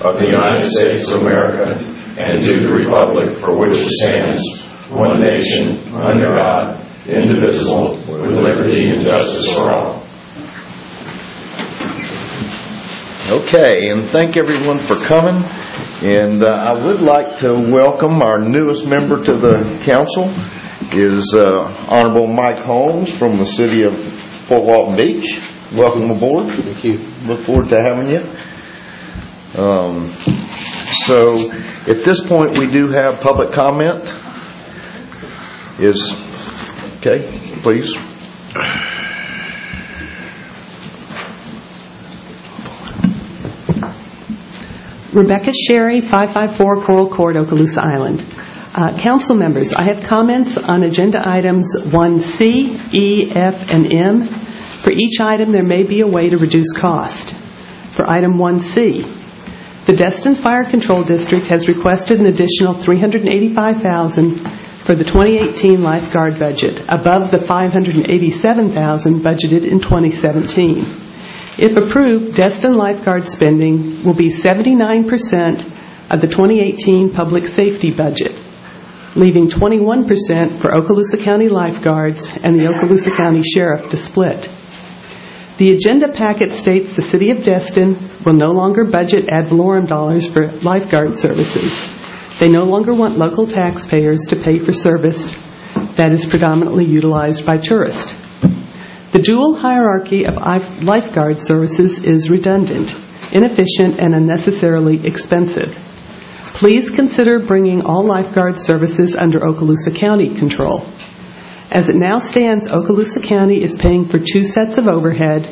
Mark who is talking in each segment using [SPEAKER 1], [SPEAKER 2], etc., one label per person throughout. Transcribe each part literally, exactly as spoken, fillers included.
[SPEAKER 1] of the United States of America and to the republic for which it stands, one nation, under God, indivisible, with liberty and justice for all.
[SPEAKER 2] Okay, and thank everyone for coming. And uh, I would like to welcome our newest member to the council is uh, Honorable Mike Holmes from the city of Fort Walton Beach. Welcome aboard.
[SPEAKER 3] Thank you.
[SPEAKER 2] Look forward to having you. Um, so at this point we do have public comment. Is okay, please.
[SPEAKER 4] Rebecca Sherry, five five four Coral Court, Okaloosa Island. Uh, council members, I have comments on agenda items one C, E, F, and M. For each item, there may be a way to reduce cost. For item one C, the Destin Fire Control District has requested an additional three hundred eighty-five thousand dollars for the twenty eighteen lifeguard budget, above the five hundred eighty-seven thousand dollars budgeted in twenty seventeen. If approved, Destin lifeguard spending will be seventy-nine percent of the twenty eighteen public safety budget, leaving twenty-one percent for Okaloosa County lifeguards and the Okaloosa County Sheriff to split. The agenda packet states the City of Destin will no longer budget ad valorem dollars for lifeguard services. They no longer want local taxpayers to pay for service that is predominantly utilized by tourists. The dual hierarchy of lifeguard services is redundant, inefficient, and unnecessarily expensive. Please consider bringing all lifeguard services under Okaloosa County control. As it now stands, Okaloosa County is paying for two sets of overhead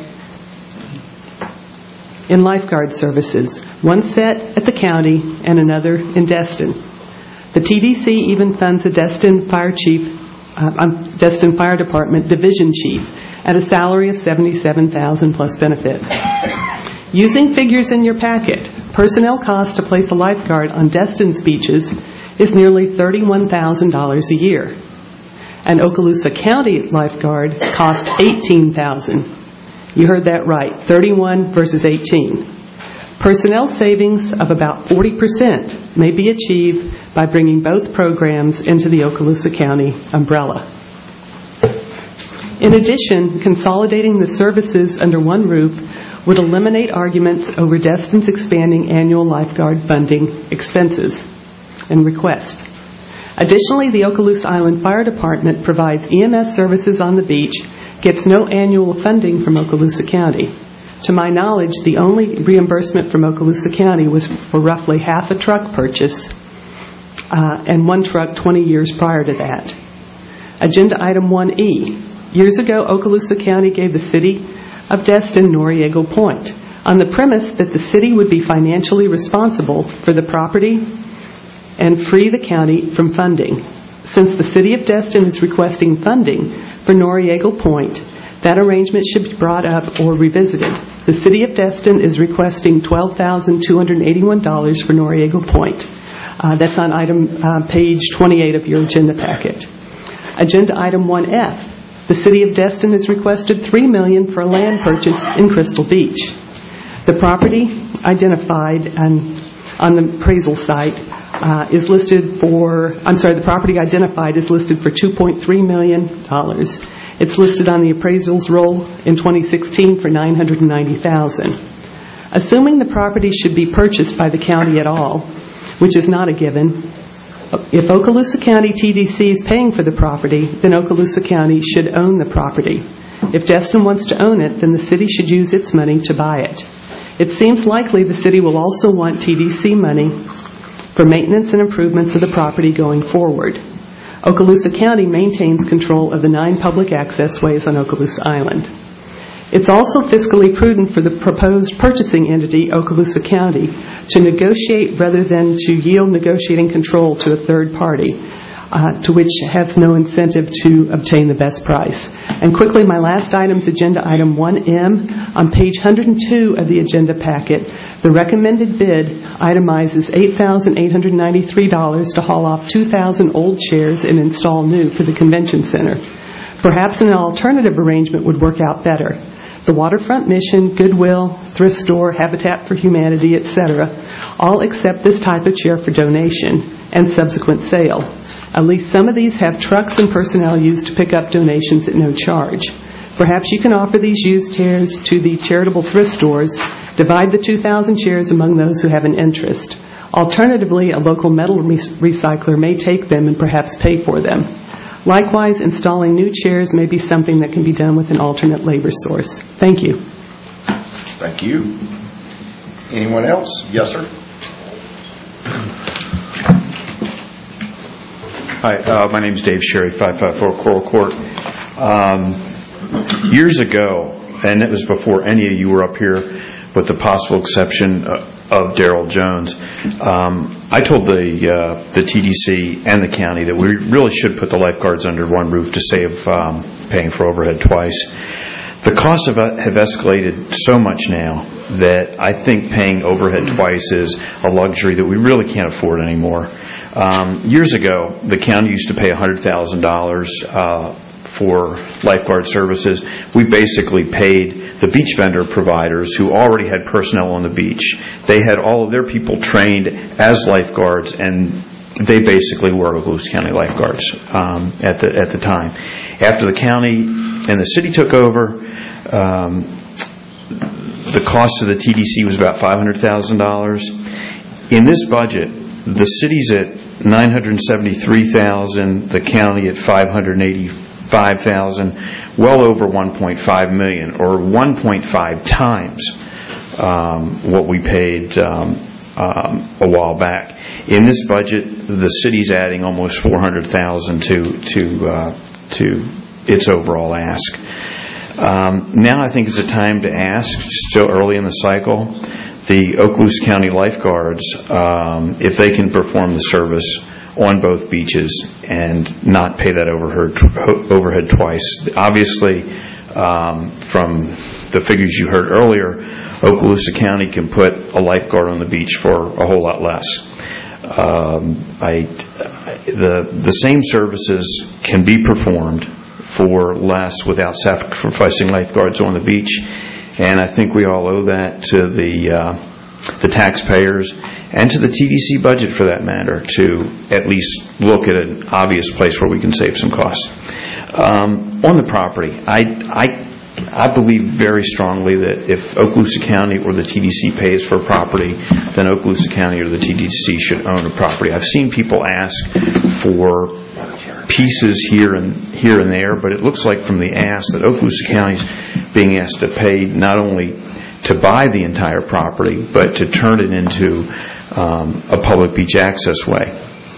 [SPEAKER 4] in lifeguard services, one set at the county and another in Destin. The T D C even funds a Destin Fire Chief, uh, um, Destin Fire Department Division Chief at a salary of seventy-seven thousand dollars plus benefits. Using figures in your packet, personnel cost to place a lifeguard on Destin's beaches is nearly thirty-one thousand dollars a year. An Okaloosa County lifeguard cost eighteen thousand dollars. You heard that right, thirty-one versus eighteen. Personnel savings of about forty percent may be achieved by bringing both programs into the Okaloosa County umbrella. In addition, consolidating the services under one roof would eliminate arguments over Destin's expanding annual lifeguard funding expenses and requests. Additionally, the Okaloosa Island Fire Department provides E M S services on the beach, gets no annual funding from Okaloosa County. To my knowledge, the only reimbursement from Okaloosa County was for roughly half a truck purchase uh, and one truck twenty years prior to that. Agenda item one E. Years ago, Okaloosa County gave the city of Destin Noriego Point on the premise that the city would be financially responsible for the property and free the county from funding. Since the city of Destin is requesting funding for Noriego Point, that arrangement should be brought up or revisited. The city of Destin is requesting twelve thousand two hundred eighty-one dollars for Noriego Point. Uh, that's on item uh, page twenty-eight of your agenda packet. Agenda item one F. The City of Destin has requested three million dollars for a land purchase in Crystal Beach. The property identified on, on the appraisal site uh, is listed for, I'm sorry, the property identified is listed for two point three million dollars. It's listed on the appraisals roll in twenty sixteen for nine hundred ninety thousand dollars. Assuming the property should be purchased by the county at all, which is not a given, if Okaloosa County T D C is paying for the property, then Okaloosa County should own the property. If Destin wants to own it, then the city should use its money to buy it. It seems likely the city will also want T D C money for maintenance and improvements of the property going forward. Okaloosa County maintains control of the nine public access ways on Okaloosa Island. It's also fiscally prudent for the proposed purchasing entity, Okaloosa County, to negotiate rather than to yield negotiating control to a third party, uh, to which has no incentive to obtain the best price. And quickly, my last item is agenda item one M. On page one hundred two of the agenda packet, the recommended bid itemizes eight thousand eight hundred ninety-three dollars to haul off two thousand old chairs and install new for the convention center. Perhaps an alternative arrangement would work out better. The Waterfront Mission, Goodwill, Thrift Store, Habitat for Humanity, et cetera, All accept this type of chair for donation and subsequent sale. At least some of these have trucks and personnel used to pick up donations at no charge. Perhaps you can offer these used chairs to the charitable thrift stores, divide the two thousand chairs among those who have an interest. Alternatively, a local metal re- recycler may take them and perhaps pay for them. Likewise, installing new chairs may be something that can be done with an alternate labor source. Thank you.
[SPEAKER 2] Thank you. Anyone else? Yes, sir.
[SPEAKER 3] Hi, uh, my name is Dave Sherry, five five four Coral Court. Um, years ago, and it was before any of you were up here, with the possible exception of Daryl Jones, um, I told the uh, the T D C and the county that we really should put the lifeguards under one roof to save um, paying for overhead twice. The costs have, have escalated so much now that I think paying overhead twice is a luxury that we really can't afford anymore. Um, years ago, the county used to pay one hundred thousand dollars uh, for lifeguard services. We basically paid the beach vendor providers who already had personnel on the beach. They had all of their people trained as lifeguards, and they basically were Okaloosa County lifeguards um, at the at the time. After the county and the city took over, um, the cost of the T D C was about five hundred thousand dollars. In this budget, the city's at nine hundred seventy-three thousand dollars, the county at five hundred eighty-five thousand dollars, well over one point five million dollars, or one point five times um, what we paid um, um, a while back. In this budget, the city's adding almost four hundred thousand dollars to to uh, to its overall ask. Um, now I think it's a time to ask, still early in the cycle, the Okaloosa County lifeguards um, if they can perform the service on both beaches and not pay that overhead, overhead twice. Obviously, um, from the figures you heard earlier, Okaloosa County can put a lifeguard on the beach for a whole lot less. Um, I, the, the same services can be performed for less without sacrificing lifeguards on the beach, and I think we all owe that to the uh, the taxpayers and to the T D C budget, for that matter, to at least look at an obvious place where we can save some costs. Um, on the property, I, I I believe very strongly that if Okaloosa County or the T D C pays for a property, then Okaloosa County or the T D C should own a property. I've seen people ask for pieces here and here and there, but it looks like from the ask that Okaloosa County is being asked to pay not only to buy the entire property, but to turn it into um, a public beach access way,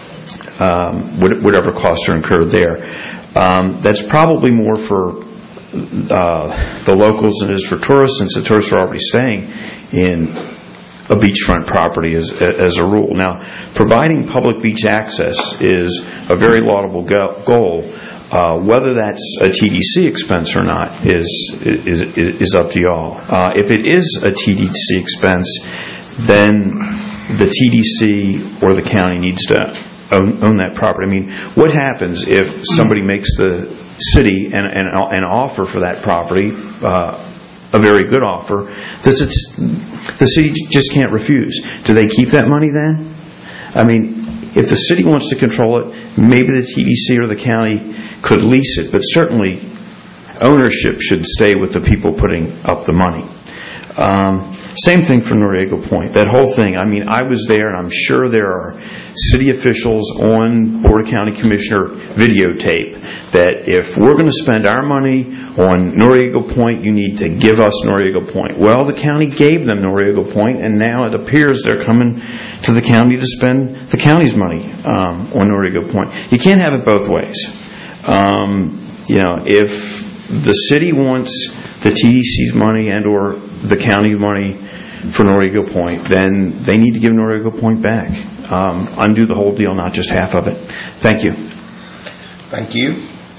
[SPEAKER 3] um, whatever costs are incurred there. Um, that's probably more for uh, the locals than it is for tourists, since the tourists are already staying in a beachfront property as, as a rule. Now, providing public beach access is a very laudable go- goal. Uh, whether that's a T D C expense or not is is is up to y'all. Uh, if it is a T D C expense, then the T D C or the county needs to own, own that property. I mean, what happens if somebody makes the city an, an, an offer for that property, uh, a very good offer, that it's, the city just can't refuse? Do they keep that money then? I mean, if the city wants to control it, maybe the T D C or the county could lease it, but certainly ownership should stay with the people putting up the money. Um, same thing for Noriega Point. That whole thing, I mean, I was there, and I'm sure there are city officials on Board of County Commissioner videotape that if we're going to spend our money on Noriega Point, you need to give us Noriega Point. Well, the county gave them Noriega Point, and now it appears they're coming to the county to spend the county's money um, on Noriega Point. You can't have it both ways. Um, you know, if the city wants the T D C's money and or the county money for Noriega Point, then they need to give Noriega Point back. Um, undo the whole deal, not just half of it. Thank you.
[SPEAKER 2] Thank you.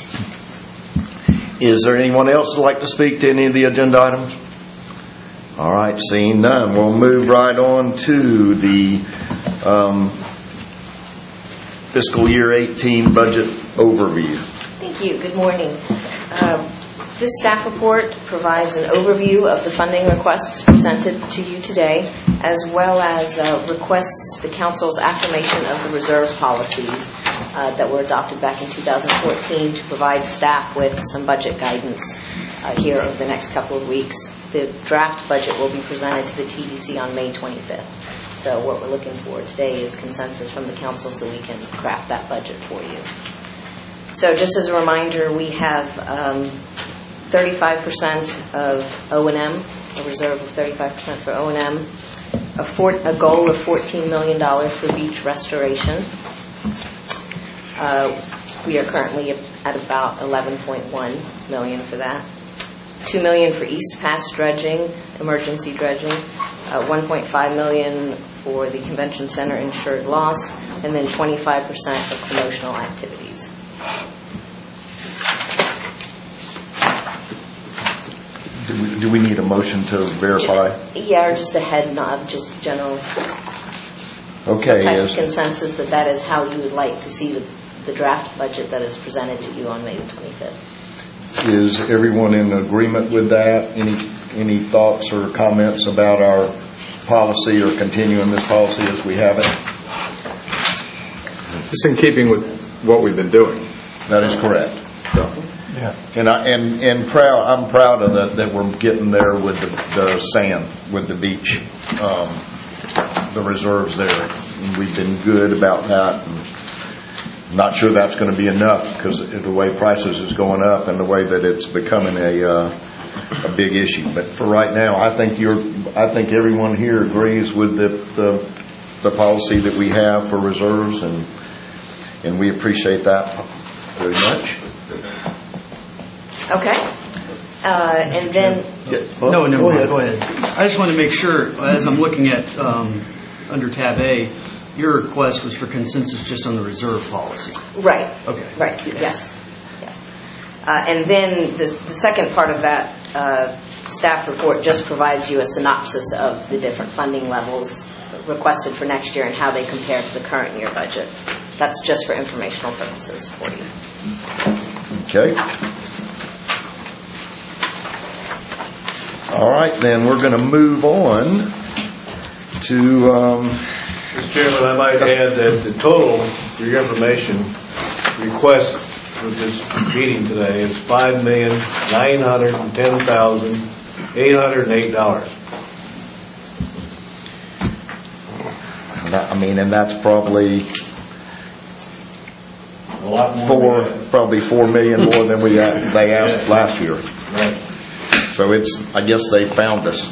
[SPEAKER 2] Is there anyone else who would like to speak to any of the agenda items? All right, seeing none, we'll move right on to the um, fiscal year eighteen budget overview.
[SPEAKER 5] Thank you. Good morning. Uh, This staff report provides an overview of the funding requests presented to you today, as well as uh, requests the Council's affirmation of the reserves policies uh, that were adopted back in two thousand fourteen to provide staff with some budget guidance uh, here over the next couple of weeks. The draft budget will be presented to the T D C on May twenty-fifth. So what we're looking for today is consensus from the Council so we can craft that budget for you. So just as a reminder, we have um, thirty-five percent of O and M, a reserve of thirty-five percent for O and M, a, for, a goal of fourteen million dollars for beach restoration. Uh, we are currently at about eleven point one million dollars for that. two million dollars for East Pass dredging, emergency dredging, uh, one point five million dollars for the Convention Center insured loss, and then twenty-five percent for promotional activities.
[SPEAKER 2] Do we, do we need a motion to verify?
[SPEAKER 5] Yeah, or just a head nod, just general
[SPEAKER 2] Okay.
[SPEAKER 5] type
[SPEAKER 2] Is,
[SPEAKER 5] of consensus that that is how you would like to see the, the draft budget that is presented to you on May the twenty-fifth.
[SPEAKER 2] is everyone in agreement with that? Any any thoughts or comments about our policy or continuing this policy as we have it?
[SPEAKER 6] It's in keeping with what we've been doing.
[SPEAKER 2] That is correct.
[SPEAKER 6] So.
[SPEAKER 2] Yeah. And I and and proud. I'm proud of that that we're getting there with the, the sand, with the beach, um, the reserves there. And we've been good about that. And not sure that's going to be enough because the way prices is going up and the way that it's becoming a uh, a big issue. But for right now, I think you're. I think everyone here agrees with the the, the policy that we have for reserves, and and we appreciate that very much.
[SPEAKER 5] Okay. Uh, and then...
[SPEAKER 7] No, never mind. Go ahead. I just want to make sure, as I'm looking at um, under tab A, your request was for consensus just on the reserve policy.
[SPEAKER 5] Right.
[SPEAKER 7] Okay.
[SPEAKER 5] Right. Yes. Yes. Uh, and then the, the second part of that uh, staff report just provides you a synopsis of the different funding levels requested for next year and how they compare to the current year budget. That's just for informational purposes for you.
[SPEAKER 2] Okay. All right, then we're going to move on to. Um,
[SPEAKER 8] Mister Chairman, I might add that the total, for your information, request for this meeting today is five million nine hundred and ten thousand eight hundred and eight dollars.
[SPEAKER 2] I mean, and that's probably
[SPEAKER 8] A lot more.
[SPEAKER 2] four,
[SPEAKER 8] than that.
[SPEAKER 2] probably four million more than we uh, they asked
[SPEAKER 8] Yeah.
[SPEAKER 2] last year.
[SPEAKER 8] Right.
[SPEAKER 2] So it's, I guess they found us.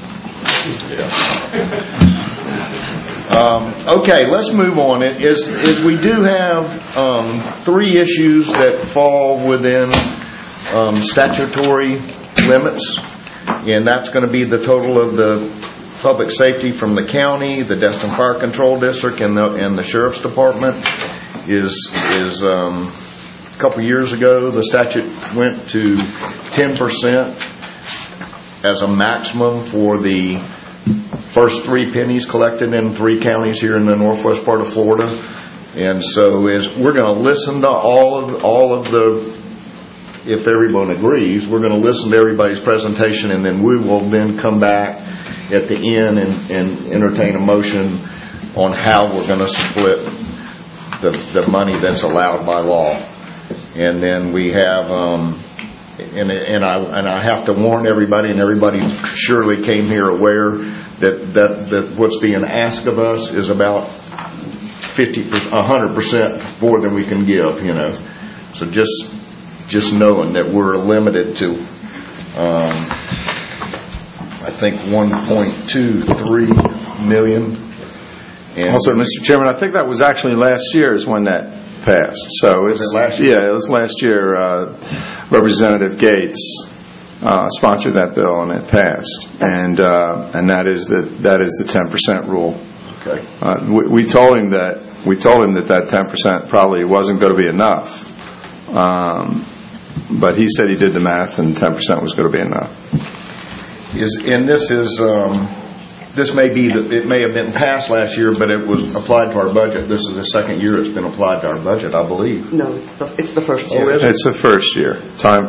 [SPEAKER 2] Um, okay, let's move on. It is, is we do have um, three issues that fall within um, statutory limits, and that's going to be the total of the public safety from the county, the Destin Fire Control District, and the and the Sheriff's Department. Is is um, a couple years ago the statute went to ten percent. As a maximum for the first three pennies collected in three counties here in the northwest part of Florida. And so is we're going to listen to all of all of the, if everyone agrees, we're going to listen to everybody's presentation, and then we will then come back at the end and, and entertain a motion on how we're going to split the, the money that's allowed by law. And then we have um, And, and I and I have to warn everybody, and everybody surely came here aware that that, that what's being asked of us is about fifty, a hundred percent more than we can give. You know, so just just knowing that we're limited to, um, I think one point two three million. And
[SPEAKER 6] Also, Mister Chairman, I think that was actually last year is when that passed. So it's
[SPEAKER 2] Was it last year?
[SPEAKER 6] Yeah, it was last year. Uh, Representative Gates uh, sponsored that bill, and it passed. And uh, and that is the that is the ten percent rule.
[SPEAKER 2] Okay.
[SPEAKER 6] Uh, we, we told him that we told him that that ten percent probably wasn't going to be enough. Um, but he said he did the math, and ten percent was going to be enough.
[SPEAKER 2] Is and this is. Um, This may be that it may have been passed last year, but it was applied to our budget. This is the second year it's been applied to our budget, I believe.
[SPEAKER 4] No, it's the, it's the first year.
[SPEAKER 2] Oh, is it?
[SPEAKER 6] It's the first year. Time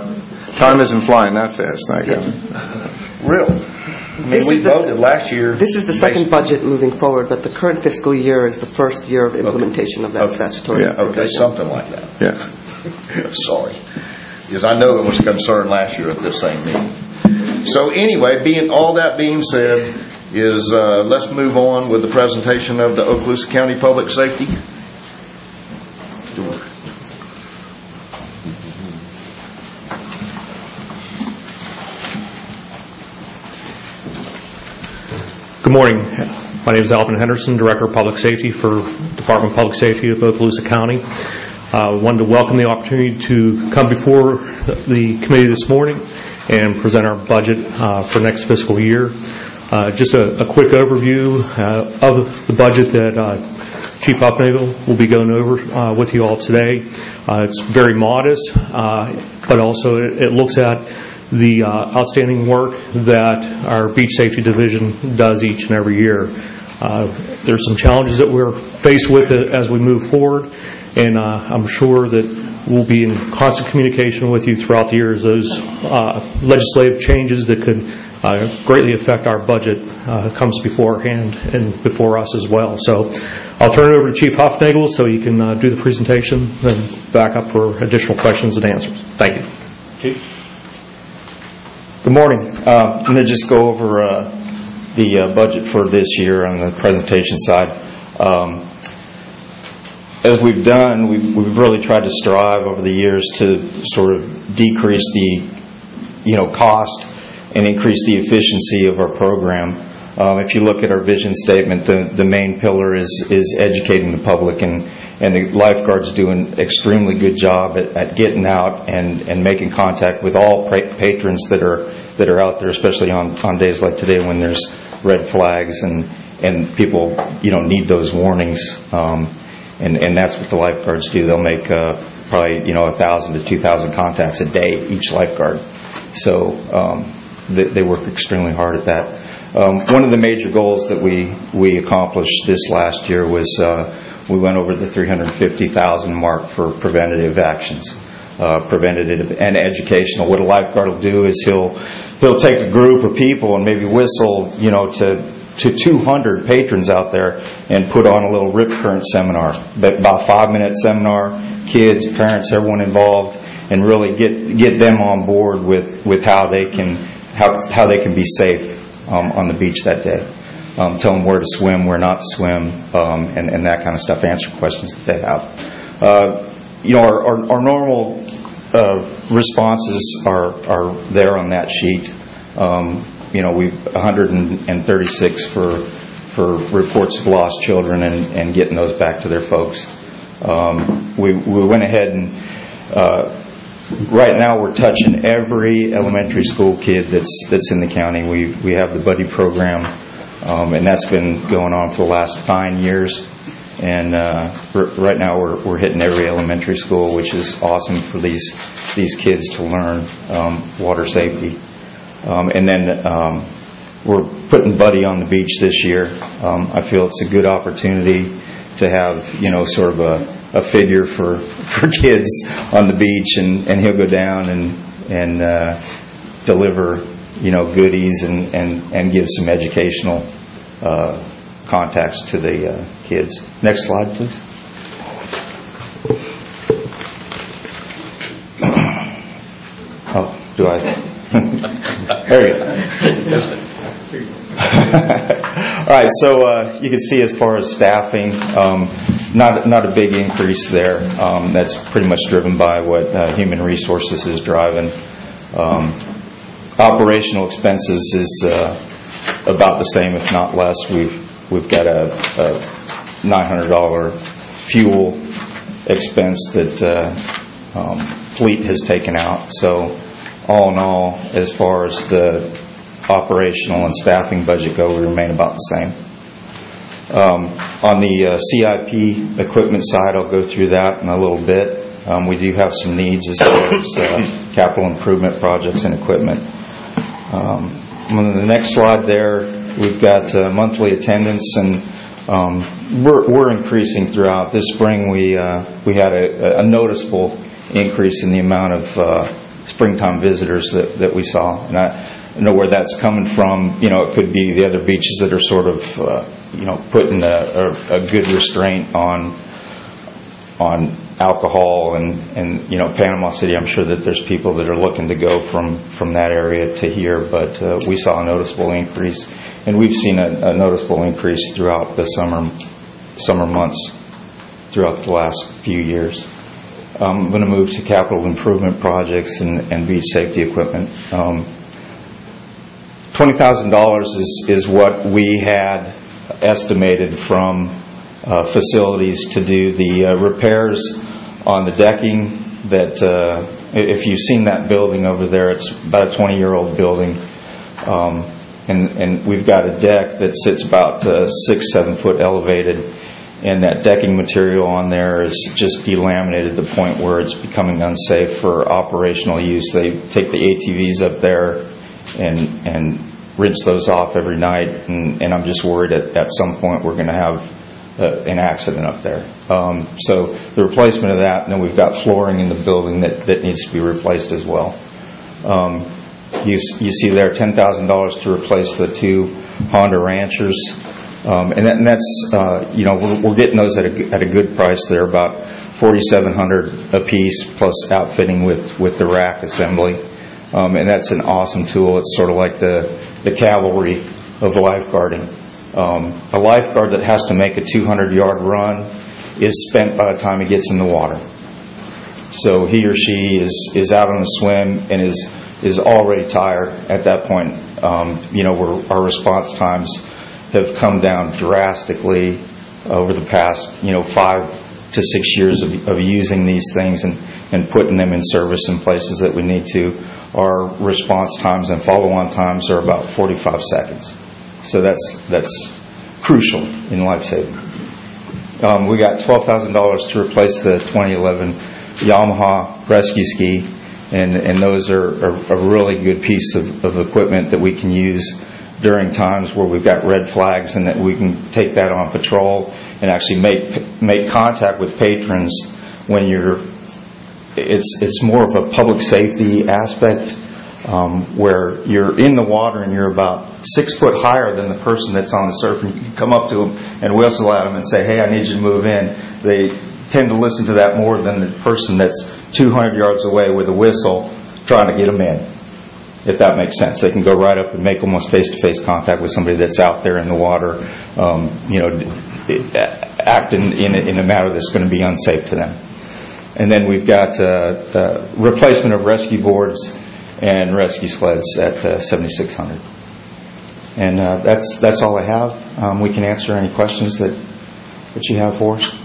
[SPEAKER 6] Time isn't flying that fast, thank you.
[SPEAKER 2] Really? I mean, we voted last year.
[SPEAKER 9] This is the second budget moving forward, but the current fiscal year is the first year of implementation of that
[SPEAKER 2] Okay.
[SPEAKER 9] statutory.
[SPEAKER 6] Yeah.
[SPEAKER 2] Okay, something like that.
[SPEAKER 6] Yeah.
[SPEAKER 2] Sorry. Because I know it was a concern last year at this same meeting. So anyway, being all that being said, is uh, let's move on with the presentation of the Okaloosa County Public Safety.
[SPEAKER 10] Good morning. My name is Alvin Henderson, Director of Public Safety for Department of Public Safety of Okaloosa County. I uh, wanted to welcome the opportunity to come before the committee this morning and present our budget uh, for next fiscal year. Uh, just a, a quick overview uh, of the budget that uh, Chief Hufnagel will be going over uh, with you all today. Uh, it's very modest, uh, but also it, it looks at the uh, outstanding work that our Beach Safety Division does each and every year. Uh, there's some challenges that we're faced with as we move forward, and uh, I'm sure that we'll be in constant communication with you throughout the years. Those uh, legislative changes that could uh, greatly affect our budget uh, comes beforehand and before us as well. So I'll turn it over to Chief Hufnagel so you can uh, do the presentation and back up for additional questions and answers. Thank you.
[SPEAKER 3] Chief? Good morning. Uh, I'm going to just go over uh, the uh, budget for this year on the presentation side. Um, as we've done, we've, we've really tried to strive over the years to sort of decrease the, you know, cost and increase the efficiency of our program. Um, if you look at our vision statement, the, the main pillar is is educating the public, and, and the lifeguards do an extremely good job at, at getting out and, and making contact with all pra- patrons that are that are out there, especially on, on days like today when there's red flags and, and people, you know, need those warnings. Um, and, and that's what the lifeguards do. They'll make uh, probably, you know, one thousand to two thousand contacts a day, each lifeguard. So um, they, they work extremely hard at that. Um, one of the major goals that we, we accomplished this last year was uh, we went over the three hundred fifty thousand mark for preventative actions, uh, preventative and educational. What a lifeguard will do is he'll he'll take a group of people and maybe whistle, you know, to to two hundred patrons out there and put on a little rip current seminar, about a five minute seminar, kids, parents, everyone involved, and really get get them on board with, with how they can how how they can be safe um, on the beach that day. Um, tell them where to swim, where not to swim, um, and, and that kind of stuff. Answer questions that they have. Uh, you know, our, our, our normal uh, responses are are there on that sheet. Um, you know, we've one hundred thirty-six for for reports of lost children and, and getting those back to their folks. Um, we we went ahead and uh, right now we're touching every elementary school kid that's that's in the county. We we have the buddy program, um, and that's been going on for the last nine years. And uh, r- right now we're we're hitting every elementary school, which is awesome for these these kids to learn um, water safety. Um, and then um, we're putting Buddy on the beach this year. Um, I feel it's a good opportunity to have, you know, sort of a, a figure for, for kids on the beach, and, and he'll go down and and uh, deliver, you know, goodies and, and, and give some educational uh, contacts to the uh, kids. Next slide, please. Oh, do I? There you go. All right, so uh, you can see as far as staffing, um, not not a big increase there. Um, that's pretty much driven by what uh, Human Resources is driving. Um, operational expenses is uh, about the same, if not less. We've we've got a, a nine hundred dollars fuel expense that uh, um, fleet has taken out. So all in all, as far as the operational and staffing budget go, we remain about the same. Um, on the uh, C I P equipment side, I'll go through that in a little bit. Um, we do have some needs as far as uh, capital improvement projects and equipment. Um, on the next slide there, we've got uh, monthly attendance, and um, we're, we're increasing throughout. This spring, we uh, we had a, a noticeable increase in the amount of uh, springtime visitors that, that we saw. And I know where that's coming from. You know, it could be the other beaches that are sort of, uh, you know, putting a, a, a good restraint on on alcohol and, and, you know, Panama City. I'm sure that there's people that are looking to go from, from that area to here, but uh, we saw a noticeable increase, and we've seen a, a noticeable increase throughout the summer summer months throughout the last few years. Um, I'm going to move to capital improvement projects and, and beach safety equipment. Um, twenty thousand dollars is, is what we had estimated from uh, facilities to do the uh, repairs on the decking. That uh, if you've seen that building over there, it's about a twenty-year-old building. Um, and, and we've got a deck that sits about uh, six, seven foot elevated. And that decking material on there is just delaminated to the point where it's becoming unsafe for operational use. They take the A T Vs up there and and rinse those off every night, and, and I'm just worried that at some point we're going to have uh, an accident up there. Um, so the replacement of that, and then we've got flooring in the building that, that needs to be replaced as well. Um, you, you see there ten thousand dollars to replace the two Honda Ranchers. Um, and, that, and that's, uh, you know, we're, we're getting those at a, at a good price. They're about forty-seven hundred dollars a piece, plus outfitting with, with the rack assembly. Um, and that's an awesome tool. It's sort of like the, the cavalry of lifeguarding. Um, a lifeguard that has to make a two hundred yard run is spent by the time he gets in the water. So he or she is, is out on a swim and is, is already tired at that point. Um, you know, we're, our response times have come down drastically over the past, you know, five to six years of, of using these things and, and putting them in service in places that we need to. Our response times and follow-on times are about forty-five seconds. So that's that's crucial in life saving. Um, we got twelve thousand dollars to replace the twenty eleven Yamaha rescue ski, and and those are, are a really good piece of, of equipment that we can use during times where we've got red flags, and that we can take that on patrol and actually make make contact with patrons when you're. It's it's more of a public safety aspect um, where you're in the water and you're about six foot higher than the person that's on the surf, and you can come up to them and whistle at them and say, "Hey, I need you to move in." They tend to listen to that more than the person that's two hundred yards away with a whistle trying to get them in. If that makes sense. They can go right up and make almost face-to-face contact with somebody that's out there in the water, um, you know, acting in a, in a manner that's going to be unsafe to them. And then we've got uh, uh, replacement of rescue boards and rescue sleds at uh, seventy-six hundred dollars. And uh, that's that's all I have. Um, we can answer any questions that, that you have for us.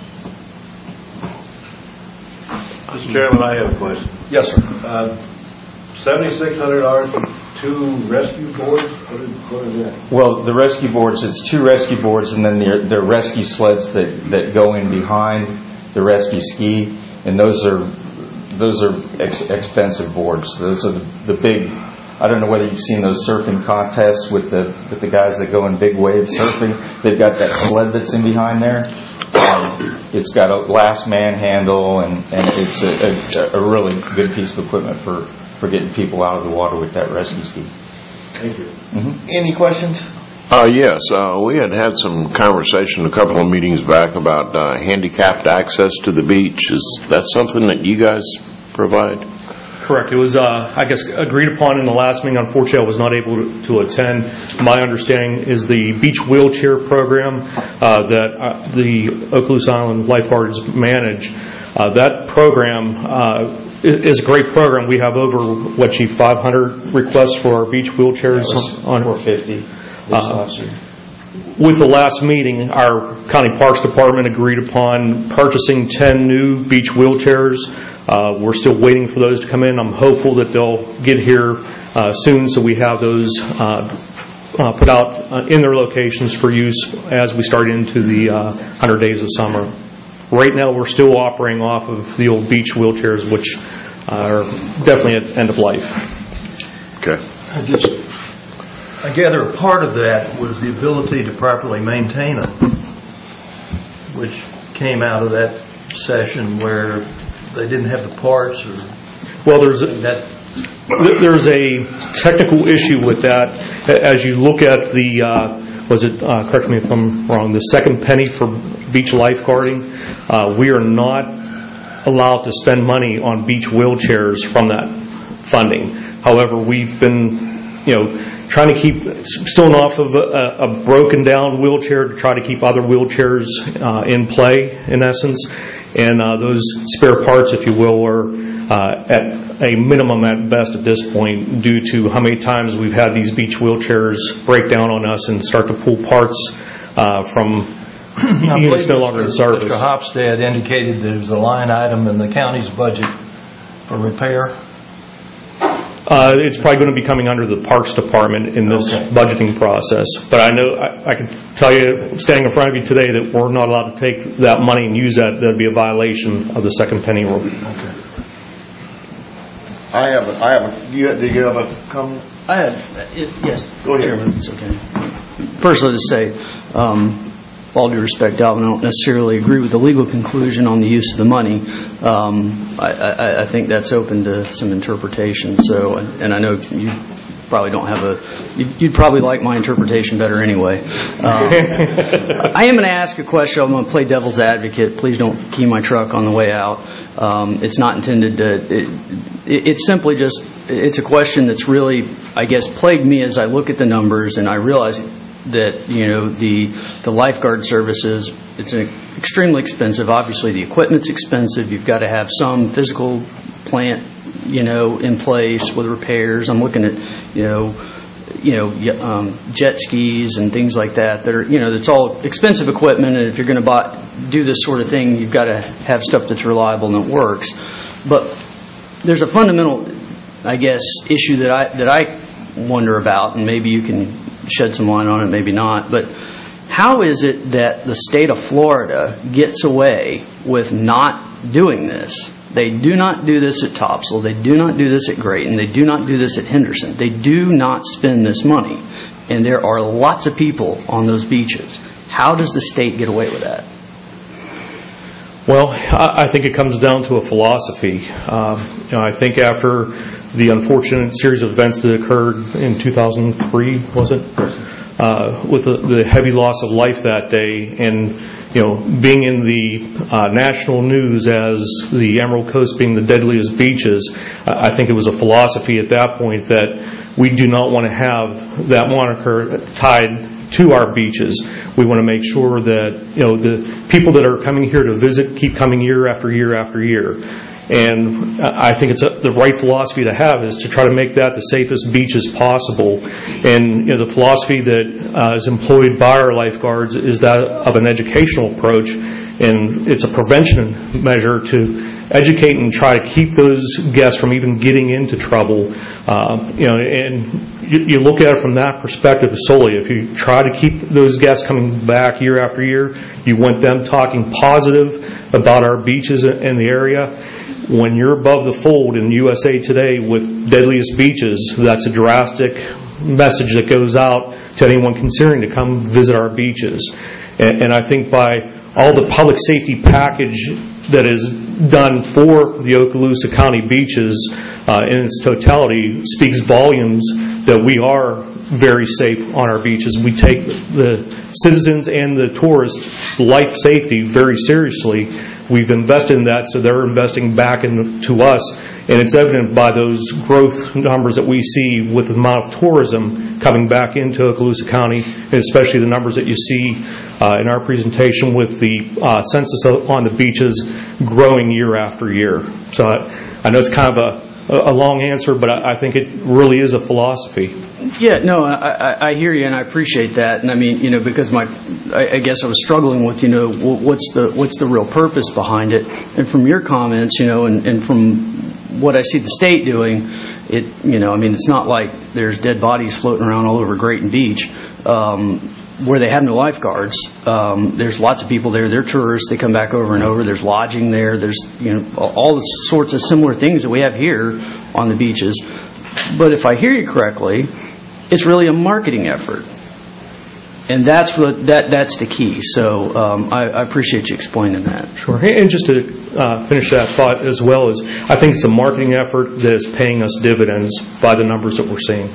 [SPEAKER 8] Mister Chairman, I have a question.
[SPEAKER 2] Yes, sir.
[SPEAKER 8] Uh, seventy-six hundred dollars for two rescue boards? What is, what is that?
[SPEAKER 3] Well, the rescue boards, it's two rescue boards, and then the, the rescue sleds that, that go in behind the rescue ski, and those are those are ex- expensive boards. Those are the, the big. I don't know whether you've seen those surfing contests with the with the guys that go in big wave surfing. They've got that sled that's in behind there. Um, it's got a last man handle, and, and it's a, a, a really good piece of equipment for, for getting people out of the water with that rescue ski.
[SPEAKER 8] Thank you.
[SPEAKER 3] Mm-hmm.
[SPEAKER 2] Any questions?
[SPEAKER 1] Uh, yes, uh, we had had some conversation a couple of meetings back about uh, handicapped access to the beach. Is that something that you guys provide?
[SPEAKER 10] Correct. It was, uh, I guess, agreed upon in the last meeting. Unfortunately, I was not able to, to attend. My understanding is the beach wheelchair program uh, that uh, the Okaloosa Island lifeguards manage. Uh, that program uh, is a great program. We have over, what, Chief, five hundred requests for our beach wheelchairs.
[SPEAKER 3] On four fifty
[SPEAKER 10] uh,
[SPEAKER 3] last year.
[SPEAKER 10] With the last meeting, our County Parks Department agreed upon purchasing ten new beach wheelchairs. Uh, we're still waiting for those to come in. I'm hopeful that they'll get here uh, soon, so we have those uh, uh, put out uh, in their locations for use as we start into the uh, one hundred days of summer. Right now, we're still operating off of the old beach wheelchairs, which are definitely at end of life.
[SPEAKER 1] Okay.
[SPEAKER 11] I just, I gather a part of that was the ability to properly maintain them, which came out of that session where they didn't have the parts, or
[SPEAKER 10] well, there's a,
[SPEAKER 11] that
[SPEAKER 10] th- there's a technical issue with that. As you look at the, uh, was it, uh, correct me if I'm wrong, the second penny for beach lifeguarding, uh, we are not allowed to spend money on beach wheelchairs from that funding. However, we've been, you know, trying to keep still off of a, a broken down wheelchair to try to keep other wheelchairs uh, in play, in essence. And uh, those spare parts, if you will, are uh, at a minimum at best at this point due to how many times we've had these beach wheelchairs break down on us and start to pull parts uh, from units no longer in service.
[SPEAKER 11] Mister Hopstead indicated there's a line item in the county's budget for repair.
[SPEAKER 10] Uh, it's probably going to be coming under the Parks Department in this okay. budgeting process. But I know I, I can tell you, standing in front of you today, that we're not allowed to take that money and use that. That would be a violation of the second penny rule.
[SPEAKER 2] Okay. I have a, I have a, do you, do you have a comment?
[SPEAKER 7] I have, it, yes.
[SPEAKER 2] Go ahead.
[SPEAKER 7] Chairman, it's okay. First, let us say, um, all due respect, Alvin, I don't necessarily agree with the legal conclusion on the use of the money. Um, I, I, I think that's open to some interpretation. So, and I know you probably don't have a, you'd, you'd probably like my interpretation better anyway. Um, I am going to ask a question. I'm going to play devil's advocate. Please don't key my truck on the way out. Um, it's not intended to, it, it, it's simply just, it's a question that's really, I guess, plagued me as I look at the numbers and I realize that, you know, the the lifeguard services, it's an extremely expensive. Obviously, the equipment's expensive. You've got to have some physical plant, you know, in place with repairs. I'm looking at, you know, you know, um, jet skis and things like that that are, you know, that's all expensive equipment. And if you're going to buy, do this sort of thing, you've got to have stuff that's reliable and that works. But there's a fundamental, I guess, issue that I that I wonder about, and maybe you can shed some light on it, maybe not, but how is it that the state of Florida gets away with not doing this? They do not do this at Topsail. They do not do this at Grayton. They do not do this at Henderson. They do not spend this money. And there are lots of people on those beaches. How does the state get away with that?
[SPEAKER 10] Well, I think it comes down to a philosophy. Uh, you know, I think after the unfortunate series of events that occurred in two thousand three, was it? Uh, with the, the heavy loss of life that day, and you know, being in the uh, national news as the Emerald Coast being the deadliest beaches, uh, I think it was a philosophy at that point that we do not want to have that moniker tied to our beaches. We want to make sure that, you know, the people that are coming here to visit keep coming year after year after year. And I think it's a, the right philosophy to have is to try to make that the safest beaches possible. And you know, the philosophy that uh, is employed by our lifeguards is that of an educational approach, and it's a prevention measure to educate and try to keep those guests from even getting into trouble. Uh, you know, and you, you look at it from that perspective solely. If you try to keep those guests coming back year after year, you want them talking positive about our beaches in the area. When you're above the fold in U S A Today with deadliest beaches, that's a drastic message that goes out to anyone considering to come visit our beaches. And, and I think by all the public safety package that is done for the Okaloosa County beaches uh, in its totality speaks volumes that we are very safe on our beaches. We take the citizens and the tourists' life safety very seriously. We've invested in that, so they're investing back into us, and it's evident by those growth numbers that we see with the amount of tourism coming back into Okaloosa County, and especially the numbers that you see uh, in our presentation with the uh, census on the beaches growing year after year. So I, I know it's kind of a a long answer, but I think it really is a philosophy.
[SPEAKER 7] Yeah, no, I, I hear you, and I appreciate that. And I mean, you know, because my, I guess I was struggling with, you know, what's the what's the real purpose behind it? And from your comments, you know, and, and from what I see the state doing, it, you know, I mean, it's not like there's dead bodies floating around all over Grayton Beach. Um, where they have no lifeguards. Um, there's lots of people there. They're tourists. They come back over and over. There's lodging there. There's, you know, all the sorts of similar things that we have here on the beaches. But if I hear you correctly, it's really a marketing effort. and that's what that that's the key. So um, I, I appreciate you explaining that.
[SPEAKER 10] Sure. And just to uh, finish that thought as well, is I think it's a marketing effort that is paying us dividends by the numbers that we're seeing.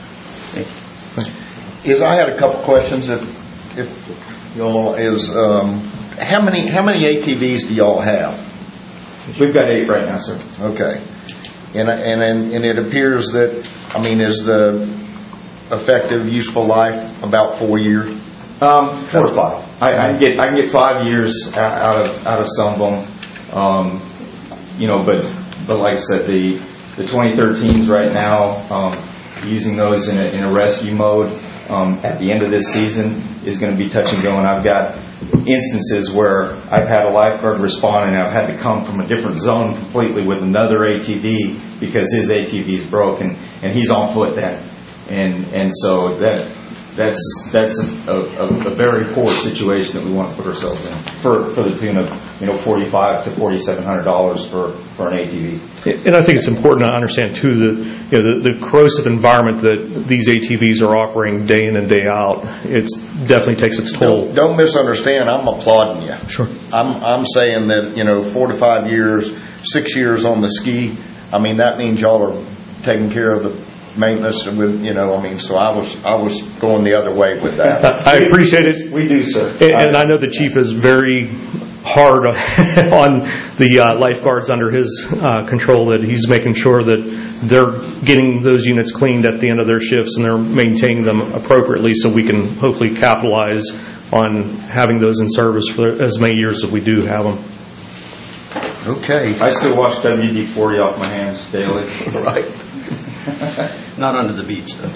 [SPEAKER 2] Is I had a couple questions. If if y'all is um, how many how many A T Vs do y'all have?
[SPEAKER 12] We've got eight right now, sir.
[SPEAKER 2] Okay, and and and it appears that I mean is the effective useful life about four years?
[SPEAKER 12] Um, four to five. I, I can get I can get five years out of out of some of them. Um, you know, but but like I said, the the twenty thirteens right now, um, using those in a, in a rescue mode um, at the end of this season is going to be touch and go. And I've got instances where I've had a lifeguard respond and I've had to come from a different zone completely with another A T V because his A T V is broken and he's on foot then. And and so that that's that's a, a, a very poor situation that we want to put ourselves in for, for the tune of you know forty five to forty seven hundred dollars for, for an A T V.
[SPEAKER 10] And I think it's important to understand too that you know the, the corrosive environment that these A T Vs are offering day in and day out, it definitely takes its toll.
[SPEAKER 2] Don't, don't misunderstand. I'm applauding you.
[SPEAKER 10] Sure.
[SPEAKER 2] I'm I'm saying that you know four to five years, six years on the ski. I mean that means y'all are taking care of the maintenance with you know I mean so I was I was going the other way with that.
[SPEAKER 10] I appreciate it.
[SPEAKER 12] We do, sir.
[SPEAKER 10] And, and I know the chief is very hard on the uh, lifeguards under his uh, control, that he's making sure that they're getting those units cleaned at the end of their shifts and they're maintaining them appropriately so we can hopefully capitalize on having those in service for as many years as we do have them.
[SPEAKER 2] Okay.
[SPEAKER 12] I still watch W D forty off my hands daily.
[SPEAKER 2] Right.
[SPEAKER 7] Not under the beach, though.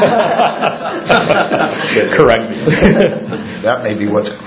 [SPEAKER 10] Correct.
[SPEAKER 2] That may be what's.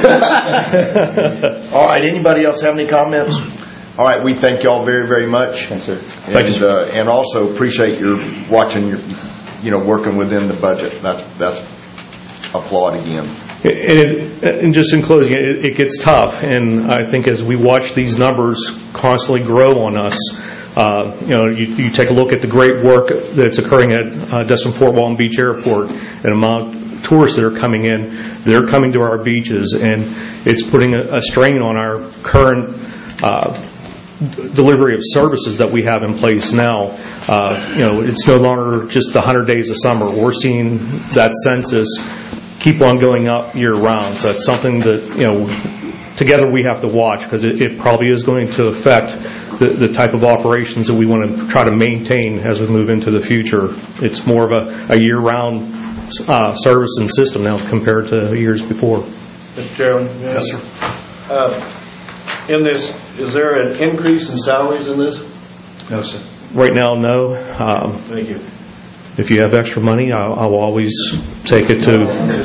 [SPEAKER 2] All right. Anybody else have any comments? All right. We thank y'all very, very much.
[SPEAKER 12] Thanks, sir.
[SPEAKER 2] And,
[SPEAKER 10] Thank you.
[SPEAKER 2] Uh, and also appreciate your watching your, you know, working within the budget. That's that's applaud again.
[SPEAKER 10] And, it, and just in closing, it, it gets tough, and I think as we watch these numbers constantly grow on us, uh, you know, you, you take a look at the great work that's occurring at uh, Destin Fort Walton Beach Airport, and amount of tourists that are coming in, they're coming to our beaches, and it's putting a, a strain on our current uh, delivery of services that we have in place now. Uh, you know, it's no longer just the one hundred days of summer. We're seeing that census keep on going up year round. So it's something that, you know, together we have to watch, because it, it probably is going to affect the, the type of operations that we want to try to maintain as we move into the future. It's more of a, a year round uh, service and system now compared to years before.
[SPEAKER 8] Mister Chairman?
[SPEAKER 2] Yes, sir.
[SPEAKER 8] Uh, in this, is there an increase in salaries in this?
[SPEAKER 12] No, sir.
[SPEAKER 10] Right now, no. Um,
[SPEAKER 8] Thank you.
[SPEAKER 10] If you have extra money, I'll, I'll always take it to.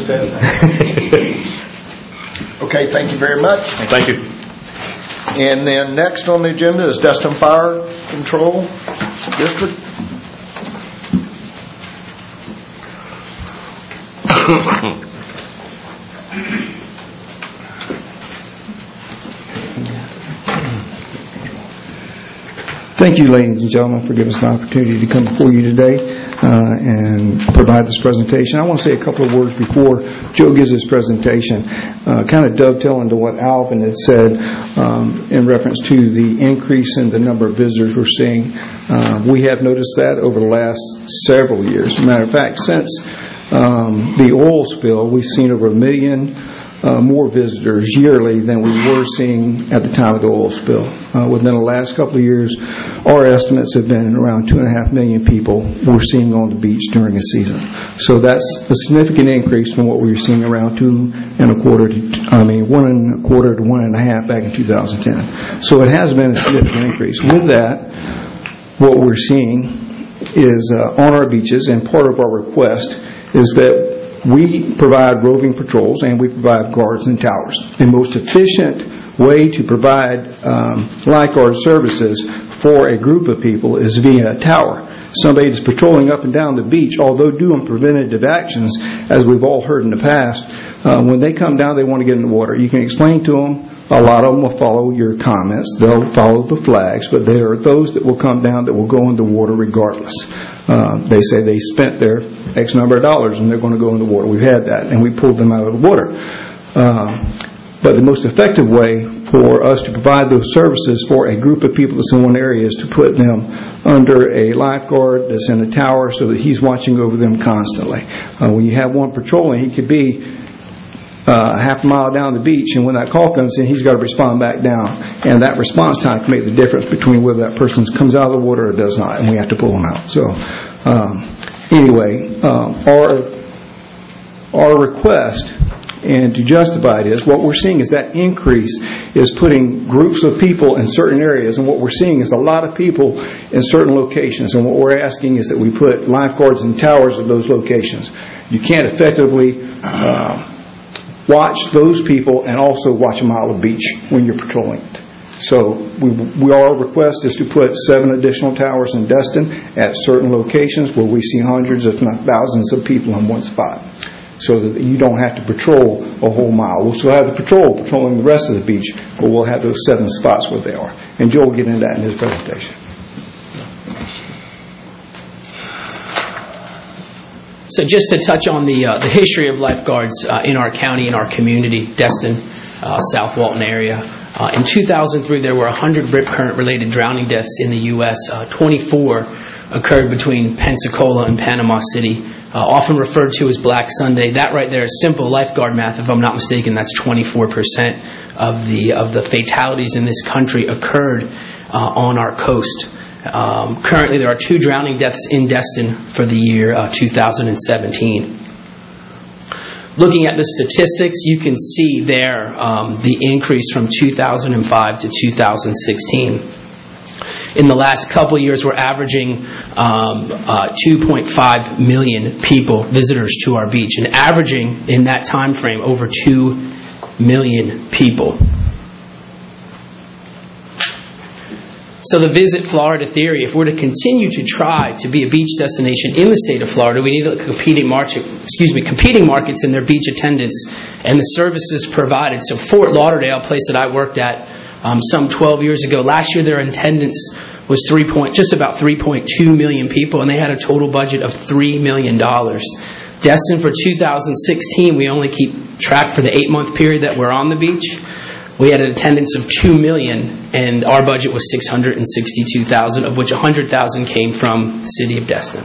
[SPEAKER 2] Okay, thank you very much.
[SPEAKER 10] Thank you.
[SPEAKER 2] And then next on the agenda is Destin Fire Control District.
[SPEAKER 13] Thank you, ladies and gentlemen, for giving us an opportunity to come before you today uh, and provide this presentation. I want to say a couple of words before Joe gives his presentation, uh, kind of dovetailing to what Alvin had said um, in reference to the increase in the number of visitors we're seeing. Uh, we have noticed that over the last several years. As a matter of fact, since um, the oil spill, we've seen over a million Uh, more visitors yearly than we were seeing at the time of the oil spill. Uh, within the last couple of years, our estimates have been around two and a half million people we're seeing on the beach during a season. So that's a significant increase from what we were seeing around two and a quarter to, I mean, one and a quarter to one and a half back in two thousand ten. So it has been a significant increase. With that, what we're seeing is uh, on our beaches, and part of our request is that we provide roving patrols and we provide guards and towers. The most efficient way to provide um, lifeguard services for a group of people is via a tower. Somebody that's patrolling up and down the beach, although doing preventative actions, as we've all heard in the past, uh, when they come down, they want to get in the water. You can explain to them a lot of them will follow your comments. They'll follow the flags, but there are those that will come down that will go in the water regardless. Uh, they say they spent their X number of dollars and they're going to go in the water. We've had that, and we pulled them out of the water. Uh, but the most effective way for us to provide those services for a group of people that's in one area is to put them under a lifeguard that's in a tower so that he's watching over them constantly. Uh, when you have one patrolling, he could be Uh, half a mile down the beach, and when that call comes in, he's got to respond back down. And that response time can make the difference between whether that person comes out of the water or does not, and we have to pull them out. So, um, anyway, um, our our request, and to justify it, is what we're seeing is that increase is putting groups of people in certain areas, and what we're seeing is a lot of people in certain locations. And what we're asking is that we put lifeguards and towers at those locations. You can't effectively Uh, watch those people and also watch a mile of beach when you're patrolling it. So we, we our request is to put seven additional towers in Destin at certain locations where we see hundreds, if not thousands, of people in one spot, so that you don't have to patrol a whole mile. We'll still have the patrol patrolling the rest of the beach, but we'll have those seven spots where they are. And Joe will get into that in his presentation.
[SPEAKER 14] So just to touch on the uh, the history of lifeguards uh, in our county, in our community, Destin, uh, South Walton area. Uh, in two thousand three, there were one hundred rip current-related drowning deaths in the U S Uh, twenty-four occurred between Pensacola and Panama City, uh, often referred to as Black Sunday. That right there is simple lifeguard math. If I'm not mistaken, that's twenty-four percent of the of the fatalities in this country occurred uh, on our coast. Um, currently, there are two drowning deaths in Destin for the year uh, two thousand seventeen. Looking at the statistics, you can see there um, the increase from two thousand five to two thousand sixteen. In the last couple of years, we're averaging um, uh, two point five million people, visitors to our beach, and averaging in that time frame over two million people. So the Visit Florida theory, if we're to continue to try to be a beach destination in the state of Florida, we need competing market, excuse me, competing markets in their beach attendance and the services provided. So Fort Lauderdale, a place that I worked at um, some twelve years ago, last year their attendance was three point, just about three point two million people, and they had a total budget of three million dollars. Destin for two thousand sixteen, we only keep track for the eight-month period that we're on the beach. We had an attendance of two million, and our budget was six hundred sixty-two thousand, of which one hundred thousand came from the city of Destin.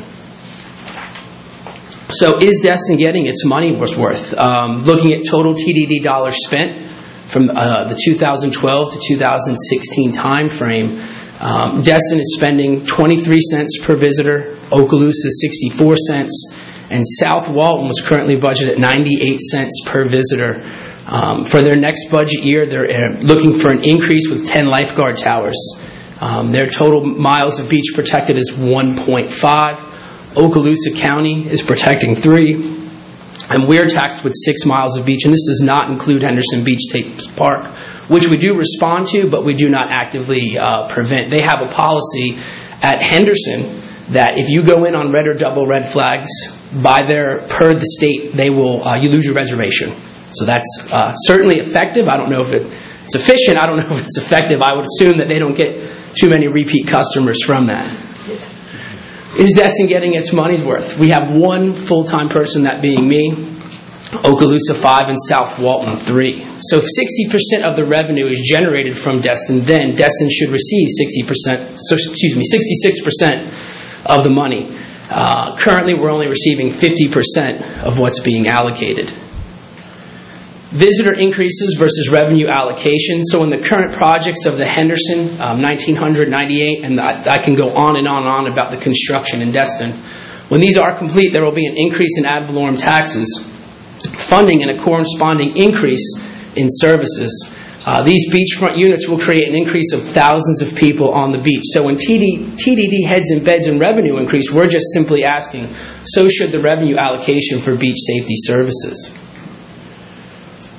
[SPEAKER 14] So is Destin getting its money worth? Um, looking at total T D D dollars spent from uh, the two thousand twelve to two thousand sixteen time frame, um, Destin is spending twenty-three cents per visitor, Okaloosa sixty-four cents, and South Walton was currently budgeted at ninety-eight cents per visitor. Um, for their next budget year, they're uh, looking for an increase with ten lifeguard towers. Um, their total miles of beach protected is one point five. Okaloosa County is protecting three. And we're taxed with six miles of beach. And this does not include Henderson Beach State Park, which we do respond to, but we do not actively uh, prevent. They have a policy at Henderson that if you go in on red or double red flags, by their, per the state, they will uh, you lose your reservation. So that's uh, certainly effective. I don't know if it, it's efficient. I don't know if it's effective. I would assume that they don't get too many repeat customers from that. Is Destin getting its money's worth? We have one full-time person, that being me, Okaloosa five, and South Walton three. So if sixty percent of the revenue is generated from Destin, then Destin should receive sixty percent, so excuse me, sixty-six percent of the money. Uh, currently, we're only receiving fifty percent of what's being allocated. Visitor increases versus revenue allocation. So in the current projects of the Henderson, um, nineteen ninety-eight, and I, I can go on and on and on about the construction in Destin. When these are complete, there will be an increase in ad valorem taxes, funding, and a corresponding increase in services. Uh, these beachfront units will create an increase of thousands of people on the beach. So when T D, T D D heads and beds and revenue increase, we're just simply asking, so should the revenue allocation for beach safety services.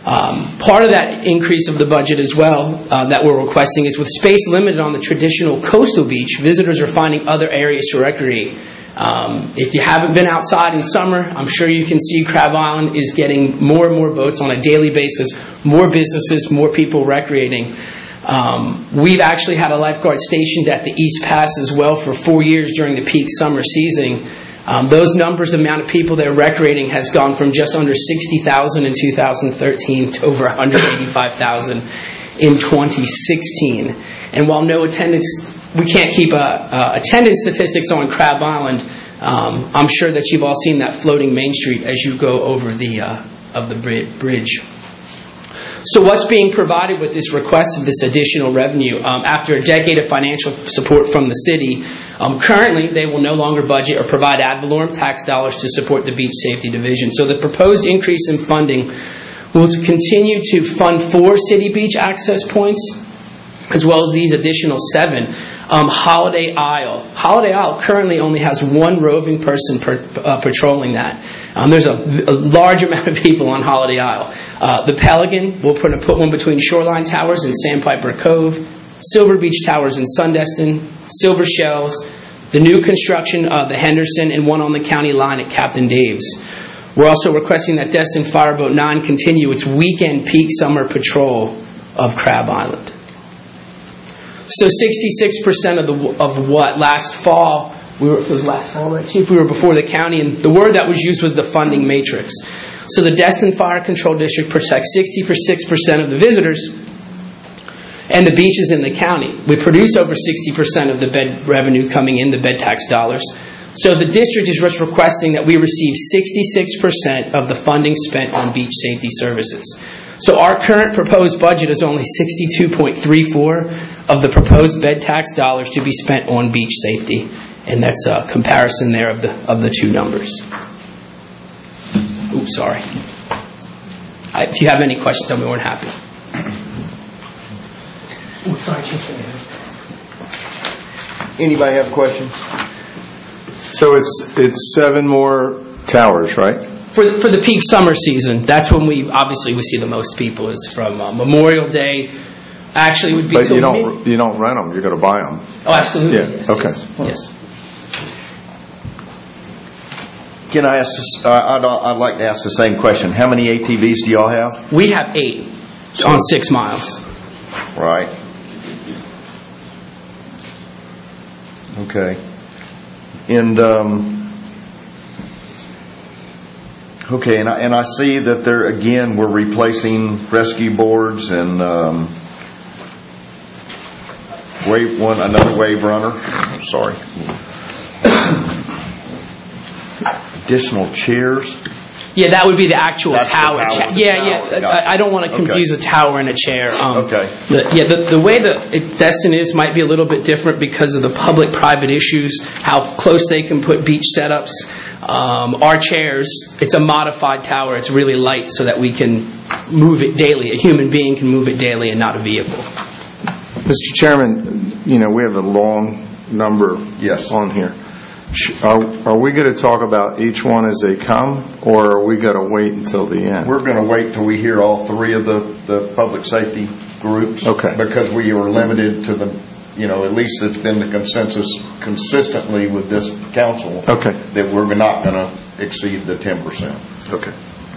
[SPEAKER 14] Um, part of that increase of the budget as well uh, that we're requesting is with space limited on the traditional coastal beach, visitors are finding other areas to recreate. Um, if you haven't been outside in summer, I'm sure you can see Crab Island is getting more and more boats on a daily basis, more businesses, more people recreating. Um, we've actually had a lifeguard stationed at the East Pass as well for four years during the peak summer season. Um, those numbers, the amount of people that are recreating has gone from just under sixty thousand in two thousand thirteen to over one hundred eighty-five thousand in twenty sixteen. And while no attendance, we can't keep uh, uh, attendance statistics on Crab Island, um, I'm sure that you've all seen that floating Main Street as you go over the uh, of the bridge. So what's being provided with this request of this additional revenue? Um, after a decade of financial support from the city, um, currently they will no longer budget or provide ad valorem tax dollars to support the Beach Safety Division. So the proposed increase in funding will continue to fund four city beach access points, as well as these additional seven. Um, Holiday Isle. Holiday Isle currently only has one roving person per, uh, patrolling that. Um, there's a, a large amount of people on Holiday Isle. Uh, the Pelican, we'll put, put one between Shoreline Towers and Sandpiper Cove, Silver Beach Towers in Sundeston, Silver Shells, the new construction of the Henderson, and one on the county line at Captain Dave's. We're also requesting that Destin Fireboat nine continue its weekend peak summer patrol of Crab Island. So sixty-six percent of the of what last fall we were it was last fall, right, Chief? We were before the county, and the word that was used was the funding matrix. So the Destin Fire Control District protects sixty-six percent of the visitors and the beaches in the county. We produce over sixty percent of the bed revenue coming in, the bed tax dollars. So the district is just requesting that we receive sixty-six percent of the funding spent on beach safety services. So our current proposed budget is only sixty-two point three four of the proposed bed tax dollars to be spent on beach safety. And that's a comparison there of the of the two numbers. Oops, sorry. I, if you have any questions, tell me. We're happy.
[SPEAKER 2] Anybody have questions?
[SPEAKER 6] So it's it's seven more towers, right?
[SPEAKER 14] For the, for the peak summer season, that's when we obviously we see the most people. Is from uh, Memorial Day. Actually, it would be.
[SPEAKER 6] But
[SPEAKER 14] till
[SPEAKER 6] you don't
[SPEAKER 14] mid-
[SPEAKER 6] you don't rent them. You're going to buy them.
[SPEAKER 14] Oh, absolutely.
[SPEAKER 6] Yeah.
[SPEAKER 14] Yes,
[SPEAKER 6] okay.
[SPEAKER 14] Yes. yes.
[SPEAKER 2] Can I ask? This, uh, I'd, I'd like to ask the same question. How many A T Vs do y'all have?
[SPEAKER 14] We have eight so, on six miles.
[SPEAKER 2] Right. Okay. And um, okay, and I, and I see that there again we're replacing rescue boards and um, wave one another wave runner. Sorry. Additional chairs.
[SPEAKER 14] Yeah, that would be the actual
[SPEAKER 2] That's
[SPEAKER 14] tower.
[SPEAKER 2] the tower.
[SPEAKER 14] Cha- yeah, yeah.
[SPEAKER 2] Tower.
[SPEAKER 14] I, I don't want to confuse
[SPEAKER 2] Okay.
[SPEAKER 14] a tower and a chair. Um,
[SPEAKER 2] Okay.
[SPEAKER 14] The, yeah, the, the way that it, Destin is might be a little bit different because of the public-private issues, how close they can put beach setups. Um, our chairs, it's a modified tower. It's really light so that we can move it daily. A human being can move it daily and not a vehicle.
[SPEAKER 6] Mister Chairman, you know, we have a long number
[SPEAKER 2] yes.
[SPEAKER 6] on here. Are, are we going to talk about each one as they come, or are we going to wait until the end?
[SPEAKER 2] We're going to wait till we hear all three of the, the public safety groups.
[SPEAKER 6] Okay.
[SPEAKER 2] Because we are limited to the, you know, at least it's been the consensus consistently with this council.
[SPEAKER 6] Okay.
[SPEAKER 2] That we're not going to exceed the ten percent.
[SPEAKER 6] Okay.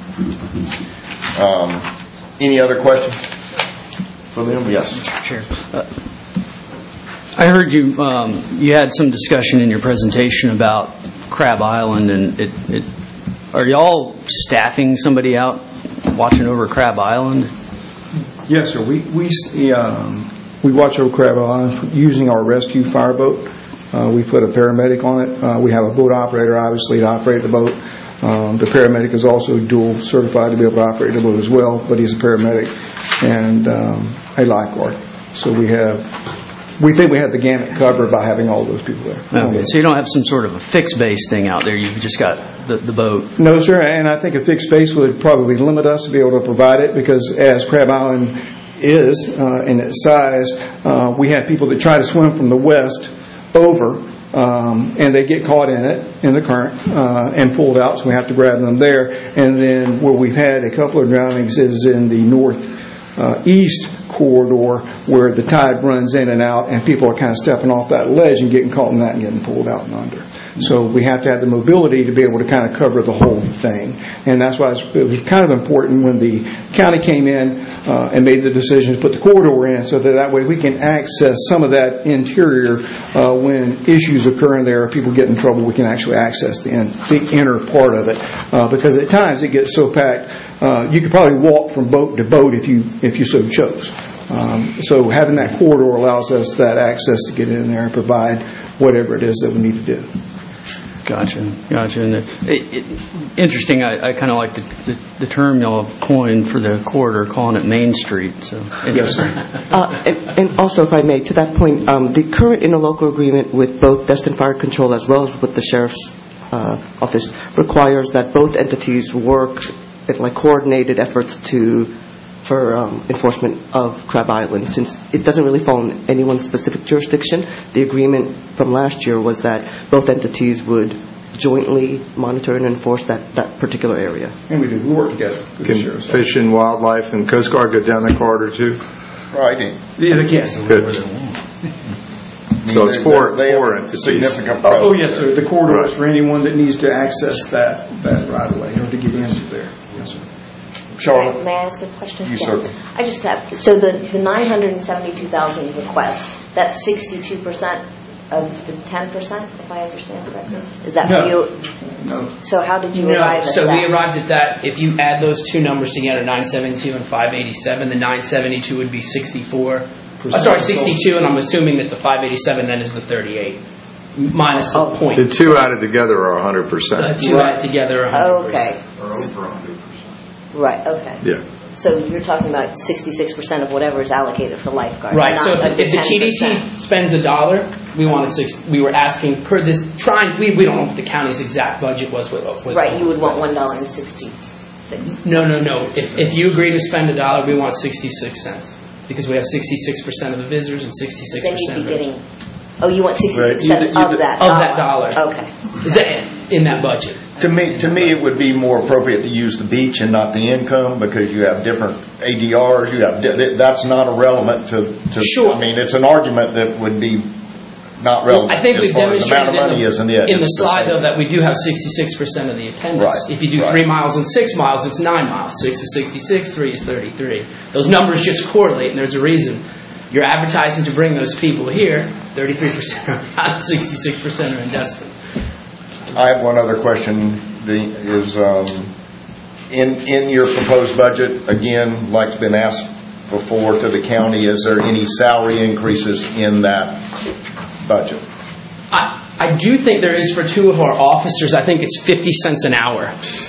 [SPEAKER 2] Um, any other questions for them? Yes.
[SPEAKER 7] Sure. Uh, I heard you um, you had some discussion in your presentation about Crab Island, and it, it, are y'all staffing somebody out watching over Crab Island?
[SPEAKER 13] Yes, sir. We we um, we watch over Crab Island using our rescue fireboat. Uh, we put a paramedic on it. Uh, we have a boat operator, obviously, to operate the boat. Um, the paramedic is also dual certified to be able to operate the boat as well, but he's a paramedic and um, a lifeguard. So we have. We think we have the gamut covered by having all those people there.
[SPEAKER 7] Okay, so you don't have some sort of a fixed base thing out there. You've just got the, the boat.
[SPEAKER 13] No, sir, and I think a fixed base would probably limit us to be able to provide it because as Crab Island is uh, in its size, uh, we have people that try to swim from the west over um, and they get caught in it, in the current, uh, and pulled out, so we have to grab them there. And then where we've had a couple of drownings is in the north uh, east corridor, where the tide runs in and out, and people are kind of stepping off that ledge and getting caught in that and getting pulled out and under. So we have to have the mobility to be able to kind of cover the whole thing. And that's why it was kind of important when the county came in uh, and made the decision to put the corridor in, so that that way we can access some of that interior uh, when issues occur in there, people get in trouble, we can actually access the, in, the inner part of it. Uh, because at times it gets so packed, uh, you could probably walk from boat to boat if you, if you so chose. Um, so having that corridor allows us that access to get in there and provide whatever it is that we need to do.
[SPEAKER 7] Gotcha, gotcha. And it, it, interesting. I, I kind of like the, the, the term y'all coined for the corridor, calling it Main Street. So
[SPEAKER 9] yes. uh, and, and also, if I may, to that point, um, the current interlocal agreement with both Destin Fire Control as well as with the Sheriff's uh, Office requires that both entities work at like coordinated efforts to. for um, enforcement of Crab Island. Since it doesn't really fall in anyone's specific jurisdiction, the agreement from last year was that both entities would jointly monitor and enforce that, that particular area.
[SPEAKER 13] And we do. We work together.
[SPEAKER 6] Can Fish and Wildlife and Coast Guard go down that corridor too?
[SPEAKER 2] Right.
[SPEAKER 13] Yeah, they can.
[SPEAKER 6] Good. So it's four,
[SPEAKER 2] they
[SPEAKER 6] four
[SPEAKER 2] have
[SPEAKER 6] entities.
[SPEAKER 2] Significant
[SPEAKER 13] oh, oh, yes, sir. The corridor
[SPEAKER 6] right.
[SPEAKER 13] is for anyone that needs to access that, that right away or to get into there. Yes, sir.
[SPEAKER 2] Charlotte?
[SPEAKER 5] May I ask a question?
[SPEAKER 2] You
[SPEAKER 5] yeah.
[SPEAKER 2] certainly.
[SPEAKER 5] I just have, so the, the nine hundred seventy-two thousand requests, that's sixty-two percent of the ten percent, if I understand correctly? Is that
[SPEAKER 14] No.
[SPEAKER 5] you?
[SPEAKER 13] No.
[SPEAKER 5] So how did you
[SPEAKER 14] No,
[SPEAKER 5] arrive at
[SPEAKER 14] so
[SPEAKER 5] that?
[SPEAKER 14] we arrived at that. If you add those two numbers together, nine seventy-two and five eighty-seven, the nine seventy-two would be sixty-four. Oh, sorry, sixty-two, and I'm assuming that the five eighty-seven then is the thirty-eight, minus the
[SPEAKER 5] Oh.
[SPEAKER 14] point.
[SPEAKER 6] The two added together are one hundred percent.
[SPEAKER 14] The two added together are one hundred percent.
[SPEAKER 5] Okay.
[SPEAKER 6] Or over one hundred percent.
[SPEAKER 5] Right, okay.
[SPEAKER 6] Yeah.
[SPEAKER 5] So you're talking about sixty-six percent of whatever is allocated for lifeguards.
[SPEAKER 14] Right.
[SPEAKER 5] not
[SPEAKER 14] So
[SPEAKER 5] of
[SPEAKER 14] if, if the T D T
[SPEAKER 5] ten percent.
[SPEAKER 14] spends a dollar, we wanted six. We were asking per this. Trying. We, we don't know what the county's exact budget was with. with
[SPEAKER 5] Right. You would want one dollar and sixty-six.
[SPEAKER 14] No, no, no. If if you agree to spend a dollar, we want sixty-six cents because we have sixty-six percent of the visitors and sixty-six
[SPEAKER 5] Then
[SPEAKER 14] percent.
[SPEAKER 5] you'd be getting. Oh, you want sixty-six
[SPEAKER 2] Right.
[SPEAKER 5] cents
[SPEAKER 2] You- you-
[SPEAKER 5] of that
[SPEAKER 14] of
[SPEAKER 5] dollar.
[SPEAKER 14] that dollar.
[SPEAKER 5] Okay.
[SPEAKER 14] Is that in that budget?
[SPEAKER 2] To me, to me, it would be more appropriate to use the beach and not the income because you have different A D Rs. You have di- that's not irrelevant to. to
[SPEAKER 14] Sure.
[SPEAKER 2] I mean, it's an argument that would be not relevant.
[SPEAKER 14] I think
[SPEAKER 2] as
[SPEAKER 14] we've
[SPEAKER 2] far as the
[SPEAKER 14] demonstrated
[SPEAKER 2] amount of money
[SPEAKER 14] in, the,
[SPEAKER 2] isn't it?
[SPEAKER 14] in the
[SPEAKER 2] It's
[SPEAKER 14] slide,
[SPEAKER 2] same.
[SPEAKER 14] though, that we do have sixty-six percent of the attendance.
[SPEAKER 2] Right.
[SPEAKER 14] If you do
[SPEAKER 2] Right.
[SPEAKER 14] three miles and six miles, it's nine miles. Six is sixty-six, three is thirty-three. Those numbers just correlate, and there's a reason. You're advertising to bring those people here. thirty-three percent are out, sixty-six percent are in Destin.
[SPEAKER 2] I have one other question. The, is um, in in your proposed budget again, like's been asked before to the county. Is there any salary increases in that budget?
[SPEAKER 14] I, I do think there is for two of our officers. I think it's fifty cents an hour.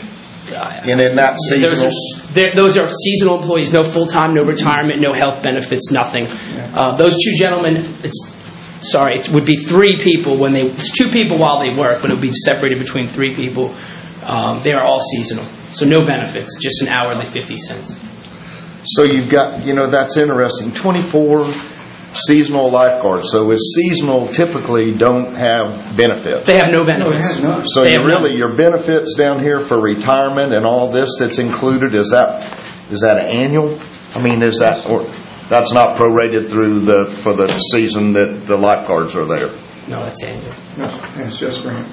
[SPEAKER 2] And in that seasonal?
[SPEAKER 14] Those are, those are seasonal employees, no full-time, no retirement, no health benefits, nothing. Uh, those two gentlemen, it's sorry, it would be three people when they, it's two people while they work, but it would be separated between three people. Um, they are all seasonal, so no benefits, just an hourly fifty cents.
[SPEAKER 2] So you've got, you know, that's interesting. twenty-four seasonal lifeguards. So is seasonal typically don't have benefits?
[SPEAKER 14] They have no benefits.
[SPEAKER 13] No,
[SPEAKER 2] So
[SPEAKER 14] They
[SPEAKER 2] you
[SPEAKER 14] have
[SPEAKER 2] really,
[SPEAKER 14] none.
[SPEAKER 2] your benefits down here for retirement and all this that's included, is that is that an annual? I mean, is that, or that's not prorated through the, for the season that the lifeguards are there?
[SPEAKER 14] No, that's annual.
[SPEAKER 13] No, it's just grant.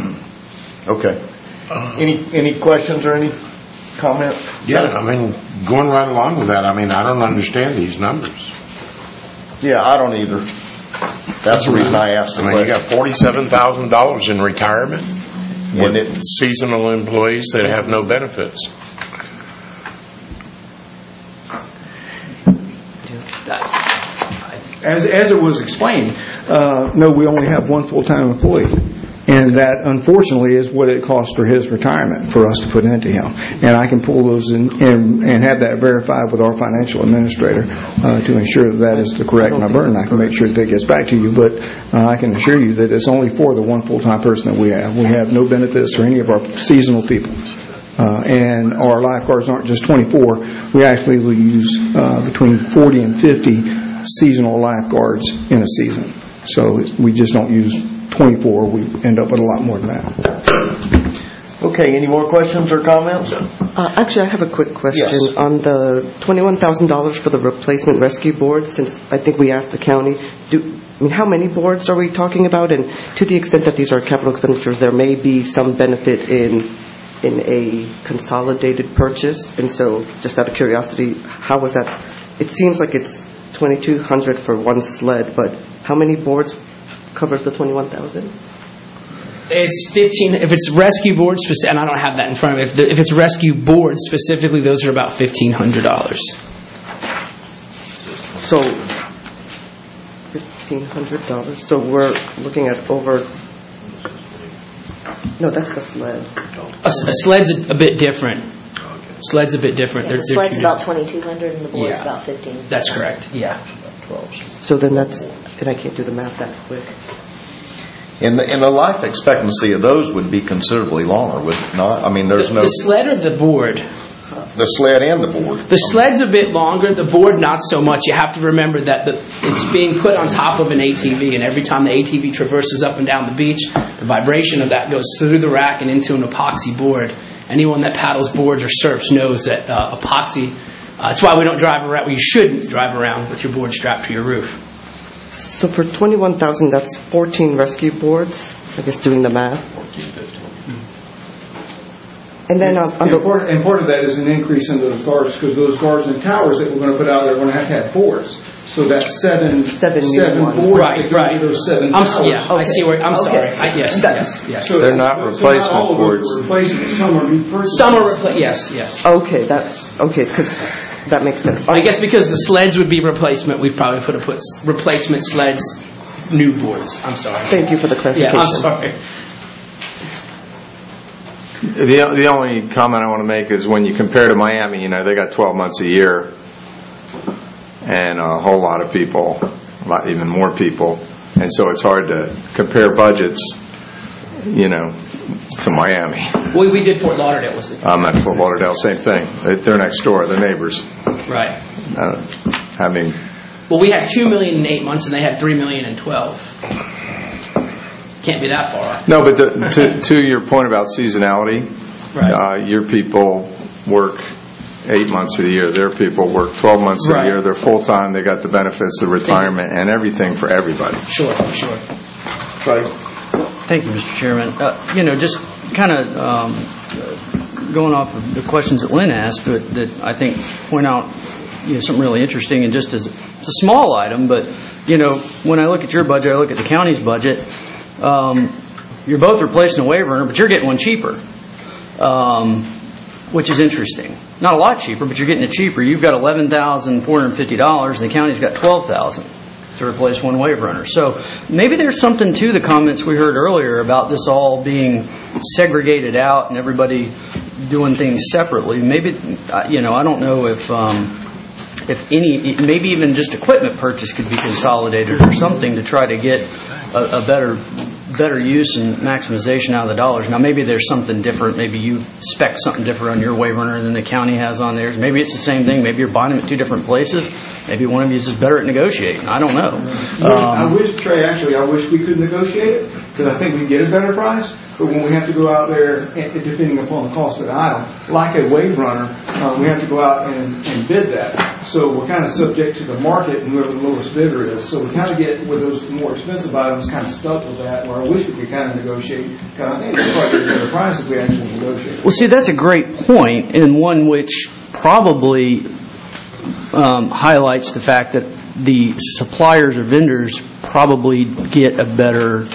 [SPEAKER 2] Okay. Any, any questions or any comment?
[SPEAKER 15] Yeah, I mean, going right along with that, I mean, I don't understand these numbers.
[SPEAKER 2] Yeah, I don't either. That's the reason I asked the
[SPEAKER 15] I mean, you got
[SPEAKER 2] question.
[SPEAKER 15] forty-seven thousand dollars in retirement
[SPEAKER 2] And
[SPEAKER 15] with
[SPEAKER 2] it-
[SPEAKER 15] seasonal employees that have no benefits.
[SPEAKER 13] As, as it was explained, uh, no, we only have one full-time employee. And that, unfortunately, is what it costs for his retirement for us to put into him. And I can pull those in, in and have that verified with our financial administrator uh, to ensure that that is the correct number, and I can make sure that it gets back to you. But uh, I can assure you that it's only for the one full-time person that we have. We have no benefits for any of our seasonal people. Uh, and our lifeguards aren't just twenty-four. We actually will use uh, between forty and fifty seasonal lifeguards in a season. So we just don't use twenty-four, we end up with a lot more than that.
[SPEAKER 2] Okay, any more questions or comments?
[SPEAKER 9] Uh, actually, I have a quick question.
[SPEAKER 2] Yes.
[SPEAKER 9] On the twenty-one thousand dollars for the replacement rescue board, since I think we asked the county, do, I mean, how many boards are we talking about? And to the extent that these are capital expenditures, there may be some benefit in in a consolidated purchase. And so, just out of curiosity, how was that? It seems like it's twenty-two hundred dollars for one sled, but how many boards covers the twenty-one thousand dollars?
[SPEAKER 14] It's fifteen. If it's rescue board specific, and I don't have that in front of me. If, the, if it's rescue board specifically, those are about fifteen hundred dollars.
[SPEAKER 9] So, fifteen hundred dollars. So we're looking at over. No, that's the sled.
[SPEAKER 14] A, a sled's a, a bit different. Sled's a bit different.
[SPEAKER 5] Yeah,
[SPEAKER 14] they're,
[SPEAKER 5] the
[SPEAKER 14] they're
[SPEAKER 5] sled's about twenty-two hundred dollars and the board's
[SPEAKER 14] Yeah.
[SPEAKER 5] about fifteen.
[SPEAKER 14] That's correct. Yeah.
[SPEAKER 9] So then that's, and I can't do the math that quick.
[SPEAKER 2] And the, and the life expectancy of those would be considerably longer, would it not? I mean, there's
[SPEAKER 14] the,
[SPEAKER 2] no...
[SPEAKER 14] the sled or the board?
[SPEAKER 2] The sled and the board.
[SPEAKER 14] The sled's a bit longer. The board, not so much. You have to remember that the, it's being put on top of an A T V, and every time the A T V traverses up and down the beach, the vibration of that goes through the rack and into an epoxy board. Anyone that paddles boards or surfs knows that uh, epoxy, uh, that's why we don't drive around, well, you shouldn't drive around with your board strapped to your roof.
[SPEAKER 9] So for twenty-one thousand dollars, that's fourteen rescue boards, I guess doing the math. And then on, on
[SPEAKER 13] and, part, and part of that is an increase in those guards, because those guards and towers that we're going to put out there are going to have to have boards. So that's seven,
[SPEAKER 9] seven,
[SPEAKER 13] seven boards.
[SPEAKER 14] Right, right.
[SPEAKER 13] Those seven
[SPEAKER 14] I'm,
[SPEAKER 13] towers.
[SPEAKER 14] yeah, okay. I see where. I'm
[SPEAKER 9] Okay.
[SPEAKER 14] sorry. I, yes,
[SPEAKER 9] That,
[SPEAKER 14] yes, yes.
[SPEAKER 13] So
[SPEAKER 6] They're not
[SPEAKER 13] so
[SPEAKER 6] replacement
[SPEAKER 13] not all of
[SPEAKER 6] boards.
[SPEAKER 13] those are replacement. Some are new purchases.
[SPEAKER 14] Some are repla- Yes, yes.
[SPEAKER 9] Okay, that's okay, because that makes sense.
[SPEAKER 14] I guess because the sleds would be replacement, we've probably put a put replacement sleds, new boards. I'm sorry.
[SPEAKER 9] Thank you for the clarification.
[SPEAKER 14] Yeah, I'm sorry.
[SPEAKER 6] The, the only comment I want to make is when you compare to Miami, you know, they got twelve months a year and a whole lot of people, a lot, even more people. And so it's hard to compare budgets, you know, to Miami.
[SPEAKER 14] We, we did Fort Lauderdale. Was the
[SPEAKER 6] I'm at Fort Lauderdale, same thing. They're next door, they're neighbors.
[SPEAKER 14] Right.
[SPEAKER 6] Uh, I mean,
[SPEAKER 14] Well, we had two million in eight months, and they had three million in twelve. Can't be that far off.
[SPEAKER 6] no, but the, to, to your point about seasonality,
[SPEAKER 14] Right.
[SPEAKER 6] uh, your people work eight months of the year. Their people work twelve months of
[SPEAKER 14] Right.
[SPEAKER 6] the year. They're full time. They got the benefits, the retirement, and everything for everybody.
[SPEAKER 14] Sure, sure.
[SPEAKER 6] Right.
[SPEAKER 7] Thank you, Mister Chairman. Uh, you know, just kind of um, going off of the questions that Lynn asked, that, that I think point out you know, something really interesting, and just as it's a small item, but you know, when I look at your budget, I look at the county's budget. Um, you're both replacing a wave runner, but you're getting one cheaper, um, which is interesting. Not a lot cheaper, but you're getting it cheaper. You've got eleven thousand four hundred fifty dollars, and the county's got twelve thousand dollars to replace one wave runner. So maybe there's something to the comments we heard earlier about this all being segregated out and everybody doing things separately. Maybe, you know, I don't know if um, if any, maybe even just equipment purchase could be consolidated or something to try to get a, a better better use and maximization out of the dollars. Now, maybe there's something different. Maybe you spec something different on your wave runner than the county has on theirs. Maybe it's the same thing. Maybe you're buying them at two different places. Maybe one of you is just better at negotiating. I don't know.
[SPEAKER 13] I
[SPEAKER 7] Um,
[SPEAKER 13] wish, Trey, actually, I wish we could negotiate it, because I think we get a better price. But when we have to go out there, and depending upon the cost of the item, like a wave runner, uh, we have to go out and, and bid that. So we're kind of subject to the market and whoever the lowest bidder is. So we kind of get, with those more expensive items, kind of stuck with that, where I wish we could kind of negotiate. Because I think it's probably a better price if we actually negotiate.
[SPEAKER 7] Well, see, that's a great point, and one which probably um, highlights the fact that the suppliers or vendors probably get a better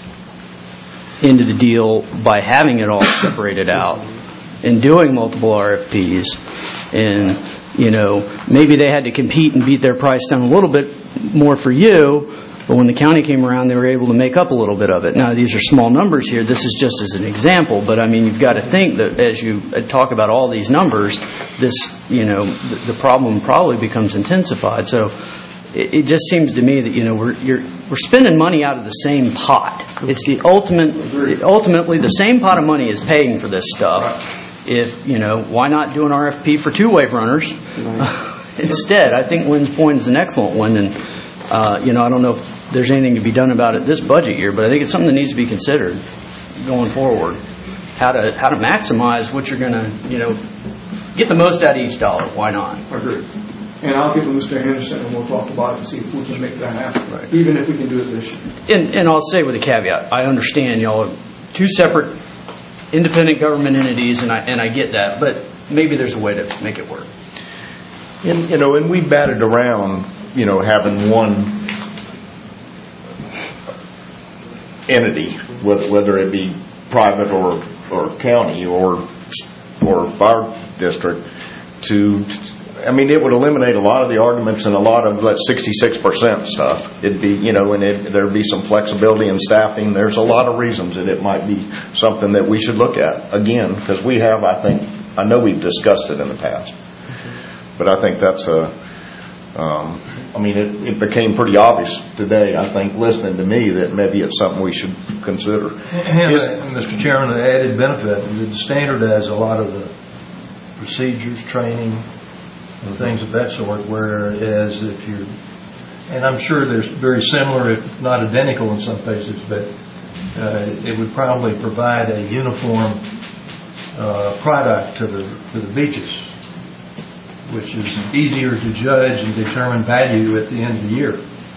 [SPEAKER 7] end of the deal by having it all separated out and doing multiple R F Ps. And, you know, maybe they had to compete and beat their price down a little bit more for you, but when the county came around, they were able to make up a little bit of it. Now, these are small numbers here. This is just as an example, but I mean, you've got to think that as you talk about all these numbers, this, you know, the, the problem probably becomes intensified. So it, it just seems to me that, you know, we're you're, we're spending money out of the same pot. It's the ultimate, ultimately, the same pot of money is paying for this stuff. If, you know, why not do an R F P for two wave runners instead? I think Lynn's point is an excellent one, and Uh, you know, I don't know if there's anything to be done about it this budget year, but I think it's something that needs to be considered going forward. How to how to maximize what you're going to, you know, get the most out of each dollar. Why not?
[SPEAKER 13] I agree. And I'll get with Mister Henderson and we'll talk about it and see if we can make that happen, right. Even if we can do it this year.
[SPEAKER 7] And, and I'll say with a caveat, I understand y'all are two separate independent government entities, and I and I get that, but maybe there's a way to make it work.
[SPEAKER 2] And, you know, and we batted around, you know, having one entity, whether it be private or, or county or or fire district, to, I mean, it would eliminate a lot of the arguments and a lot of that sixty-six percent stuff. It'd be, you know, and it, there'd be some flexibility in staffing. There's a lot of reasons that it might be something that we should look at again, because we have, I think, I know we've discussed it in the past, but I think that's a, um, I mean, it, it became pretty obvious today, I think, listening to me, that maybe it's something we should consider.
[SPEAKER 11] And, Is, uh, Mister Chairman, the added benefit is it standardized a lot of the procedures, training, and things of that sort, whereas if you, and I'm sure there's very similar, if not identical in some places, but uh, it would probably provide a uniform uh, product to the to the beaches, which is easier to judge and determine value at the end of the year.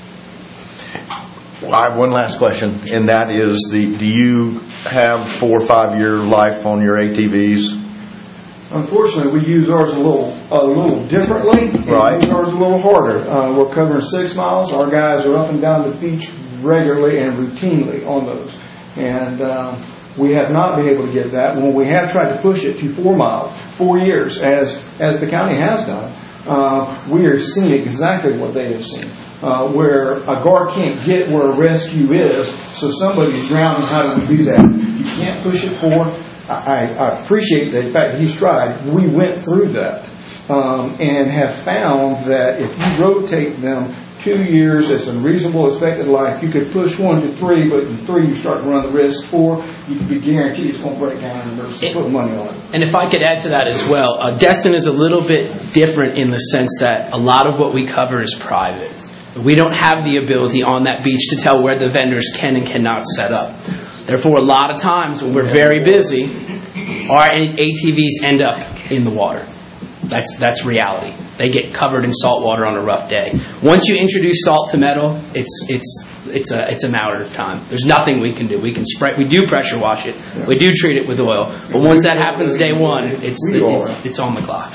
[SPEAKER 2] Well, I have one last question, and that is, the do you have four or five year life on your A T Vs?
[SPEAKER 16] Unfortunately, we use ours a little a little differently.
[SPEAKER 2] Right.
[SPEAKER 16] We use ours a little harder. Uh, we're covering six miles. Our guys are up and down the beach regularly and routinely on those. And uh, we have not been able to get that. When we have tried to push it to four miles, four years, as as the county has done, uh, we are seeing exactly what they have seen. Uh, where a guard can't get where a rescue is, so somebody's drowning. How do we do that? You can't push it forward. I, I appreciate the fact that he's tried. We went through that um, and have found that if you rotate them two years as a reasonable expected life, you could push one to three, but in three you start to run the risk. Four, you can be guaranteed it's going to break down and there's put money on it.
[SPEAKER 14] And if I could add to that as well, uh, Destin is a little bit different in the sense that a lot of what we cover is private. We don't have the ability on that beach to tell where the vendors can and cannot set up. Therefore, a lot of times when we're very busy, our A T Vs end up in the water. That's that's reality. They get covered in salt water on a rough day. Once you introduce salt to metal, it's it's it's a it's a matter of time. There's nothing we can do. We can spray. We do pressure wash it. We do treat it with oil. But once that happens day one, it's it's, it's on the clock.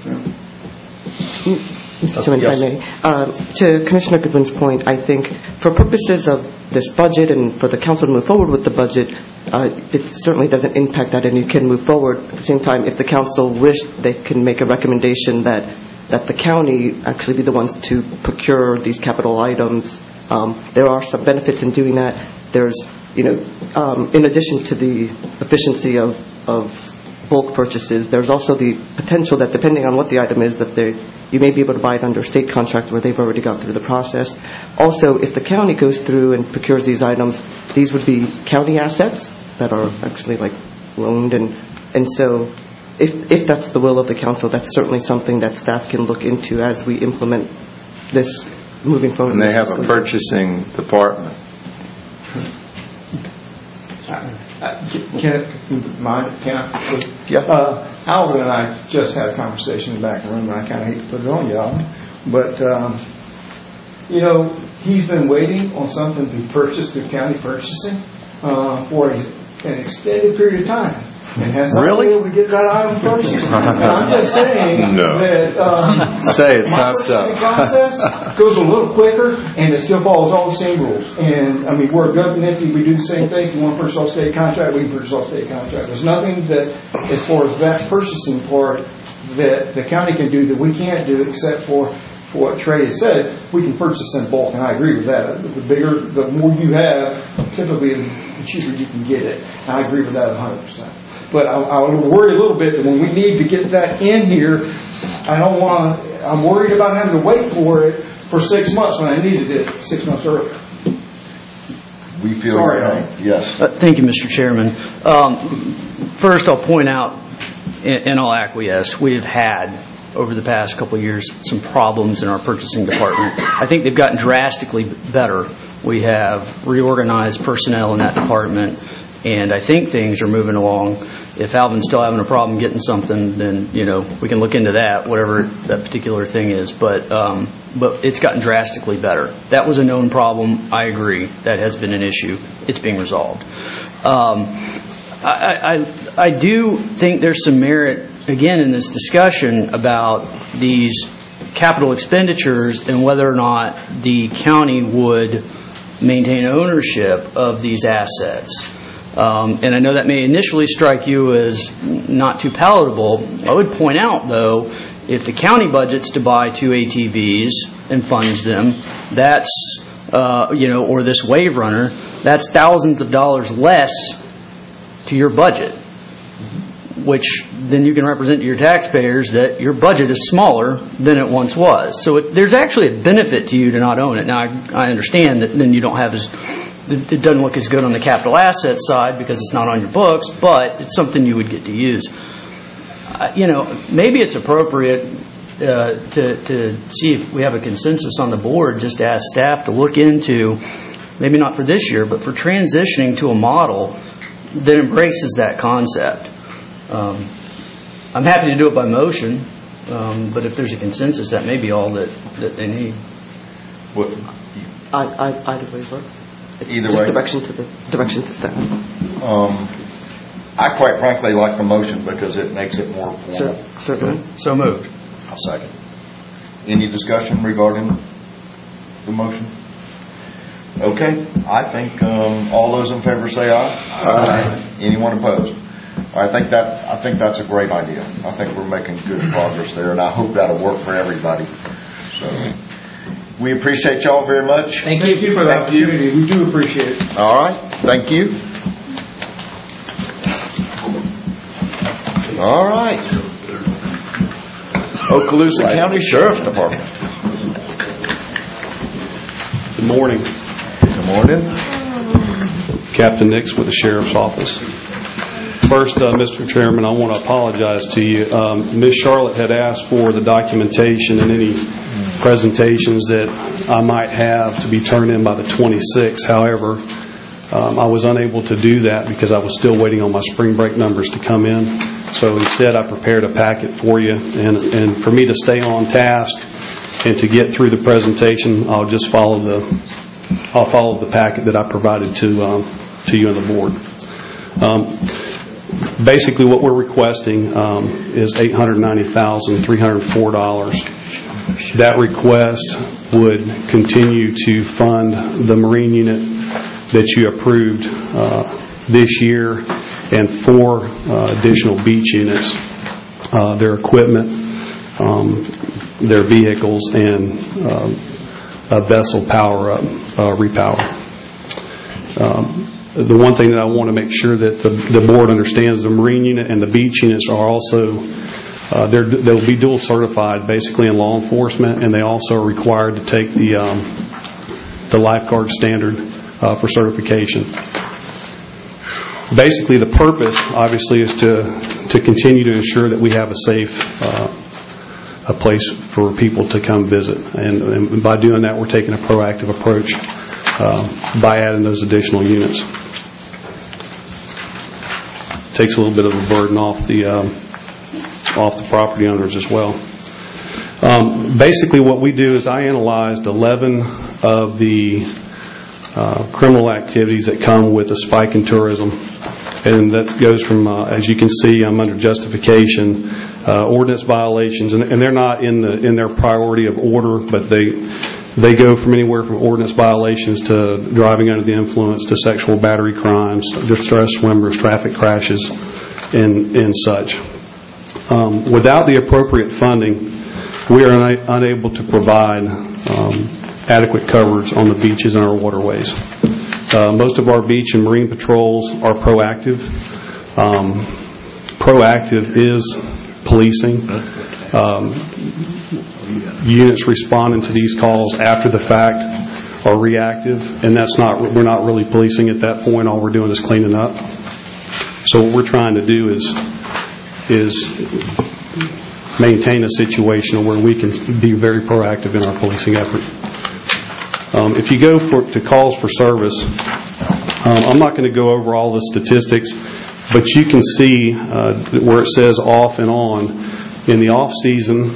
[SPEAKER 9] Mister Chairman, if I may. Uh, to Commissioner Goodwin's point, I think for purposes of this budget and for the council to move forward with the budget, uh, it certainly doesn't impact that, and you can move forward. At the same time, if the council wished, they can make a recommendation that that the county actually be the ones to procure these capital items. Um, there are some benefits in doing that. There's, you know, um, in addition to the efficiency of of bulk purchases, there's also the potential that depending on what the item is, that they you may be able to buy it under state contract where they've already gone through the process. Also, if the county goes through and procures these items, these would be county assets that are actually like loaned, and and so if if that's the will of the council, that's certainly something that staff can look into as we implement this moving forward.
[SPEAKER 6] And they have a purchasing department.
[SPEAKER 16] Uh, can it, mind, can I? Yeah. Uh, Alvin and I just had a conversation in the back of the room, and I kind of hate to put it on y'all, but um, you know, he's been waiting on something to be purchased through county purchasing uh, for a, an extended period of time. And has not
[SPEAKER 2] really?
[SPEAKER 16] been able to get that item purchased. And I'm just saying
[SPEAKER 6] no.
[SPEAKER 16] that um,
[SPEAKER 6] Say it's
[SPEAKER 16] my
[SPEAKER 6] not so.
[SPEAKER 16] purchasing process goes a little quicker, and it still follows all the same rules. And I mean, we're a government entity. We do the same thing. If you want to purchase off state contract, we can purchase off state contract. There's nothing that, as far as that purchasing part, that the county can do that we can't do, except for. For what Trey has said, we can purchase in bulk, and I agree with that. The bigger, the more you have, typically the cheaper you can get it. And I agree with that one hundred percent. But I, I worry a little bit that when we need to get that in here, I don't want to, I'm worried about having to wait for it for six months when I needed it six months earlier.
[SPEAKER 2] We feel
[SPEAKER 16] Sorry,
[SPEAKER 2] right. Yes.
[SPEAKER 7] Uh, thank you, Mister Chairman. Um, first, I'll point out, and, and I'll acquiesce, we have had over the past couple of years some problems in our purchasing department. I think they've gotten drastically better. We have reorganized personnel in that department, and I think things are moving along. If Alvin's still having a problem getting something, then, you know, we can look into that, whatever that particular thing is. But um, but it's gotten drastically better. That was a known problem. I agree. That has been an issue. It's being resolved. Um, I, I, I do think there's some merit, again, in this discussion about these capital expenditures and whether or not the county would maintain ownership of these assets. Um, and I know that may initially strike you as not too palatable. I would point out, though, if the county budgets to buy two A T Vs and funds them, that's, uh, you know, or this Wave Runner, that's thousands of dollars less to your budget, which then you can represent to your taxpayers that your budget is smaller than it once was. So it, there's actually a benefit to you to not own it. Now, I, I understand that then you don't have as, it doesn't look as good on the capital asset side because it's not on your books, but it's something you would get to use. Uh, you know, maybe it's appropriate uh, to, to see if we have a consensus on the board, just to ask staff to look into, maybe not for this year, but for transitioning to a model that embraces that concept. Um, I'm happy to do it by motion, um, but if there's a consensus, that may be all that, that they need.
[SPEAKER 2] What?
[SPEAKER 9] I, I, either way works.
[SPEAKER 2] Either
[SPEAKER 9] Just
[SPEAKER 2] way?
[SPEAKER 9] Direction to, the, direction to staff.
[SPEAKER 2] Um, I quite frankly like the motion because it makes it more formal.
[SPEAKER 9] Sure, certainly.
[SPEAKER 7] So moved.
[SPEAKER 2] I'll second. Any discussion regarding the motion? Okay. I think um, all those in favor say aye. Aye. Anyone opposed? I think that I think that's a great idea. I think we're making good progress there, and I hope that'll work for everybody. So we appreciate y'all very much.
[SPEAKER 16] Thank you. Thank you for the opportunity. We do appreciate it.
[SPEAKER 2] All right. Thank you. All right. Okaloosa County Sheriff's Department.
[SPEAKER 17] Good morning.
[SPEAKER 2] Good morning.
[SPEAKER 17] Captain Nix with the Sheriff's Office. First, uh, Mister Chairman, I want to apologize to you. Um, Miz Charlotte had asked for the documentation and any presentations that I might have to be turned in by the twenty-sixth. However, um, I was unable to do that because I was still waiting on my spring break numbers to come in. So instead, I prepared a packet for you. And, and for me to stay on task and to get through the presentation, I'll just follow the I'll follow the packet that I provided to um, to you and the board. Um, Basically, what we're requesting um, is eight hundred ninety thousand three hundred four dollars. That request would continue to fund the Marine unit that you approved uh, this year and four uh, additional beach units, uh, their equipment, um, their vehicles, and uh, a vessel power-up, uh, repower. Um, The one thing that I want to make sure that the, the board understands, the Marine unit and the beach units are also, uh, they're, they'll be dual certified basically in law enforcement, and they also are required to take the, um, the lifeguard standard uh, for certification. Basically, the purpose, obviously, is to, to continue to ensure that we have a safe uh, a place for people to come visit. And, and by doing that, we're taking a proactive approach uh, by adding those additional units. Takes a little bit of a burden off the um, off the property owners as well. Um, basically, what we do is I analyzed eleven of the uh, criminal activities that come with a spike in tourism, and that goes from, uh, as you can see, I'm under justification, uh, ordinance violations, and, and they're not in the in their priority of order, but they. They go from anywhere from ordinance violations to driving under the influence to sexual battery crimes, distress swimmers, traffic crashes, and, and such. Um, without the appropriate funding, we are una- unable to provide um, adequate coverage on the beaches and our waterways. Uh, most of our beach and marine patrols are proactive. Um, proactive is policing. Um, units responding to these calls after the fact are reactive, and that's not, we're not really policing at that point. All we're doing is cleaning up. So what we're trying to do is is maintain a situation where we can be very proactive in our policing effort. Um, if you go for, to calls for service, um, I'm not going to go over all the statistics, but you can see uh, where it says off and on. In the off season,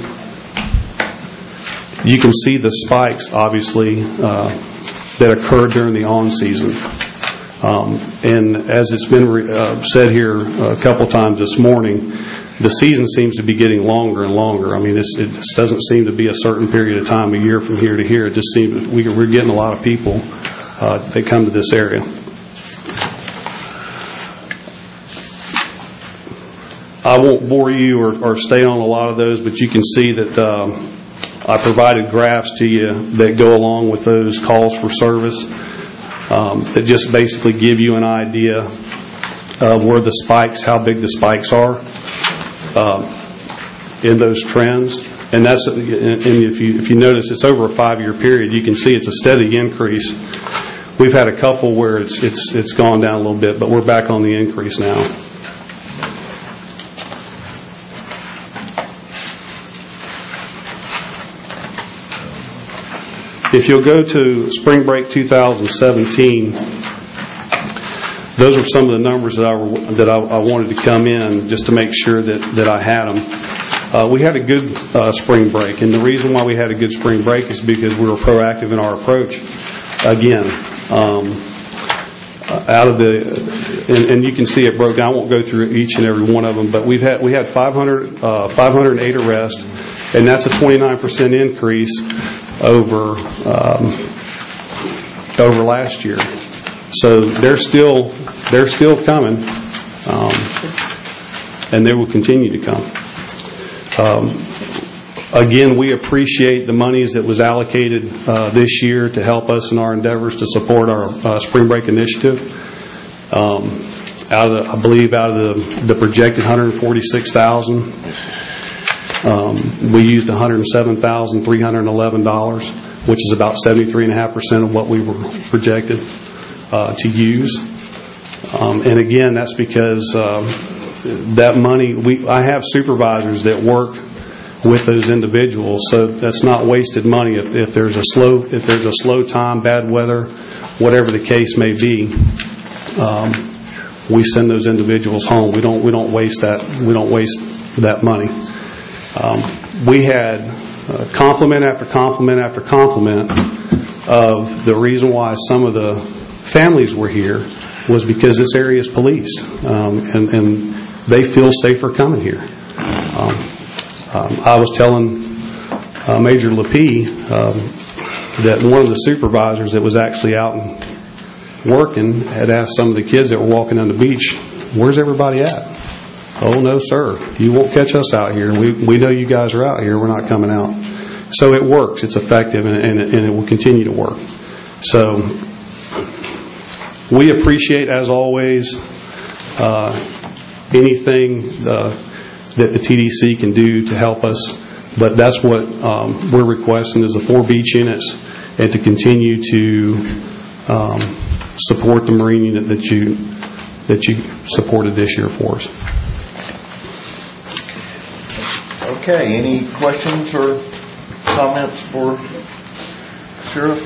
[SPEAKER 17] you can see the spikes, obviously, uh, that occur during the on season. Um, and as it's been re- uh, said here a couple times this morning, the season seems to be getting longer and longer. I mean, it's, it just doesn't seem to be a certain period of time, a year from here to here. It just seems we, we're getting a lot of people uh, that come to this area. I won't bore you or, or stay on a lot of those, but you can see that um, I provided graphs to you that go along with those calls for service um, that just basically give you an idea of where the spikes, how big the spikes are um, in those trends. And that's, and if you if you notice, it's over a five-year period. You can see it's a steady increase. We've had a couple where it's it's it's gone down a little bit, but we're back on the increase now. If you'll go to spring break two thousand seventeen, those are some of the numbers that I that I, I wanted to come in just to make sure that, that I had them. Uh, we had a good uh, spring break, and the reason why we had a good spring break is because we were proactive in our approach. Again, um, out of the, and, and you can see it broke down. I won't go through each and every one of them, but we've had we had five hundred, uh, five hundred eight arrests, and that's a twenty-nine percent increase over um, over last year. So they're still they're still coming, um, and they will continue to come. Um, again, we appreciate the monies that was allocated uh, this year to help us in our endeavors to support our uh, spring break initiative. Um, out of the, I believe out of the, the projected one hundred forty-six thousand. Um, we used one hundred seven thousand three hundred eleven dollars, which is about seventy-three point five percent of what we were projected uh, to use. Um, and again, that's because uh, that money, we, I have supervisors that work with those individuals, so that's not wasted money. If, if there's a slow, if there's a slow time, bad weather, whatever the case may be, um, we send those individuals home. We don't, we don't waste that. We don't waste that money. Um, we had uh, compliment after compliment after compliment of the reason why some of the families were here was because this area is policed, um, and, and they feel safer coming here. Um, um, I was telling uh, Major Lapie um, that one of the supervisors that was actually out and working had asked some of the kids that were walking on the beach, "Where's everybody at?" "Oh, no, sir. You won't catch us out here. We we know you guys are out here. We're not coming out." So it works. It's effective, and, and, and it will continue to work. So we appreciate, as always, uh, anything uh, that the T D C can do to help us. But that's what um, we're requesting is the four beach units, and to continue to um, support the Marine unit that you that you supported this year for us.
[SPEAKER 2] Okay, any questions or comments for Sheriff?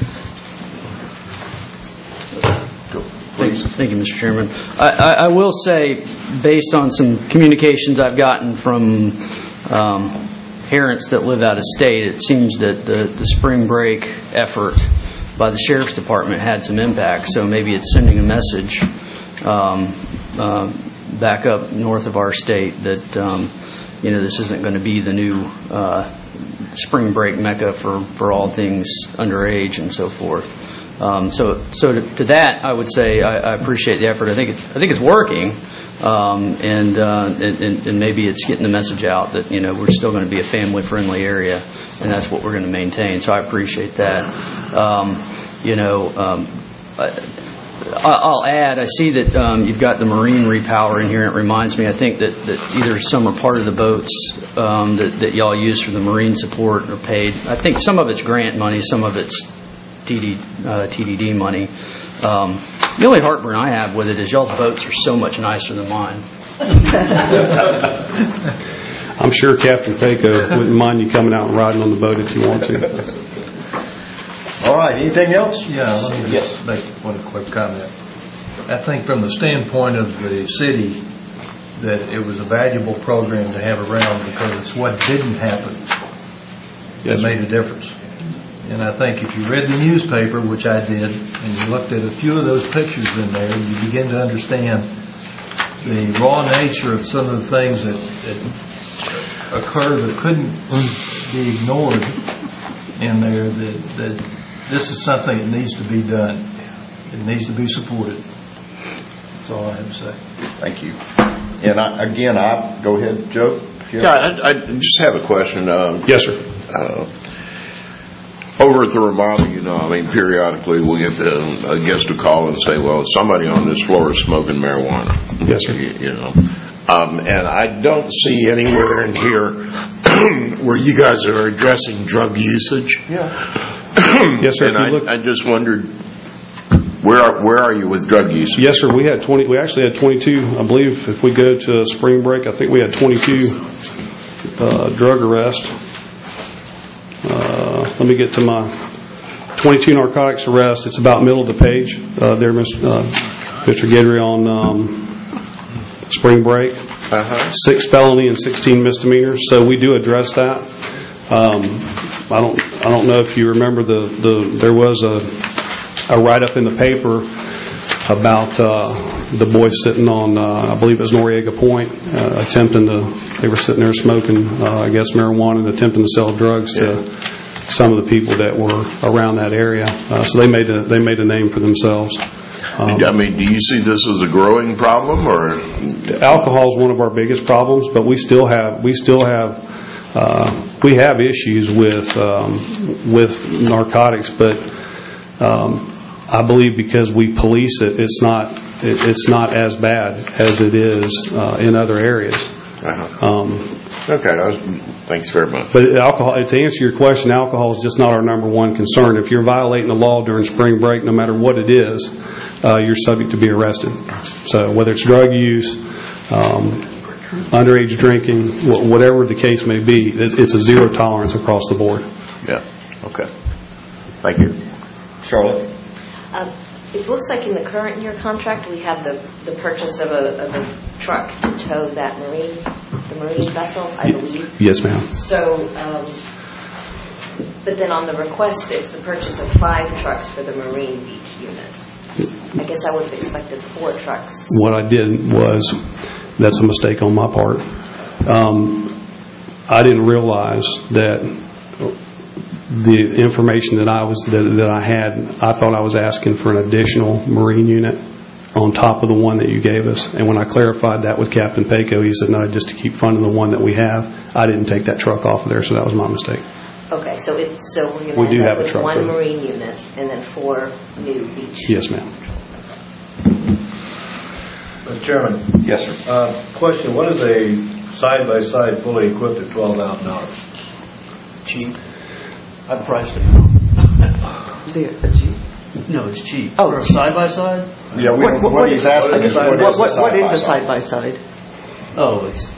[SPEAKER 2] Go, please.
[SPEAKER 7] Thank you, Mister Chairman. I, I, I will say, based on some communications I've gotten from um, parents that live out of state, it seems that the, the spring break effort by the Sheriff's Department had some impact. So maybe it's sending a message um, uh, back up north of our state that um, you know, this isn't going to be the new uh, spring break mecca for, for all things underage and so forth. Um, so, so to, to that, I would say I, I appreciate the effort. I think it, I think it's working, um, and, uh, and and maybe it's getting the message out that you know we're still going to be a family-friendly area, and that's what we're going to maintain. So I appreciate that. Um, you know. Um, I, I'll add, I see that um, you've got the Marine repower in here, and it reminds me, I think that, that either some are part of the boats um, that, that y'all use for the Marine support or paid. I think some of it's grant money, some of it's T D, uh, T D D money. Um, the only heartburn I have with it is y'all's boats are so much nicer than mine.
[SPEAKER 17] I'm sure Captain Paco wouldn't mind you coming out and riding on the boat if you want to.
[SPEAKER 2] All right, anything else?
[SPEAKER 11] Yeah, let me
[SPEAKER 2] Yes.
[SPEAKER 11] just make one quick comment. I think from the standpoint of the city, that it was a valuable program to have around because it's what didn't happen that made a difference. And I think if you read the newspaper, which I did, and you looked at a few of those pictures in there, you begin to understand the raw nature of some of the things that, that occur that couldn't be ignored in there, that, that this is something that needs to be done. It needs to be supported. That's all I have to say.
[SPEAKER 2] Thank you. And I, again, I go ahead, Joe.
[SPEAKER 15] Yeah, I, I just have a question. Um,
[SPEAKER 17] yes, sir.
[SPEAKER 15] Uh, over at the Ramada, you know, I mean, periodically we get the, a guest to call and say, well, somebody on this floor is smoking marijuana.
[SPEAKER 17] Yes, sir.
[SPEAKER 15] You, you know, um, and I don't see anywhere in here where you guys are addressing drug usage.
[SPEAKER 2] Yeah.
[SPEAKER 17] Yes, sir.
[SPEAKER 15] And I,
[SPEAKER 17] look-
[SPEAKER 15] I just wondered, where are, where are you with drug usage?
[SPEAKER 17] Yes, sir. We had twenty. We actually had twenty-two. I believe if we go to spring break, I think we had twenty-two uh, drug arrests. Uh, let me get to my twenty-two narcotics arrests. It's about middle of the page uh, there, Mister Uh, Mister Guidry, on um, spring break.
[SPEAKER 15] Uh-huh.
[SPEAKER 17] Six felony and sixteen misdemeanors. So we do address that. Um, I don't. I don't know if you remember the the there was a. a write-up in the paper about uh, the boys sitting on, uh, I believe it was Noriega Point, uh, attempting to, they were sitting there smoking, uh, I guess, marijuana and attempting to sell drugs to yeah. some of the people that were around that area. Uh, so they made a, they made a name for themselves. Um,
[SPEAKER 15] I mean, do you see this as a growing problem, or?
[SPEAKER 17] Alcohol is one of our biggest problems, but we still have, we still have, uh, we have issues with, um, with narcotics, but, um, I believe because we police it, it's not it, it's not as bad as it is uh, in other areas.
[SPEAKER 15] Uh-huh.
[SPEAKER 17] Um,
[SPEAKER 15] okay, I was, thanks very much.
[SPEAKER 17] But alcohol, to answer your question, alcohol is just not our number one concern. If you're violating the law during spring break, no matter what it is, uh, you're subject to be arrested. So whether it's drug use, um, underage drinking, whatever the case may be, it's a zero tolerance across the board.
[SPEAKER 15] Yeah. Okay. Thank you,
[SPEAKER 2] Charlotte.
[SPEAKER 5] Um, it looks like in the current year contract we have the, the purchase of a, of a truck to tow that marine, the marine vessel, I believe.
[SPEAKER 17] Yes, ma'am.
[SPEAKER 5] So, um, but then on the request, it's the purchase of five trucks for the marine beach unit. I guess I would have expected four trucks.
[SPEAKER 17] What I did was, that's a mistake on my part. Um, I didn't realize that the information that I was that, that I had, I thought I was asking for an additional marine unit on top of the one that you gave us. And when I clarified that with Captain Paco, he said, no, just to keep funding the one that we have. I didn't take that truck off of there, so that was my mistake.
[SPEAKER 5] Okay, so it, so we're going to
[SPEAKER 17] We do
[SPEAKER 5] end
[SPEAKER 17] have
[SPEAKER 5] up
[SPEAKER 17] a
[SPEAKER 5] with
[SPEAKER 17] truck
[SPEAKER 5] one
[SPEAKER 17] there.
[SPEAKER 5] marine unit and then four new beach.
[SPEAKER 17] Yes, ma'am.
[SPEAKER 8] Mister Chairman.
[SPEAKER 2] Yes, sir.
[SPEAKER 8] Uh, question, what is a side-by-side fully equipped at twelve thousand dollars?
[SPEAKER 7] Cheap. I priced it out.
[SPEAKER 9] Is it a Jeep?
[SPEAKER 7] No, it's cheap.
[SPEAKER 9] Oh.
[SPEAKER 7] For a side-by-side?
[SPEAKER 2] Yeah, we,
[SPEAKER 9] What-
[SPEAKER 2] what,
[SPEAKER 9] what
[SPEAKER 2] he's
[SPEAKER 9] is-
[SPEAKER 2] asking is what,
[SPEAKER 9] What,
[SPEAKER 2] is,
[SPEAKER 9] what,
[SPEAKER 2] a
[SPEAKER 9] what is a
[SPEAKER 2] side-by-side?
[SPEAKER 9] side-by-side?
[SPEAKER 7] Oh, it's...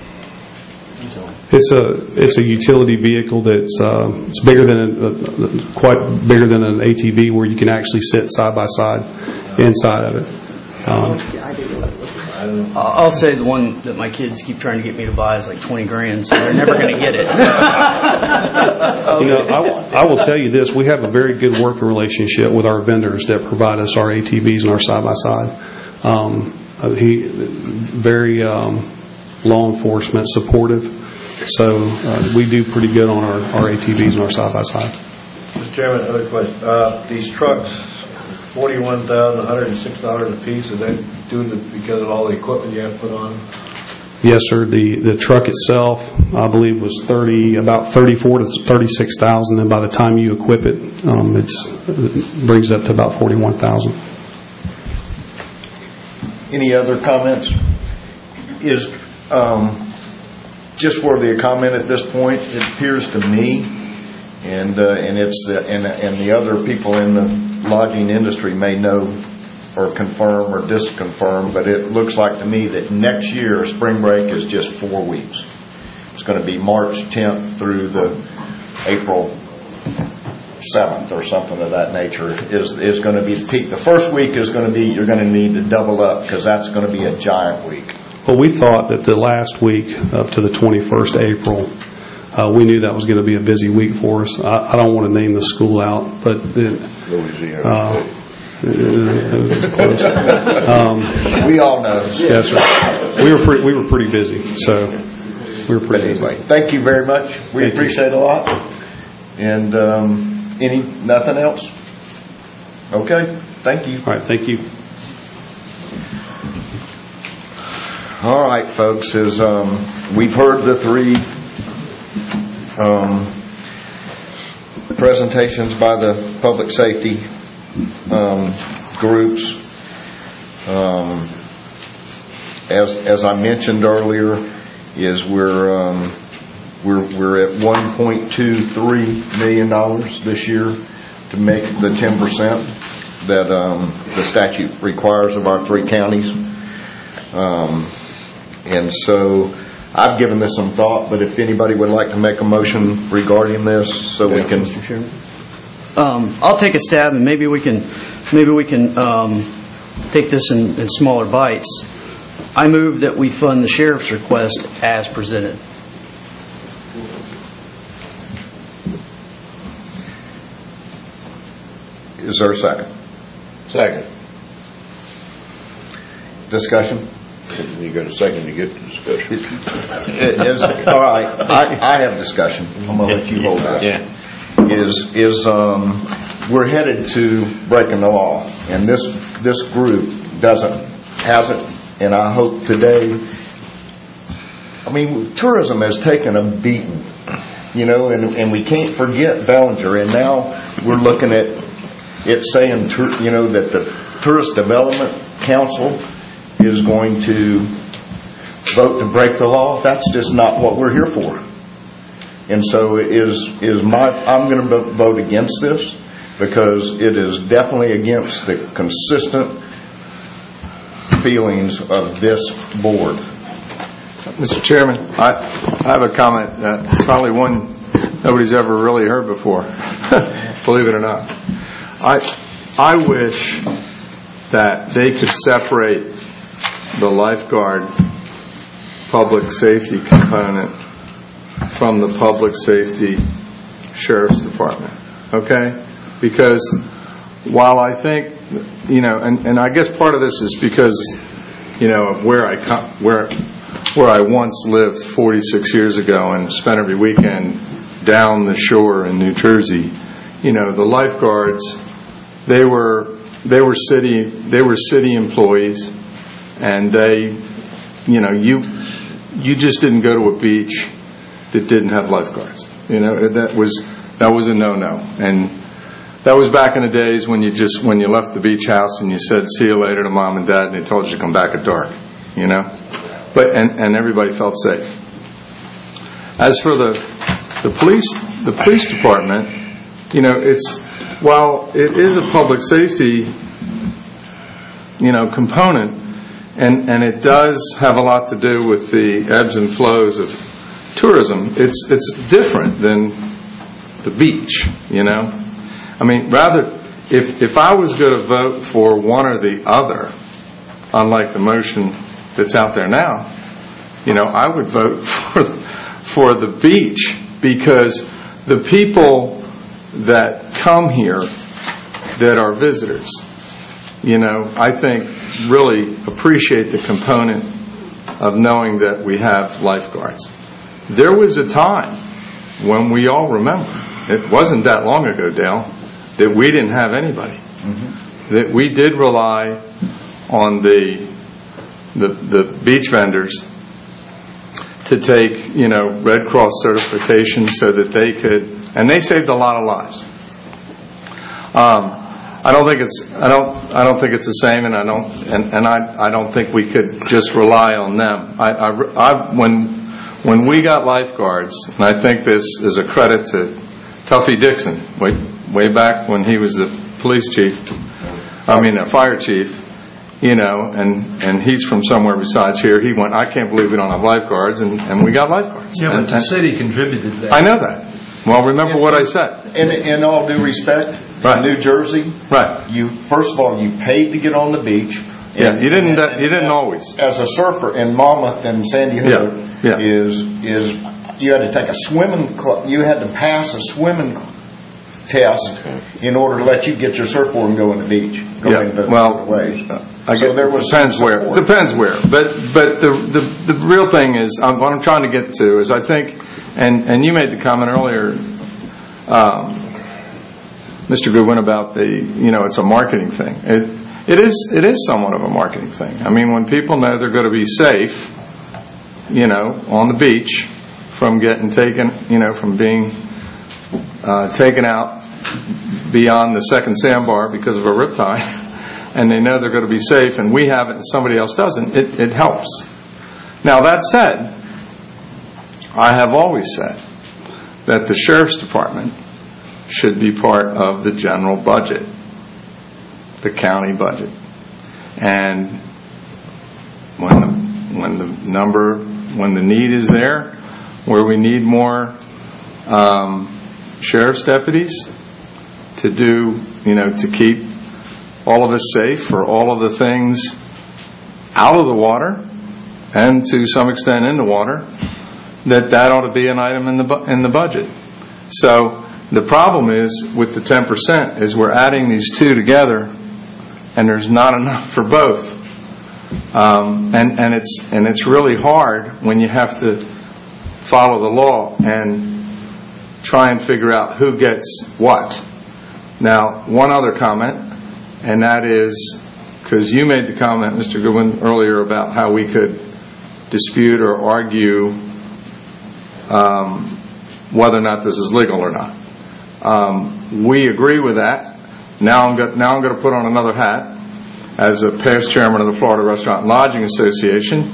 [SPEAKER 17] It's a it's a utility vehicle that's uh, it's bigger than a, uh, quite bigger than an A T V, where you can actually sit side by side inside of it. Um,
[SPEAKER 7] I'll say the one that my kids keep trying to get me to buy is like twenty grand, so they're never going to get it.
[SPEAKER 17] You know, I, will- I will tell you this: we have a very good working relationship with our vendors that provide us our A T Vs and our side by side. Um, uh, he very um, law enforcement supportive. So uh, we do pretty good on our, our A T Vs and our side-by-side.
[SPEAKER 8] Mister Chairman, another question. Uh, these trucks, forty-one thousand one hundred six dollars a piece, is that due to because of all the equipment you have to put on?
[SPEAKER 17] Yes, sir. The the truck itself, I believe, was thirty about thirty-four to thirty-six thousand, and by the time you equip it, um, it's, it brings it up to about forty-one thousand.
[SPEAKER 2] Any other comments? Is um, just worthy of comment at this point. It appears to me, and uh, and it's the, and and the other people in the lodging industry may know or confirm or disconfirm, but it looks like to me that next year spring break is just four weeks. it's going to be March tenth through the April seventh or something of that nature is is going to be the peak. The first week is going to be, you're going to need to double up because that's going to be a giant week.
[SPEAKER 17] Well, we thought that the last week up to the twenty-first of April, uh, we knew that was going to be a busy week for us. I, I don't want to name the school out, but it, uh, it was close. Um,
[SPEAKER 2] we all know.
[SPEAKER 17] Yes, sir. We were pretty, we were pretty busy, so we were pretty
[SPEAKER 2] anyway,
[SPEAKER 17] busy.
[SPEAKER 2] Thank you very much. We
[SPEAKER 17] Thank
[SPEAKER 2] appreciate
[SPEAKER 17] you.
[SPEAKER 2] it a lot. And um, any nothing else? Okay. Thank you.
[SPEAKER 17] All right. Thank you.
[SPEAKER 2] All right, folks, as um, we've heard the three um, presentations by the public safety um, groups. Um, as as I mentioned earlier, is we're um, we're we're at one point two three million dollars this year to make the ten percent that um, the statute requires of our three counties. Um, And so I've given this some thought, but if anybody would like to make a motion regarding this so we can...
[SPEAKER 7] Mister Chairman? Um, I'll take a stab, and maybe we can maybe we can um, take this in, in smaller bites. I move that we fund the sheriff's request as presented.
[SPEAKER 2] Is there a second?
[SPEAKER 15] Second.
[SPEAKER 2] Discussion?
[SPEAKER 15] You got a second to get to discussion.
[SPEAKER 2] It is, all right, I, I have discussion. I'm going to let you hold that.
[SPEAKER 15] Yeah.
[SPEAKER 2] Is, is um, we're headed to breaking the law, and this this group doesn't, hasn't, and I hope today, I mean, tourism has taken a beating, you know, and, and we can't forget Bellinger, and now we're looking at it saying, you know, that the Tourist Development Council is going to vote to break the law. That's just not what we're here for. And so is is my I'm going to vote against this because it is definitely against the consistent feelings of this board.
[SPEAKER 6] Mister Chairman, I, I have a comment that probably one nobody's ever really heard before, believe it or not. I I wish that they could separate the lifeguard public safety component from the public safety sheriff's department, okay? Because while I think, you know, and, and I guess part of this is because, you know, of where I come, where where I once lived forty-six years ago and spent every weekend down the shore in New Jersey, you know, the lifeguards, they were they were city they were city employees. And they, you know, you you just didn't go to a beach that didn't have lifeguards. You know, that was that was a no-no. And that was back in the days when you just when you left the beach house and you said see you later to mom and dad, and they told you to come back at dark. You know, but and, and everybody felt safe. As for the the police the police department, you know, it's while it is a public safety, you know, component. And, and it does have a lot to do with the ebbs and flows of tourism. It's it's different than the beach, you know. I mean, rather, if if I was going to vote for one or the other, unlike the motion that's out there now, you know, I would vote for for the beach because the people that come here that are visitors, you know, I think really appreciate the component of knowing that we have lifeguards. There was a time when we all remember, it wasn't that long ago, Dale, that we didn't have anybody. Mm-hmm. That we did rely on the, the the beach vendors to take, you know, Red Cross certification so that they could, and they saved a lot of lives. Um, I don't think it's I don't I don't think it's the same, and I don't and, and I I don't think we could just rely on them. I, I, I when when we got lifeguards, and I think this is a credit to Tuffy Dixon, way way back when he was the police chief, I mean the fire chief, you know, and, and he's from somewhere besides here. He went, I can't believe we don't have lifeguards, and, and we got lifeguards.
[SPEAKER 11] Yeah, but
[SPEAKER 6] and,
[SPEAKER 11] the city contributed to that.
[SPEAKER 6] I know that. Well, remember what I said.
[SPEAKER 2] In, in all due respect,
[SPEAKER 6] right.
[SPEAKER 2] New Jersey,
[SPEAKER 6] right?
[SPEAKER 2] You first of all, you paid to get on the beach.
[SPEAKER 6] Yeah,
[SPEAKER 2] and,
[SPEAKER 6] you didn't.
[SPEAKER 2] And, and,
[SPEAKER 6] you didn't always.
[SPEAKER 2] As a surfer in Monmouth and Sandy Hook,
[SPEAKER 6] yeah. Yeah.
[SPEAKER 2] is is you had to take a swimming club. You had to pass a swimming test in order to let you get your surfboard and go on the beach. Go
[SPEAKER 6] Yeah.
[SPEAKER 2] into
[SPEAKER 6] Well,
[SPEAKER 2] waves.
[SPEAKER 6] I
[SPEAKER 2] so
[SPEAKER 6] get,
[SPEAKER 2] there was
[SPEAKER 6] depends where. Support. Depends where. But but the the, the real thing is, um, what I'm trying to get to is, I think, and and you made the comment earlier, um, Mister Goodwin, about the, you know, it's a marketing thing. It it is it is somewhat of a marketing thing. I mean, when people know they're going to be safe, you know, on the beach from getting taken, you know, from being uh, taken out beyond the second sandbar because of a riptide, and they know they're going to be safe, and we have it and somebody else doesn't, it, it helps. Now, that said, I have always said that the Sheriff's Department should be part of the general budget, the county budget. And when the, when the number, when the need is there, where we need more um, sheriff's deputies to do, you know, to keep all of us safe for all of the things out of the water and to some extent in the water, that that ought to be an item in the bu- in the budget. So the problem is with the ten percent is we're adding these two together, and there's not enough for both. Um, and and it's and it's really hard when you have to follow the law and try and figure out who gets what. Now, one other comment, and that is, because you made the comment, Mister Goodwin, earlier about how we could dispute or argue um, whether or not this is legal or not. Um, we agree with that. Now I'm, go- now I'm going to put on another hat as a past chairman of the Florida Restaurant and Lodging Association.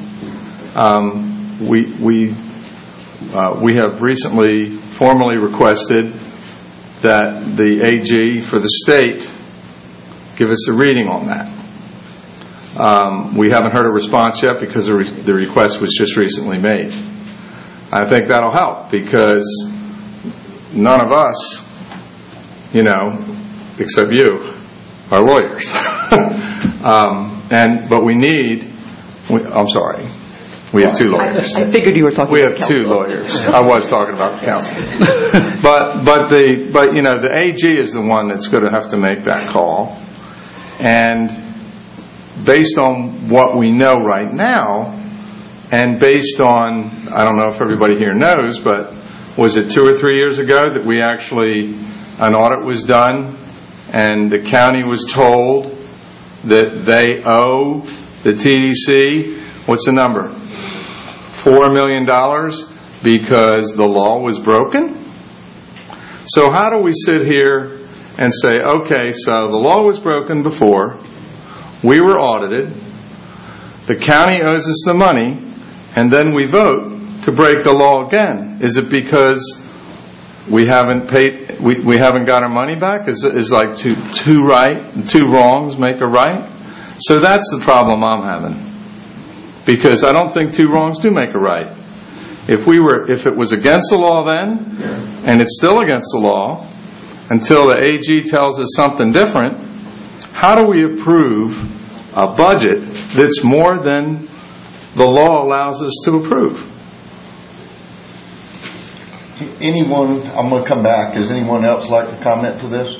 [SPEAKER 6] Um, we we uh, we have recently formally requested that the A G for the state give us a reading on that. Um, we haven't heard a response yet because the, re- the request was just recently made. I think that'll help because none of us, you know, except you, are lawyers. um, and but we need. We, I'm sorry. We have two lawyers.
[SPEAKER 9] I, I figured you were talking
[SPEAKER 6] we
[SPEAKER 9] about
[SPEAKER 6] have
[SPEAKER 9] counsel.
[SPEAKER 6] two lawyers. I was talking about the counsel. but but the but you know the A G is the one that's going to have to make that call. And based on what we know right now, and based on, I don't know if everybody here knows, but was it two or three years ago that we actually, an audit was done and the county was told that they owe the T D C, what's the number? Four million dollars because the law was broken? So how do we sit here and say, okay, so the law was broken before, we were audited, the county owes us the money, and then we vote to break the law again? Is it because we haven't paid, we, we haven't got our money back? Is is like two two right, two wrongs make a right? So that's the problem I'm having, because I don't think two wrongs do make a right. If we were, if it was against the law then, and it's still against the law until the A G tells us something different, how do we approve a budget that's more than the law allows us to approve?
[SPEAKER 2] Anyone, I'm going to come back. Does anyone else like to comment to this?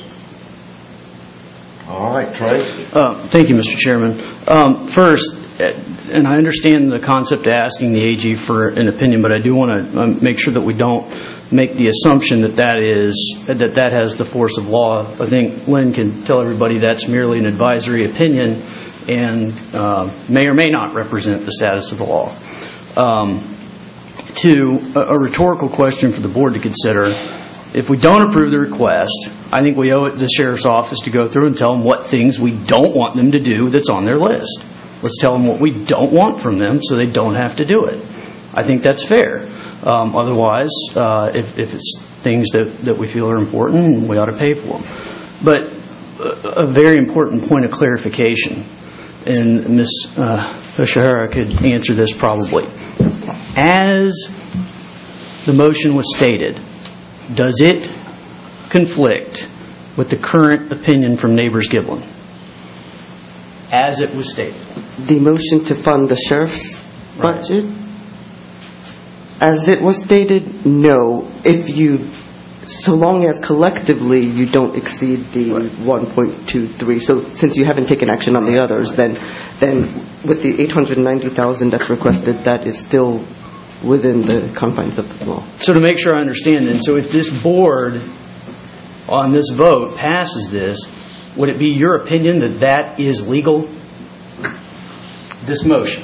[SPEAKER 2] All right, Trey.
[SPEAKER 7] Uh, thank you, Mister Chairman. Um, first, and I understand the concept of asking the A G for an opinion, but I do want to um, make sure that we don't make the assumption that that is that that has the force of law. I think Lynn can tell everybody that's merely an advisory opinion and uh, may or may not represent the status of the law. Um, to a, a rhetorical question for the board to consider: if we don't approve the request, I think we owe it to the sheriff's office to go through and tell them what things we don't want them to do that's on their list. Let's tell them what we don't want from them so they don't have to do it. I think that's fair. Um, otherwise, uh, if, if it's things that, that we feel are important, we ought to pay for them. But a, a very important point of clarification. and Miz O'Shara could answer this probably. As the motion was stated, does it conflict with the current opinion from Neighbors Giblin? As it was stated.
[SPEAKER 9] The motion to fund the sheriff's budget? As it was stated, no. If you, so long as collectively you don't exceed the one point two three. So since you haven't taken action on the others, then then with the eight hundred ninety thousand that's requested, that is still within the confines of the law.
[SPEAKER 7] So to make sure I understand then, so if this board on this vote passes this, would it be your opinion that that is legal? This motion?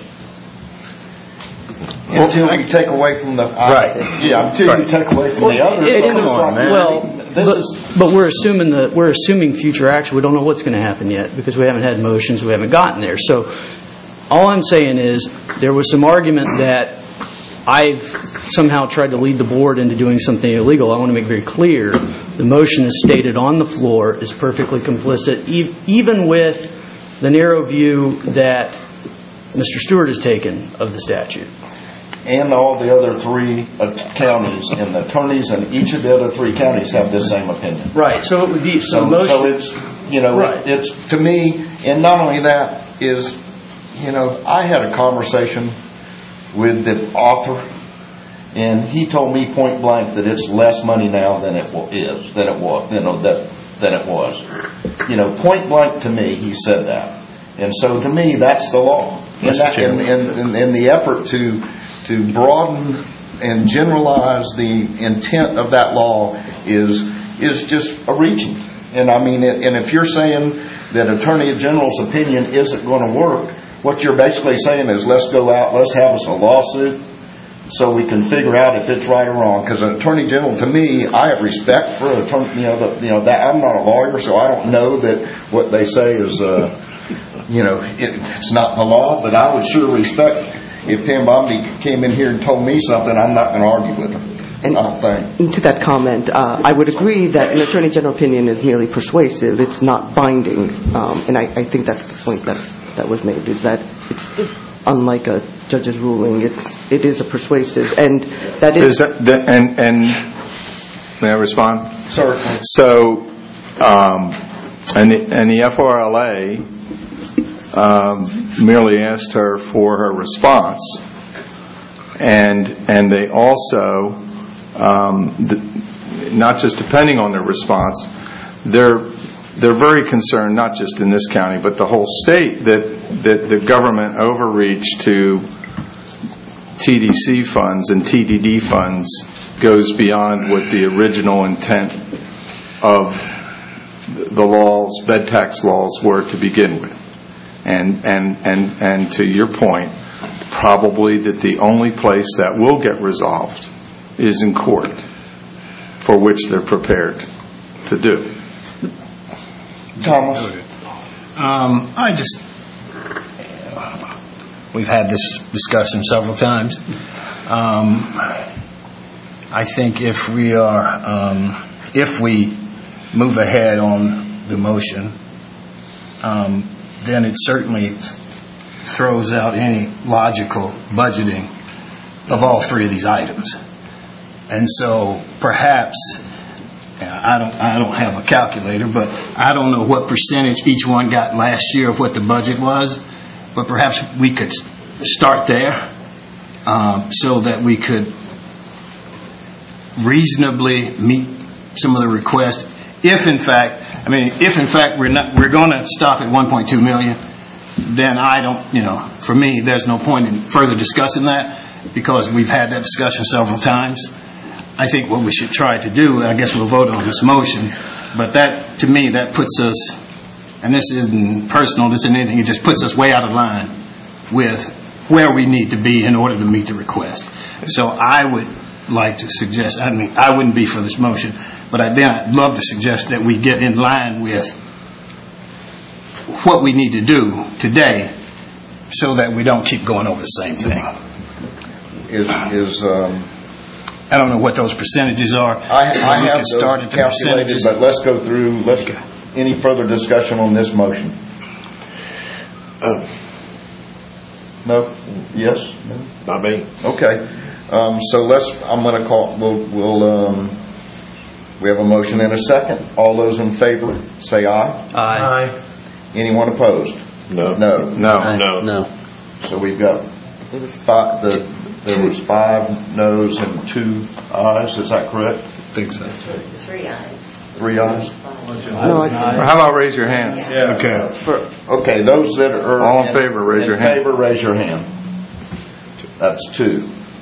[SPEAKER 2] Until we take away from the
[SPEAKER 7] right,
[SPEAKER 2] yeah. Until right. you take away from
[SPEAKER 7] well,
[SPEAKER 2] the others.
[SPEAKER 7] It, it,
[SPEAKER 2] so
[SPEAKER 7] on,
[SPEAKER 2] man.
[SPEAKER 7] Well,
[SPEAKER 2] this
[SPEAKER 7] but,
[SPEAKER 2] is,
[SPEAKER 7] but we're assuming that we're assuming future action. We don't know what's going to happen yet because we haven't had motions. We haven't gotten there. So all I'm saying is there was some argument that I've somehow tried to lead the board into doing something illegal. I want to make very clear the motion is stated on the floor is perfectly complicit, e- even with the narrow view that Mister Stewart has taken of the statute.
[SPEAKER 2] And all the other three uh, counties and the attorneys in each of the other three counties have this same opinion.
[SPEAKER 7] Right. So it would be so.
[SPEAKER 2] So,
[SPEAKER 7] motion,
[SPEAKER 2] so it's you know right. it's to me, and not only that is you know I had a conversation with the author, and he told me point blank that it's less money now than it is than it was you know that than it was. You know, point blank to me, he said that, and so to me that's the law. And, that, and, and, and, and the effort to to broaden and generalize the intent of that law is is just a reaching. And I mean, it, and if you're saying that Attorney General's opinion isn't going to work, what you're basically saying is let's go out, let's have us a lawsuit so we can figure out if it's right or wrong. Because an Attorney General, to me, I have respect for attorney. You know, the, you know that I'm not a lawyer, so I don't know that what they say is, uh, you know, it, it's not the law. But I would sure respect. If Pam Bombay came in here and told me something, I'm not going to argue with her.
[SPEAKER 9] And
[SPEAKER 2] I don't think.
[SPEAKER 9] To that comment, uh, I would agree that an Attorney General opinion is merely persuasive. It's not binding. Um, and I, I think that's the point that, that was made, is that it's unlike a judge's ruling. It's, it is a persuasive. And that is...
[SPEAKER 6] is that, the, and, and may I respond?
[SPEAKER 2] Sure.
[SPEAKER 6] So, um, and, the, and the F R L A... Um, merely asked her for her response, and and they also, um, the, not just depending on their response, they're they're very concerned, not just in this county but the whole state, that that the government overreach to T D C funds and T D D funds goes beyond what the original intent of the laws, bed tax laws, were to begin with. And, and and and to your point, probably that the only place that will get resolved is in court, for which they're prepared to do.
[SPEAKER 2] Thomas?
[SPEAKER 18] Um, I just, we've had this discussion several times. Um, I think if we are, um, if we move ahead on the motion, um, then it certainly throws out any logical budgeting of all three of these items. And so perhaps, I don't I don't have a calculator, but I don't know what percentage each one got last year of what the budget was, but perhaps we could start there um, so that we could reasonably meet some of the requests. If in fact, I mean, if in fact we're not, we're going to stop at one point two million, then I don't, you know, for me, there's no point in further discussing that because we've had that discussion several times. I think what we should try to do, I guess we'll vote on this motion, but that, to me, that puts us, and this isn't personal, this isn't anything, it just puts us way out of line with where we need to be in order to meet the request. So I would like to suggest, I mean, I wouldn't be for this motion, but I, then I'd love to suggest that we get in line with what we need to do today so that we don't keep going over the same thing.
[SPEAKER 2] Is, is um,
[SPEAKER 18] I don't know what those percentages are.
[SPEAKER 2] I, I have those
[SPEAKER 18] start at the
[SPEAKER 2] calculated, but let's go through, let's,
[SPEAKER 18] okay.
[SPEAKER 2] Any further discussion on this motion? No? Yes? No?
[SPEAKER 15] Not me.
[SPEAKER 2] Okay. Um, so let's, I'm going to call, we'll, we'll um, we have a motion and a second. All those in favor, say aye.
[SPEAKER 7] Aye.
[SPEAKER 2] Anyone opposed?
[SPEAKER 15] No.
[SPEAKER 2] No.
[SPEAKER 6] No.
[SPEAKER 15] No.
[SPEAKER 7] No.
[SPEAKER 2] So we've got five, the, there was five noes and two ayes, is that correct?
[SPEAKER 18] I think so.
[SPEAKER 5] Three ayes.
[SPEAKER 2] Three ayes?
[SPEAKER 9] No, I-
[SPEAKER 6] Or how about raise your hands?
[SPEAKER 8] Yeah.
[SPEAKER 6] Okay.
[SPEAKER 2] Okay, those that are...
[SPEAKER 6] All in favor, raise your hand.
[SPEAKER 2] In favor, raise your hand. That's two.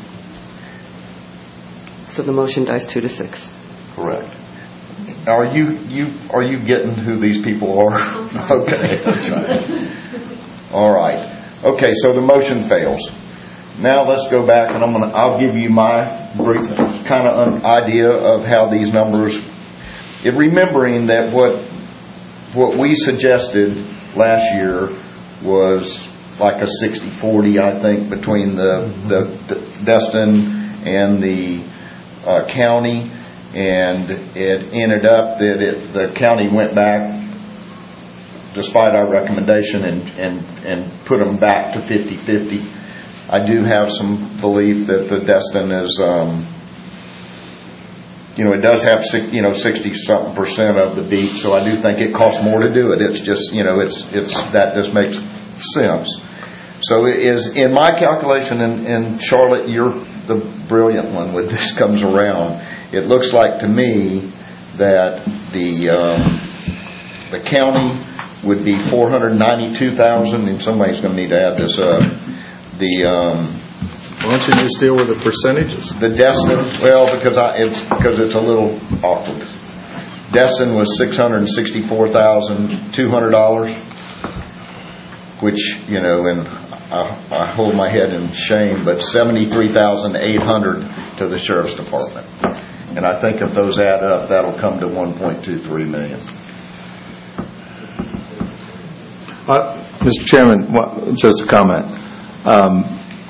[SPEAKER 9] So the motion dies two to six.
[SPEAKER 2] Correct. Are you, you, are you getting who these people are? Okay. All right. Okay, so the motion fails. Now let's go back and I'm gonna, I'll give you my brief kind of idea of how these numbers, it, remembering that what, what we suggested last year was like a sixty forty, I think, between the, the, the Destin and the uh, county, and it ended up that it, the county went back despite our recommendation and, and, and put them back to fifty fifty. I do have some belief that the Destin is, um, you know, it does have, you know, sixty something percent of the beat, so I do think it costs more to do it. It's just, you know, it's, it's, that just makes sense. So it is, in my calculation, and, and Charlotte, you're the brilliant one when this comes around, it looks like to me that the, um, the county would be four hundred ninety-two thousand, and somebody's going to need to add this up. The, um,
[SPEAKER 6] Why don't you just deal with the percentages?
[SPEAKER 2] The Destin, well, because I, it's because it's a little awkward. Destin was six hundred sixty-four thousand two hundred dollars, which, you know, and I, I hold my head in shame, but seventy-three thousand eight hundred to the sheriff's department. And I think if those add up, that'll come to one point two three million.
[SPEAKER 6] Uh, Mister Chairman, well, just a comment. Um,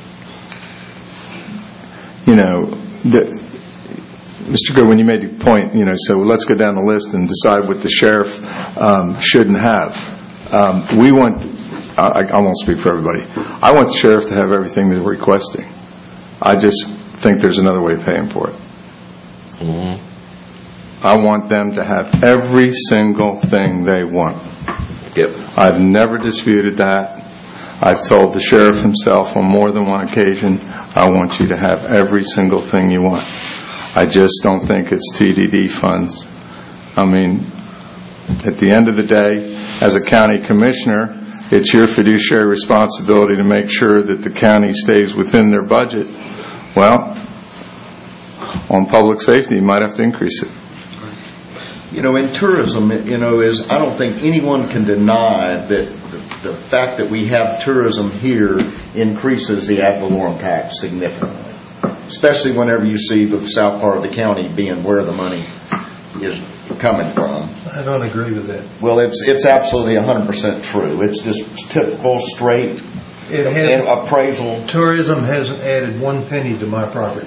[SPEAKER 6] you know, the, Mister Good, when you made the point, you know, so let's go down the list and decide what the sheriff um, shouldn't have. Um, we want, I, I won't speak for everybody, I want the sheriff to have everything they're requesting. I just think there's another way of paying for it. Mm-hmm. I want them to have every single thing they want.
[SPEAKER 15] Yep.
[SPEAKER 6] I've never disputed that. I've told the sheriff himself on more than one occasion, I want you to have every single thing you want. I just don't think it's T D D funds. I mean, at the end of the day, as a county commissioner, it's your fiduciary responsibility to make sure that the county stays within their budget. Well, on public safety, you might have to increase it.
[SPEAKER 2] You know, in tourism, you know, is I don't think anyone can deny that the, the fact that we have tourism here increases the ad valorem tax significantly, especially whenever you see the south part of the county being where the money is coming from.
[SPEAKER 11] I don't agree with that.
[SPEAKER 2] Well, it's it's absolutely one hundred percent true. It's just typical, straight
[SPEAKER 11] It has,
[SPEAKER 2] appraisal.
[SPEAKER 11] Tourism hasn't added one penny to my property.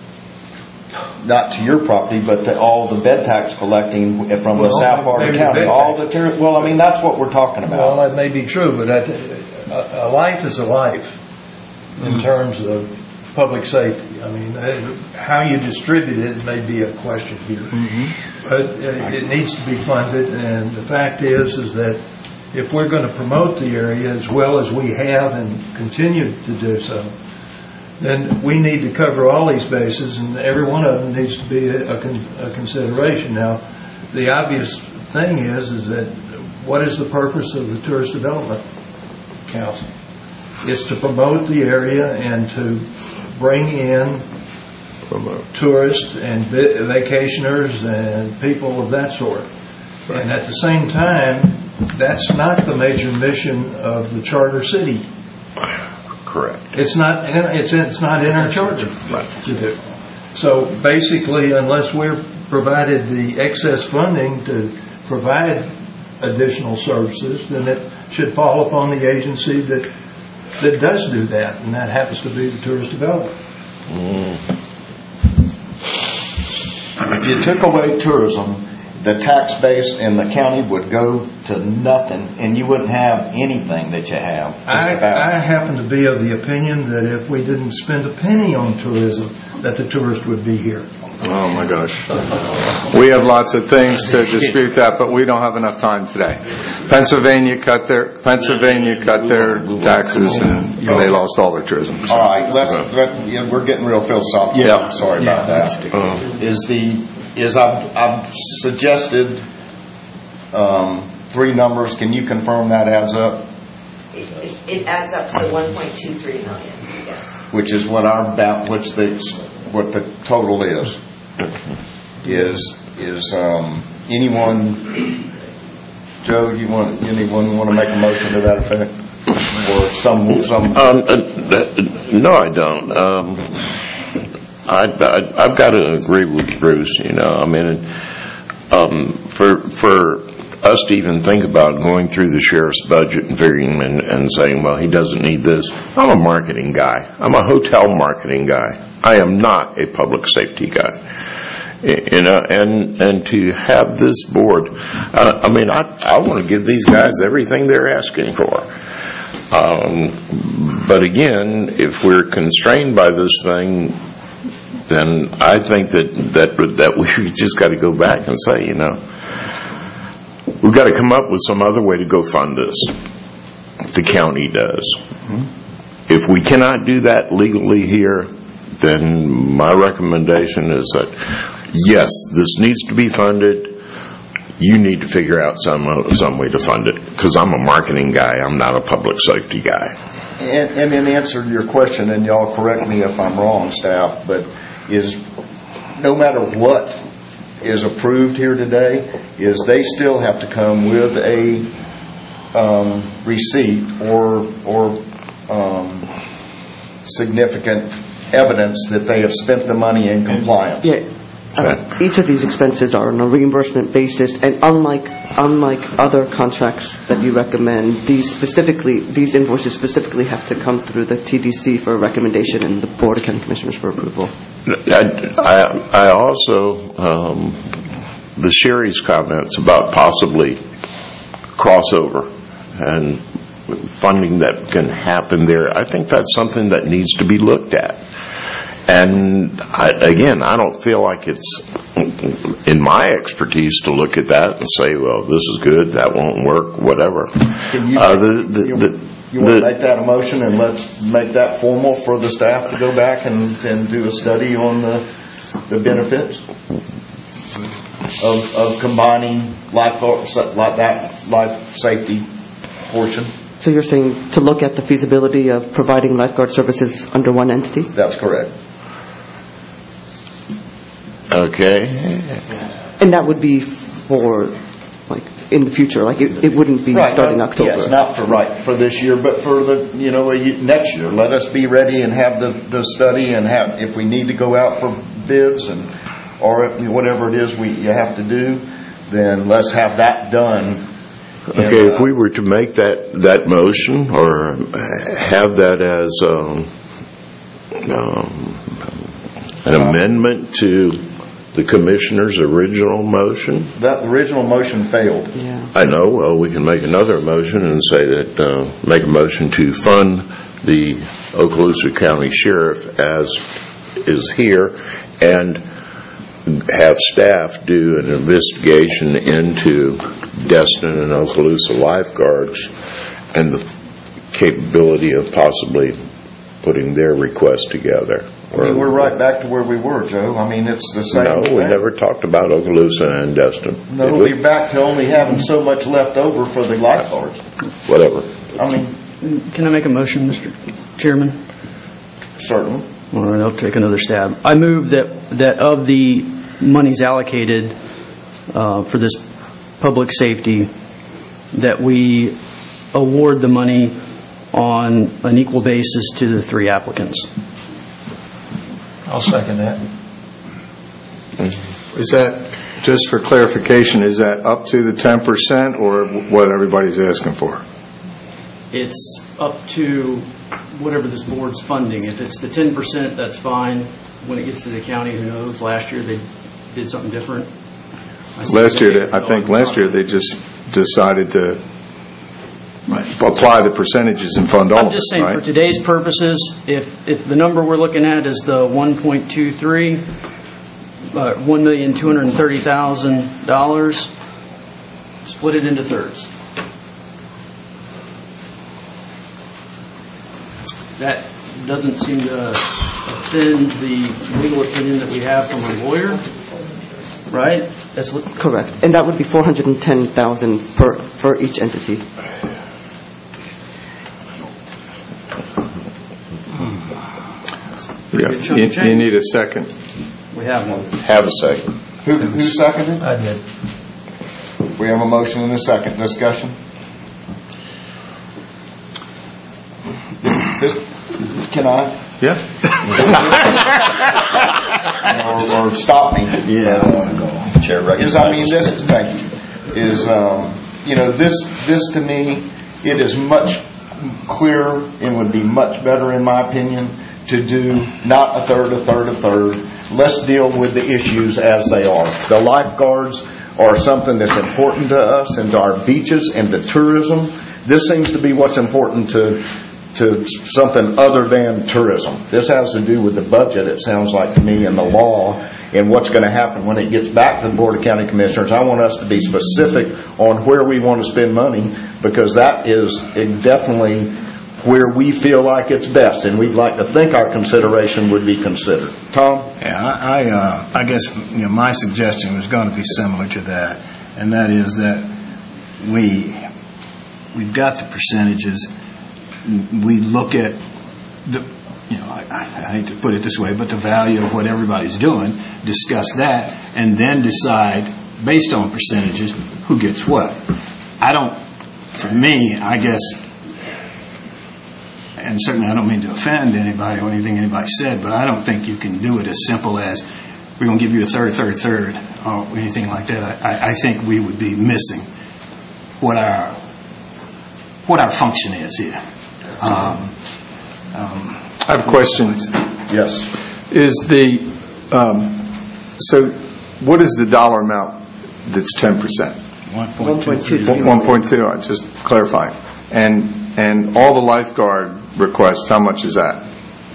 [SPEAKER 2] Not to your property, but to all the bed tax collecting from
[SPEAKER 11] Well,
[SPEAKER 2] the south part of the
[SPEAKER 11] maybe
[SPEAKER 2] county.
[SPEAKER 11] bed
[SPEAKER 2] All
[SPEAKER 11] tax.
[SPEAKER 2] the tour- well, I mean, that's what we're talking about.
[SPEAKER 11] Well, that may be true, but I, a, a life is a life in terms of public safety. I mean, uh, how you distribute it may be a question here, mm-hmm. but uh, it needs to be funded. And the fact is, is that if we're going to promote the area as well as we have and continue to do so, then we need to cover all these bases, and every one of them needs to be a, a, con, a consideration. Now, the obvious thing is, is that what is the purpose of the Tourist Development Council? It's to promote the area and to bring in promote. tourists and vacationers and people of that sort. Right. And at the same time, that's not the major mission of the charter city.
[SPEAKER 2] Correct.
[SPEAKER 11] It's not. It's it's not in our charter to do. So basically, unless we're provided the excess funding to provide additional services, then it should fall upon the agency that that does do that, and that happens to be the Tourist Development.
[SPEAKER 2] Mm. If you took away tourism, the tax base in the county would go to nothing, and you wouldn't have anything that you have.
[SPEAKER 11] I, I happen to be of the opinion that if we didn't spend a penny on tourism, that the tourist would be here.
[SPEAKER 6] Oh my gosh. We have lots of things to dispute that, but we don't have enough time today. Pennsylvania cut their Pennsylvania cut their taxes, and they lost all their tourism.
[SPEAKER 2] All right, let's, let, yeah, we're getting real philosophical.
[SPEAKER 6] Yeah.
[SPEAKER 2] I'm sorry
[SPEAKER 6] Yeah,
[SPEAKER 2] about that.
[SPEAKER 6] uh,
[SPEAKER 2] Is the is I've, I've suggested um, three numbers. Can you confirm that adds up?
[SPEAKER 5] It, it, it adds up to one point two three million. Yes.
[SPEAKER 2] Which is what our ba- which the what the total is. Is is um, anyone, Joe? You want anyone want to make a motion to that effect, or some some?
[SPEAKER 15] Um, uh, no, I don't. Um, I, I I've got to agree with Bruce. You know, I mean, um, for for us to even think about going through the sheriff's budget and figuring and, and saying, well, he doesn't need this. I'm a marketing guy. I'm a hotel marketing guy. I am not a public safety guy. You know, and and to have this board, uh, I mean, I I want to give these guys everything they're asking for. Um, but again, if we're constrained by this thing, then I think that that that we just got to go back and say, you know, we've got to come up with some other way to go fund this. The county does. Mm-hmm. If we cannot do that legally here, then my recommendation is that, yes, this needs to be funded. You need to figure out some some way to fund it, because I'm a marketing guy. I'm not a public safety guy.
[SPEAKER 2] And, and in answer to your question, and y'all correct me if I'm wrong, staff, but is no matter what is approved here today, is they still have to come with a um, receipt or or um, significant evidence that they have spent the money in compliance.
[SPEAKER 9] Yeah. Uh, each of these expenses are on a reimbursement basis, and unlike unlike other contracts that you recommend, these specifically these invoices specifically have to come through the T D C for a recommendation and the Board of County Commissioners for approval.
[SPEAKER 15] I, I, I also um, the Sherry's comments about possibly crossover and funding that can happen there. I think that's something that needs to be looked at. And I, again, I don't feel like it's in my expertise to look at that and say, well, this is good, that won't work, whatever.
[SPEAKER 2] Can you,
[SPEAKER 15] uh, the, the,
[SPEAKER 2] you,
[SPEAKER 15] the,
[SPEAKER 2] you want
[SPEAKER 15] the,
[SPEAKER 2] to make that a motion, and let's make that formal for the staff to go back and, and do a study on the the benefits of, of combining life like that life safety portion.
[SPEAKER 9] So you're saying to look at the feasibility of providing lifeguard services under one entity?
[SPEAKER 2] That's correct.
[SPEAKER 15] Okay.
[SPEAKER 9] And that would be for, like, in the future, like it, it wouldn't be
[SPEAKER 2] right,
[SPEAKER 9] starting
[SPEAKER 2] no,
[SPEAKER 9] October.
[SPEAKER 2] Yes, not for right for this year, but for the you know next year. Let us be ready and have the, the study, and have if we need to go out for bids and or if, whatever it is we you have to do, then let's have that done.
[SPEAKER 15] Okay,
[SPEAKER 2] and,
[SPEAKER 15] if
[SPEAKER 2] uh,
[SPEAKER 15] we were to make that, that motion or have that as um, um, an amendment to the commissioner's original motion?
[SPEAKER 2] That original motion failed.
[SPEAKER 9] Yeah.
[SPEAKER 15] I know. Well, we can make another motion and say that, uh, make a motion to fund the Okaloosa County Sheriff as is here, and have staff do an investigation into Destin and Okaloosa lifeguards and the capability of possibly putting their request together.
[SPEAKER 2] I mean, we're right back to where we were, Joe. I mean, it's the same
[SPEAKER 15] No,
[SPEAKER 2] thing.
[SPEAKER 15] we never talked about Okaloosa and Destin.
[SPEAKER 2] No,
[SPEAKER 15] Did we?
[SPEAKER 2] we're back to only having so much left over for the lifeguards.
[SPEAKER 15] Whatever.
[SPEAKER 2] I mean,
[SPEAKER 7] can I make a motion, Mister Chairman?
[SPEAKER 2] Certainly.
[SPEAKER 7] All right, I'll take another stab. I move that that of the monies allocated uh, for this public safety, that we award the money on an equal basis to the three applicants.
[SPEAKER 11] I'll second that.
[SPEAKER 6] Is that, just for clarification, is that up to the ten percent or what everybody's asking for?
[SPEAKER 7] It's up to whatever this board's funding. If it's the ten percent, that's fine. When it gets to the county, who knows? Last year they did something different.
[SPEAKER 6] Last year, I think last year they just decided to apply the percentages and fund all of it,
[SPEAKER 7] I'm just saying,
[SPEAKER 6] right?
[SPEAKER 7] for today's purposes, if, if the number we're looking at is the one point two three, uh, one million two hundred thirty thousand dollars, split it into thirds. That doesn't seem to offend the legal opinion that we have from a lawyer, right? That's what,
[SPEAKER 9] Correct. And that would be four hundred ten thousand dollars per for each entity.
[SPEAKER 6] Yeah. You, you need a second.
[SPEAKER 7] We have one.
[SPEAKER 15] Have a second.
[SPEAKER 2] Who, who seconded?
[SPEAKER 11] I did.
[SPEAKER 2] We have a motion and a second. Discussion? This, can I?
[SPEAKER 6] Yeah.
[SPEAKER 2] or, or stop me. Yeah.
[SPEAKER 15] Chair
[SPEAKER 2] Is, I mean, this, thank you, is, um, you know, this, this to me, it is much clearer and would be much better, in my opinion, to do not a third, a third, a third. Let's deal with the issues as they are. The lifeguards are something that's important to us and to our beaches and to tourism. This seems to be what's important to to something other than tourism. This has to do with the budget, it sounds like to me, and the law, and what's going to happen when it gets back to the Board of County Commissioners. I want us to be specific on where we want to spend money, because that is definitely where we feel like it's best, and we'd like to think our consideration would be considered. Tom?
[SPEAKER 18] Yeah, I I, uh, I guess you know, my suggestion was going to be similar to that, and that is that we we've got the percentages. We look at the, you know, I, I hate to put it this way, but the value of what everybody's doing, discuss that, and then decide, based on percentages, who gets what. I don't, for me, I guess, and certainly I don't mean to offend anybody or anything anybody said, but I don't think you can do it as simple as, we're going to give you a third, third, third, or anything like that. I, I think we would be missing what our, what our function is here. Um, um,
[SPEAKER 6] I have a question.
[SPEAKER 2] Yes.
[SPEAKER 6] Is the um, so what is the dollar amount that's ten percent?
[SPEAKER 18] one point two.
[SPEAKER 6] one point two. I just clarifying. And and all the lifeguard requests, how much is that?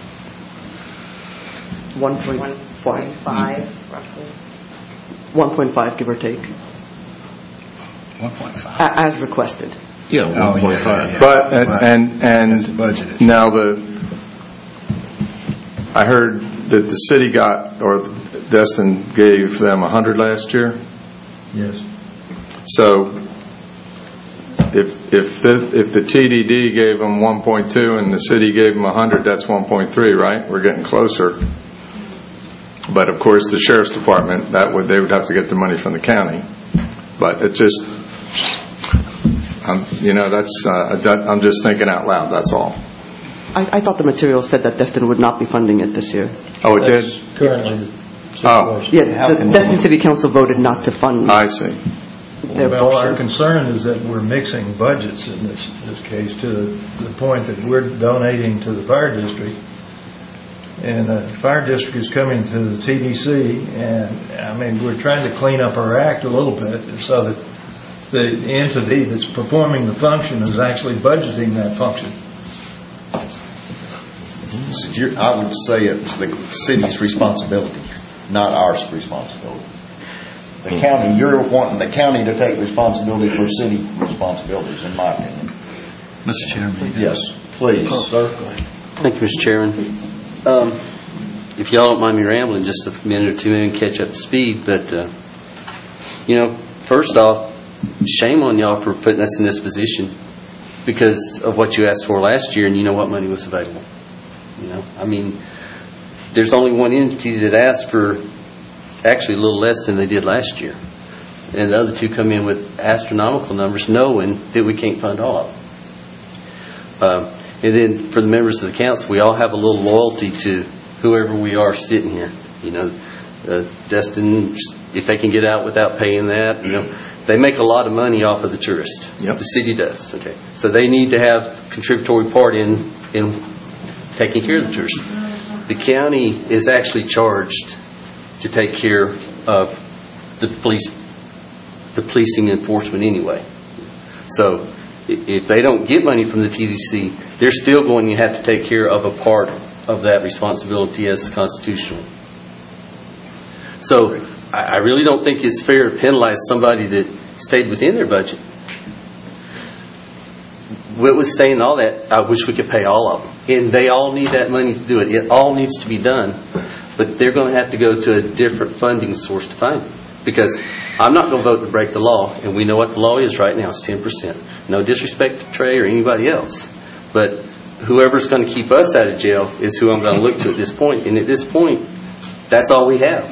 [SPEAKER 9] one point five
[SPEAKER 5] roughly.
[SPEAKER 9] one point five, give or take.
[SPEAKER 18] one point five.
[SPEAKER 9] As requested.
[SPEAKER 15] Yeah,
[SPEAKER 18] oh,
[SPEAKER 15] one point five.
[SPEAKER 18] Yeah, yeah.
[SPEAKER 6] But and and, and
[SPEAKER 18] budgeted.
[SPEAKER 6] now the I heard that the city got, or Destin gave them a hundred last year.
[SPEAKER 11] Yes.
[SPEAKER 6] So if if the, if the T D D gave them one point two and the city gave them a hundred, that's one point three, right? We're getting closer. But of course, the sheriff's department, that would they would have to get the money from the county. But it just, um, you know, that's uh, I'm just thinking out loud. That's all.
[SPEAKER 9] I, I thought the material said that Destin would not be funding it this year.
[SPEAKER 6] Oh, it did?
[SPEAKER 11] Currently.
[SPEAKER 6] Oh.
[SPEAKER 9] Yeah, the Destin City Council voted not to fund.
[SPEAKER 6] I see.
[SPEAKER 9] Their
[SPEAKER 11] Well,
[SPEAKER 9] portion.
[SPEAKER 11] our concern is that we're mixing budgets in this, this case to the, the point that we're donating to the fire district. And the fire district is coming to the T D C, and I mean, we're trying to clean up our act a little bit so that the entity that's performing the function is actually budgeting that function.
[SPEAKER 2] I would say it's the city's responsibility, not our responsibility. The county, you're wanting the county to take responsibility for city responsibilities, in my opinion.
[SPEAKER 18] Mister Chairman.
[SPEAKER 2] Yes, please, sir.
[SPEAKER 19] Thank you, Mister Chairman. Um, if y'all don't mind me rambling just a minute or two and catch up to speed, but, uh, you know, first off, shame on y'all for putting us in this position because of what you asked for last year, and you know what money was available. You know, I mean, there's only one entity that asked for actually a little less than they did last year. And the other two come in with astronomical numbers knowing that we can't fund all of them. Uh, and then for the members of the council, we all have a little loyalty to whoever we are sitting here. You know, uh, Destin, if they can get out without paying that, you know, they make a lot of money off of the tourist.
[SPEAKER 6] Yep.
[SPEAKER 19] The city does. Okay, so they need to have contributory part in in taking care of the tourists. The county is actually charged to take care of the police the policing enforcement anyway. So if they don't get money from the T D C, they're still going to have to take care of a part of that responsibility as constitutional. So I really don't think it's fair to penalize somebody that stayed within their budget. Withstanding all that, I wish we could pay all of them. And they all need that money to do it. It all needs to be done. But they're going to have to go to a different funding source to find it. Because I'm not going to vote to break the law. And we know what the law is right now. It's ten percent. No disrespect to Trey or anybody else. But whoever's going to keep us out of jail is who I'm going to look to at this point. And at this point, that's all we have.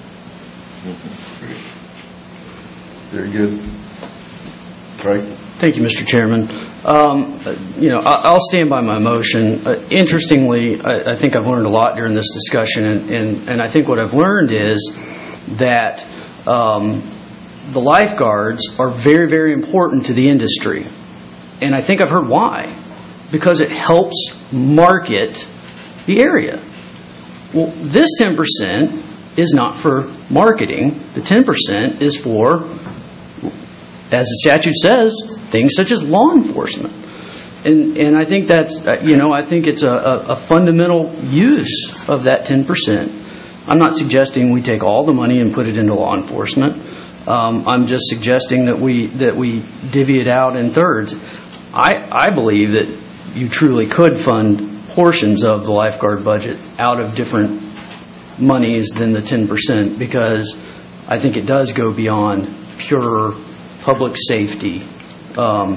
[SPEAKER 2] Very good. Right.
[SPEAKER 7] Thank you, Mister Chairman. Um, you know, I, I'll stand by my motion. Uh, interestingly, I, I think I've learned a lot during this discussion, and, and, and I think what I've learned is that um, the lifeguards are very, very important to the industry. And I think I've heard why. Because it helps market the area. Well, this ten percent is not for marketing. The ten percent is for, as the statute says, things such as law enforcement. And and I think that's, you know, I think it's a, a, a fundamental use of that ten percent. I'm not suggesting we take all the money and put it into law enforcement. Um, I'm just suggesting that we that we divvy it out in thirds. I, I believe that you truly could fund portions of the lifeguard budget out of different monies than the ten percent, because I think it does go beyond pure public safety um,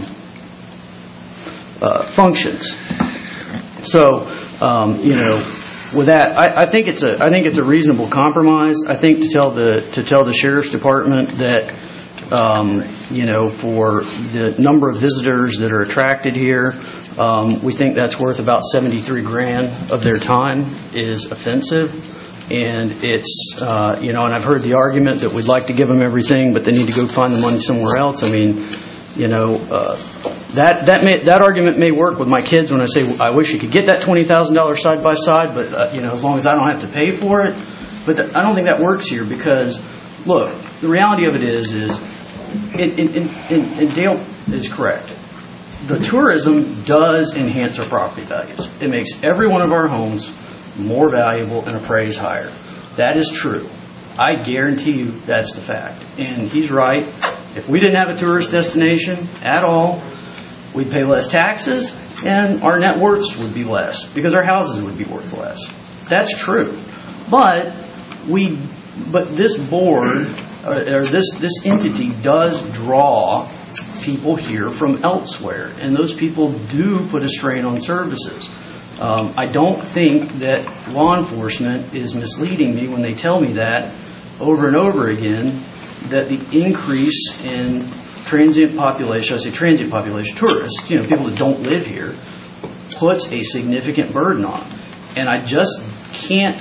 [SPEAKER 7] uh, functions. So, um, you know, with that, I, I think it's a I think it's a reasonable compromise. I think to tell the to tell the sheriff's department that um, you know, for the number of visitors that are attracted here, um, we think that's worth about seventy-three grand of their time is offensive. And it's, uh, you know, and I've heard the argument that we'd like to give them everything, but they need to go find the money somewhere else. I mean, you know, uh, that that may, that argument may work with my kids when I say I wish you could get that twenty thousand dollars side by side, but uh, you know, as long as I don't have to pay for it. But th- I don't think that works here, because, look, the reality of it is, is, and, and, and, and Dale is correct. The tourism does enhance our property values. It makes every one of our homes more valuable and appraised higher. That is true. I guarantee you that's the fact. And he's right. If we didn't have a tourist destination at all, we'd pay less taxes and our net worths would be less because our houses would be worth less. That's true. But we, but this board uh, or this this entity does draw people here from elsewhere, and those people do put a strain on services. Um, I don't think that law enforcement is misleading me when they tell me that over and over again, that the increase in transient population, I say transient population, tourists, you know, people that don't live here, puts a significant burden on them. And I just can't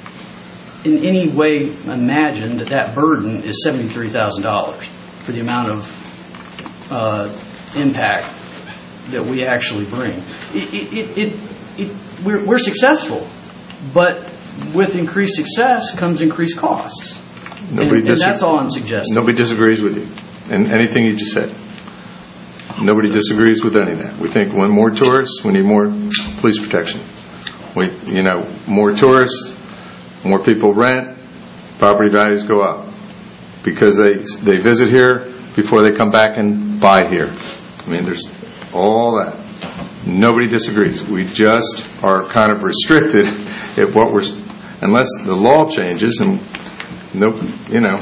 [SPEAKER 7] in any way imagine that that burden is seventy-three thousand dollars for the amount of uh, impact that we actually bring. It, it, it, it, we're, we're successful, but with increased success comes increased costs.
[SPEAKER 6] Nobody
[SPEAKER 7] and, and that's all I'm suggesting.
[SPEAKER 6] Nobody disagrees with you and anything you just said. Nobody disagrees with any of that. We think when more tourists, we need more police protection. We, you know, more tourists, more people rent, property values go up because they they visit here before they come back and buy here. I mean, there's all that. Nobody disagrees. We just are kind of restricted at what we're, unless the law changes and nope, you know.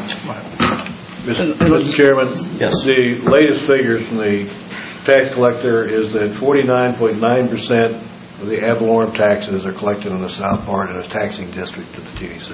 [SPEAKER 8] Mister Chairman, yes. The latest figures from the tax collector is that forty-nine point nine percent of the ad valorem taxes are collected in the south part of the taxing district of the T D C.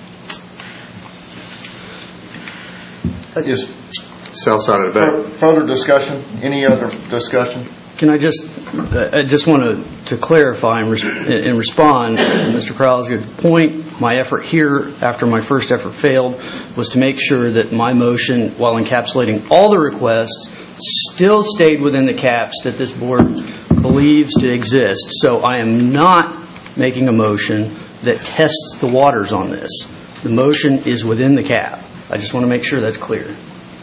[SPEAKER 2] I just
[SPEAKER 6] south side of the bay.
[SPEAKER 2] Further discussion? Any other discussion?
[SPEAKER 7] Can I just, I just want to, to clarify and, res- and respond to Mister Crowell's good point. My effort here, after my first effort failed, was to make sure that my motion, while encapsulating all the requests, still stayed within the caps that this board believes to exist. So I am not making a motion that tests the waters on this. The motion is within the cap. I just want to make sure that's clear.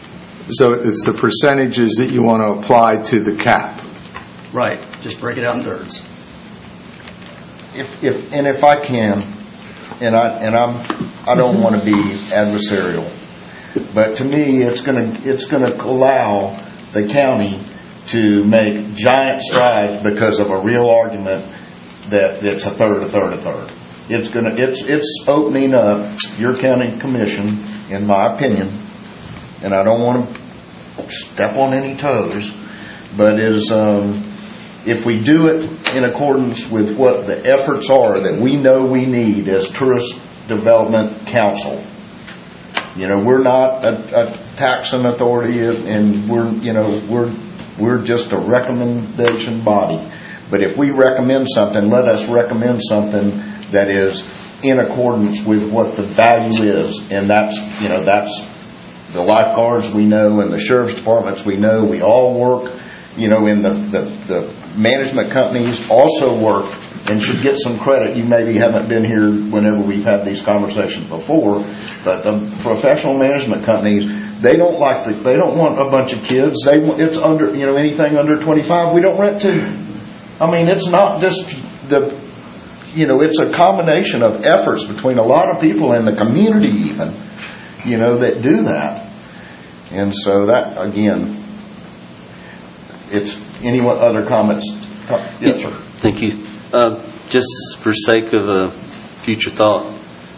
[SPEAKER 6] So it's the percentages that you want to apply to the cap.
[SPEAKER 7] Right. Just break it out in thirds.
[SPEAKER 2] If, if, and if I can, and I and I'm I don't want to be adversarial, but to me it's going to it's going to allow the county to make giant strides because of a real argument that it's a third, a third, a third. It's going to it's it's opening up your county commission, in my opinion, and I don't want to step on any toes, but is um, if we do it in accordance with what the efforts are that we know we need as Tourist Development Council. You know, we're not a, a taxing authority, and we're you know we're we're just a recommendation body. But if we recommend something, let us recommend something that is in accordance with what the value is, and that's you know that's the lifeguards we know and the sheriff's departments we know. We all work, you know, in the the, the management companies also work and should get some credit. You maybe haven't been here whenever we've had these conversations before, but the professional management companies, they don't like the, they don't want a bunch of kids. They it's under you know anything under twenty-five we don't rent to. I mean, it's not just the, you know, it's a combination of efforts between a lot of people in the community even, you know, that do that. And so that, again, it's, any other comments? Yes, sir.
[SPEAKER 19] Thank you. Uh, just for sake of a future thought,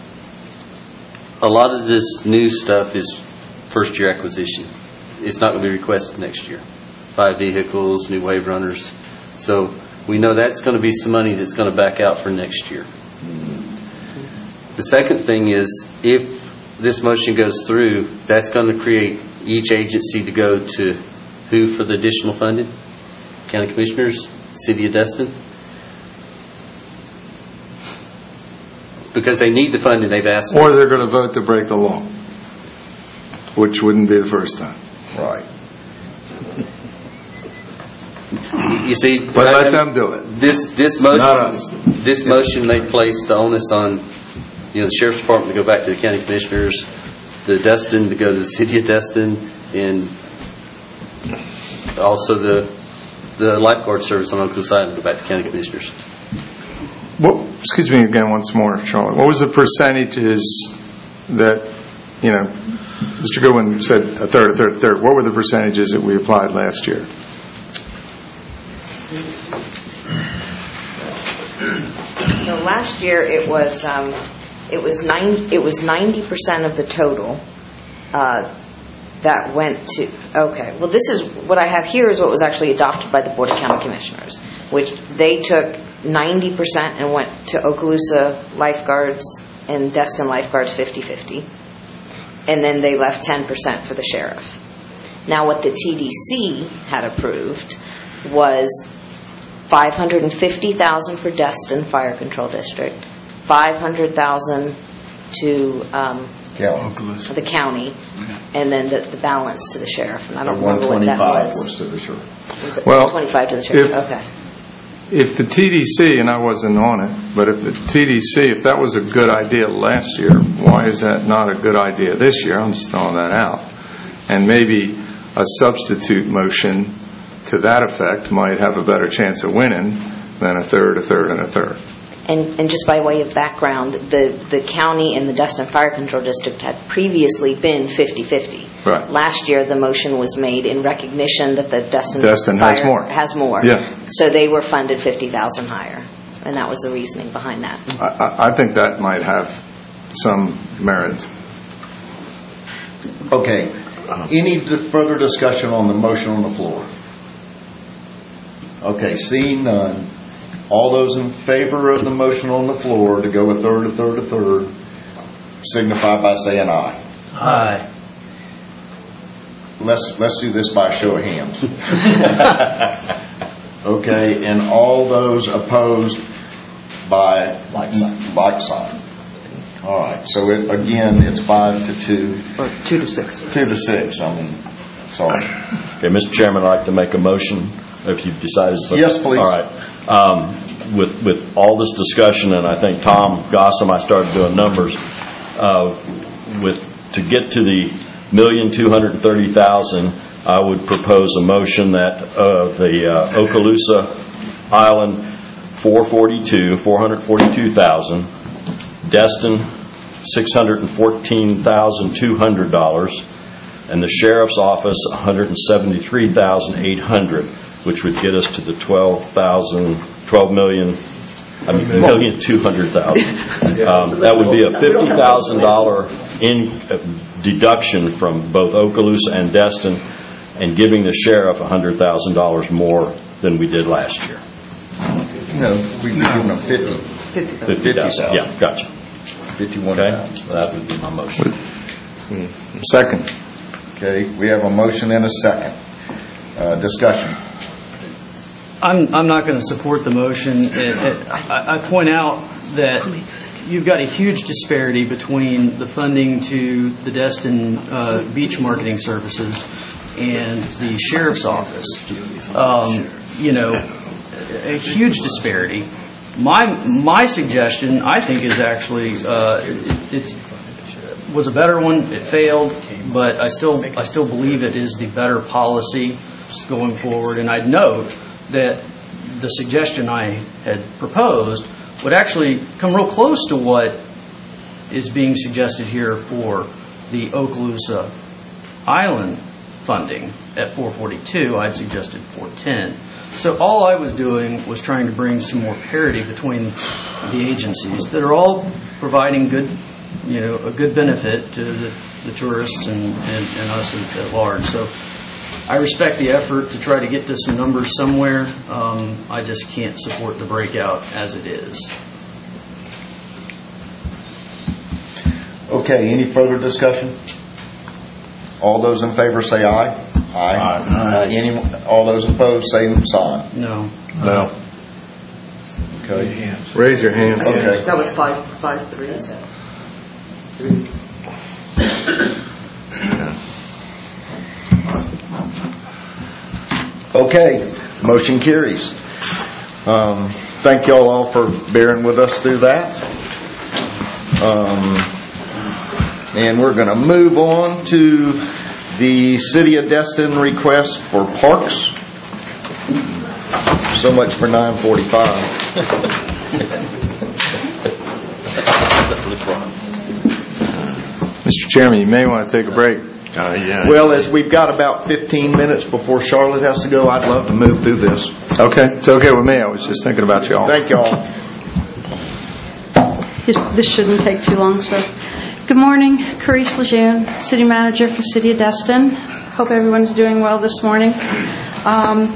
[SPEAKER 19] a lot of this new stuff is first year acquisition. It's not going to be requested next year. Five vehicles, new wave runners. So we know that's going to be some money that's going to back out for next year. The second thing is, if this motion goes through, that's going to create each agency to go to who for the additional funding? County Commissioners, City of Destin? Because they need the funding they've asked for.
[SPEAKER 6] Or they're going to vote to break the law, which wouldn't be the first time.
[SPEAKER 2] Right.
[SPEAKER 19] You see,
[SPEAKER 6] but let I, them do it.
[SPEAKER 19] This this motion this motion may place the onus on, you know, the sheriff's department to go back to the county commissioners, the Destin to go to the city of Destin, and also the the lifeguard service on Oklahoma side to go back to county commissioners.
[SPEAKER 6] What? Excuse me again once more, Charlotte. What was the percentages that, you know, Mister Goodwin said a third, a third, a third. What were the percentages that we applied last year?
[SPEAKER 5] So last year it was um, it was nine it was ninety percent of the total uh, that went to. Okay, well this is what I have here is what was actually adopted by the Board of County Commissioners, which they took ninety percent and went to Okaloosa lifeguards and Destin lifeguards fifty-fifty, and then they left ten percent for the sheriff. Now what the T D C had approved was five hundred fifty thousand dollars for Destin Fire Control District, five hundred thousand dollars to um,
[SPEAKER 2] county.
[SPEAKER 5] the county, and then the, the balance to the sheriff. And I don't
[SPEAKER 2] the
[SPEAKER 5] remember what that was.
[SPEAKER 2] was to the sheriff.
[SPEAKER 5] Was it
[SPEAKER 6] well,
[SPEAKER 5] twenty-five to the sheriff?
[SPEAKER 6] If,
[SPEAKER 5] okay.
[SPEAKER 6] If the T D C, and I wasn't on it, but if the T D C, if that was a good idea last year, why is that not a good idea this year? I'm just throwing that out. And maybe a substitute motion to that effect might have a better chance of winning than a third, a third, and a third.
[SPEAKER 5] And, and just by way of background, the, the county and the Destin Fire Control District had previously been fifty-fifty.
[SPEAKER 6] Right.
[SPEAKER 5] Last year, the motion was made in recognition that the Destin,
[SPEAKER 6] Destin
[SPEAKER 5] Fire
[SPEAKER 6] has more.
[SPEAKER 5] Has more.
[SPEAKER 6] Yeah.
[SPEAKER 5] So they were funded fifty thousand dollars higher, and that was the reasoning behind that.
[SPEAKER 6] I, I think that might have some merit.
[SPEAKER 2] Okay. Any further discussion on the motion on the floor? Okay, seeing none. All those in favor of the motion on the floor to go a third, a third, a third, signify by saying aye.
[SPEAKER 8] Aye.
[SPEAKER 2] Let's let's do this by show of hands. Okay, and all those opposed by
[SPEAKER 8] like sign.
[SPEAKER 2] Like sign. All right. So it, again, it's five to two.
[SPEAKER 9] Or two to six.
[SPEAKER 2] Two to six. I mean, sorry.
[SPEAKER 20] Okay, Mister Chairman, I'd like to make a motion. If you've decided. But,
[SPEAKER 2] yes, please.
[SPEAKER 20] All right. Um, with with all this discussion, and I think Tom Gossam, I started doing numbers uh, with to get to the million two hundred thirty thousand dollars, I would propose a motion that uh, the uh, Okaloosa Island four forty-two, four hundred forty-two thousand dollars, Destin six hundred fourteen thousand two hundred dollars, and the Sheriff's Office one hundred seventy-three thousand eight hundred dollars, which would get us to the twelve thousand, twelve million, I mean, million two hundred thousand. Um, that would be a fifty thousand dollars in uh, deduction from both Okaloosa and Destin, and giving the sheriff one hundred thousand dollars more than we did last year.
[SPEAKER 2] No, we've given them fifty.
[SPEAKER 20] fifty thousand. Yeah, gotcha.
[SPEAKER 2] fifty-one
[SPEAKER 20] Okay,
[SPEAKER 2] thousand.
[SPEAKER 20] that would be my motion.
[SPEAKER 2] Second. Okay, we have a motion and a second. Uh, discussion.
[SPEAKER 7] I'm, I'm not going to support the motion. It, it, I, I point out that you've got a huge disparity between the funding to the Destin uh, Beach Marketing Services and the Sheriff's Office. Um, you know, a huge disparity. My my suggestion, I think, is actually uh, it was a better one. It failed, but I still I still believe it is the better policy going forward. And I'd note that the suggestion I had proposed would actually come real close to what is being suggested here for the Okaloosa Island funding at four forty-two. I'd suggested four ten. So all I was doing was trying to bring some more parity between the agencies that are all providing good, you know, a good benefit to the, the tourists and, and, and us at large. So I respect the effort to try to get to some numbers somewhere. Um, I just can't support the breakout as it is.
[SPEAKER 2] Okay, any further discussion? All those in favor say aye. Aye. Aye. Aye. Any, all those opposed say sign.
[SPEAKER 7] No.
[SPEAKER 6] No.
[SPEAKER 2] Okay.
[SPEAKER 6] Raise your hand.
[SPEAKER 2] Okay.
[SPEAKER 9] That was five, five, three.
[SPEAKER 2] Okay, motion carries. Um, thank you all for bearing with us through that. Um, and we're going to move on to the City of Destin request for parks. So much for nine forty-five.
[SPEAKER 6] Mister Chairman, you may want to take a break.
[SPEAKER 15] Uh, yeah.
[SPEAKER 2] Well, as we've got about fifteen minutes before Charlotte has to go, I'd love to move through this.
[SPEAKER 6] Okay, it's okay with me. I was just thinking about y'all.
[SPEAKER 2] Thank y'all.
[SPEAKER 21] This, this shouldn't take too long, sir. Good morning, Carice Lejeune, City Manager for City of Destin. Hope everyone's doing well this morning. Um,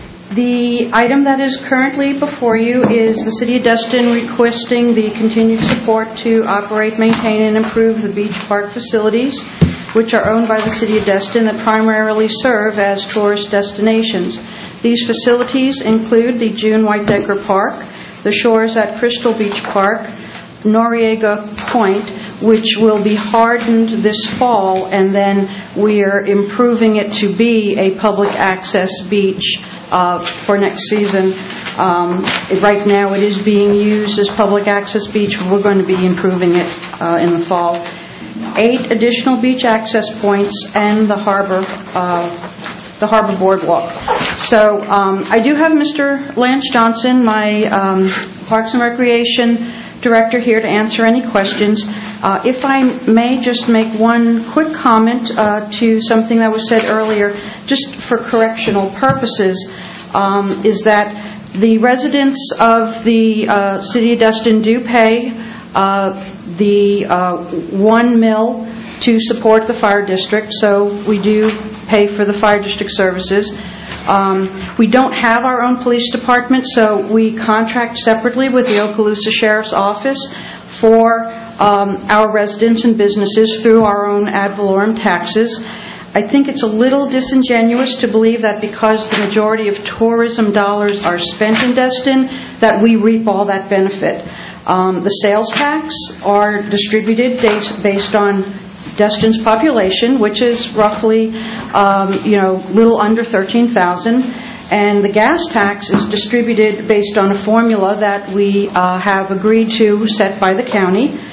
[SPEAKER 21] the item that is currently before you is the City of Destin requesting the continued support to operate, maintain, and improve the beach park facilities, which are owned by the City of Destin that primarily serve as tourist destinations. These facilities include the June Whitedecker Park, the shores at Crystal Beach Park, Noriega Point, which will be hardened this fall, and then we are improving it to be a public access beach uh, for next season. Um, it, right now it is being used as public access beach. We're going to be improving it uh, in the fall. Eight additional beach access points and the harbor uh, the harbor boardwalk. So um, I do have Mister Lance Johnson, my um, Parks and Recreation Director, here to answer any questions. Uh, if I may just make one quick comment uh, to something that was said earlier, just for correctional purposes, um, is that the residents of the uh, City of Destin do pay uh, the uh, one mil to support the fire district, so we do pay for the fire district services. Um, we don't have our own police department, so we contract separately with the Okaloosa Sheriff's Office for um, our residents and businesses through our own ad valorem taxes. I think it's a little disingenuous to believe that because the majority of tourism dollars are spent in Destin, that we reap all that benefit. Um, the sales tax are distributed based, based on Destin's population, which is roughly, um, you know, little under thirteen thousand, and the gas tax is distributed based on a formula that we uh, have agreed to set by the county.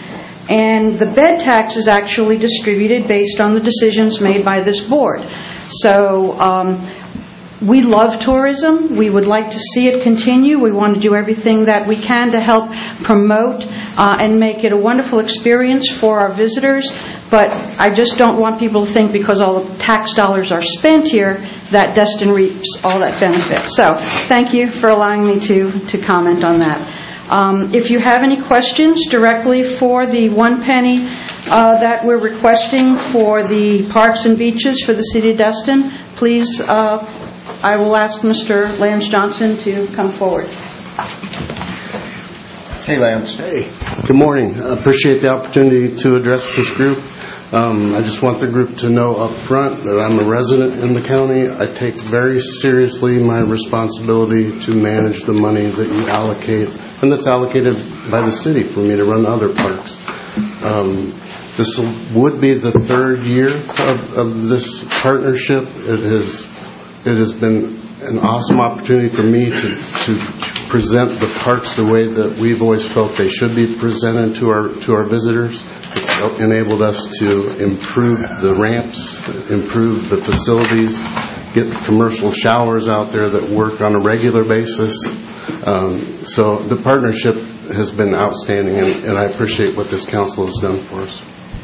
[SPEAKER 21] And the bed tax is actually distributed based on the decisions made by this board. So um, we love tourism. We would like to see it continue. We want to do everything that we can to help promote uh, and make it a wonderful experience for our visitors. But I just don't want people to think because all the tax dollars are spent here that Destin reaps all that benefit. So thank you for allowing me to, to comment on that. Um, if you have any questions directly for the one penny uh, that we're requesting for the parks and beaches for the city of Destin, please, uh, I will ask Mister Lance Johnson to come forward.
[SPEAKER 2] Hey, Lance.
[SPEAKER 4] Hey. Good morning. I appreciate the opportunity to address this group. Um, I just want the group to know up front that I'm a resident in the county. I take very seriously my responsibility to manage the money that you allocate, and that's allocated by the city for me to run other parks. Um, this would be the third year of, of this partnership. It has, it has been an awesome opportunity for me to, to present the parks the way that we've always felt they should be presented to our to our visitors. It's enabled us to improve the ramps, improve the facilities, get commercial showers out there that work on a regular basis. Um, so the partnership has been outstanding, and, and I appreciate what this council has done for us.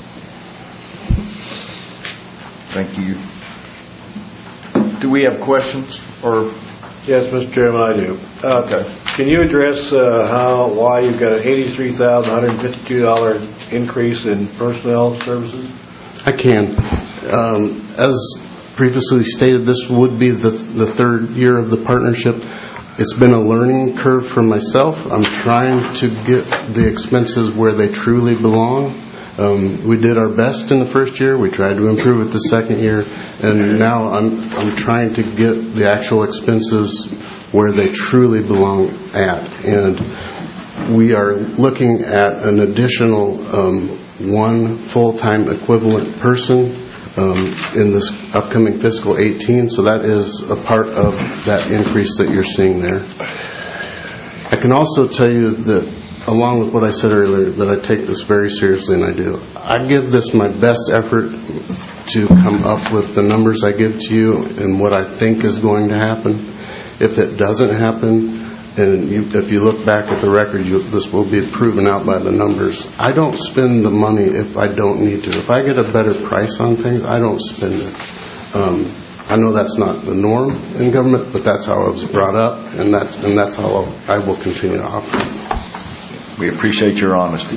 [SPEAKER 2] Thank you. Do we have questions? Or
[SPEAKER 8] yes, Mister Chairman, I do. Uh, okay. Can you address uh, how why you've got an eighty-three thousand one hundred fifty-two dollars increase in personnel services?
[SPEAKER 4] I can. Um, as previously stated, this would be the the third year of the partnership. It's been a learning curve for myself. I'm trying to get the expenses where they truly belong. Um, we did our best in the first year. We tried to improve it the second year, and now I'm I'm trying to get the actual expenses where they truly belong at. And we are looking at an additional um, one full-time equivalent person um, in this upcoming fiscal eighteen. So that is a part of that increase that you're seeing there. I can also tell you that, along with what I said earlier, that I take this very seriously, and I do. I give this my best effort to come up with the numbers I give to you and what I think is going to happen. If it doesn't happen, and you, if you look back at the record, you, this will be proven out by the numbers. I don't spend the money if I don't need to. If I get a better price on things, I don't spend it. Um, I know that's not the norm in government, but that's how I was brought up, and that's and that's how I will continue to operate.
[SPEAKER 2] We appreciate your honesty.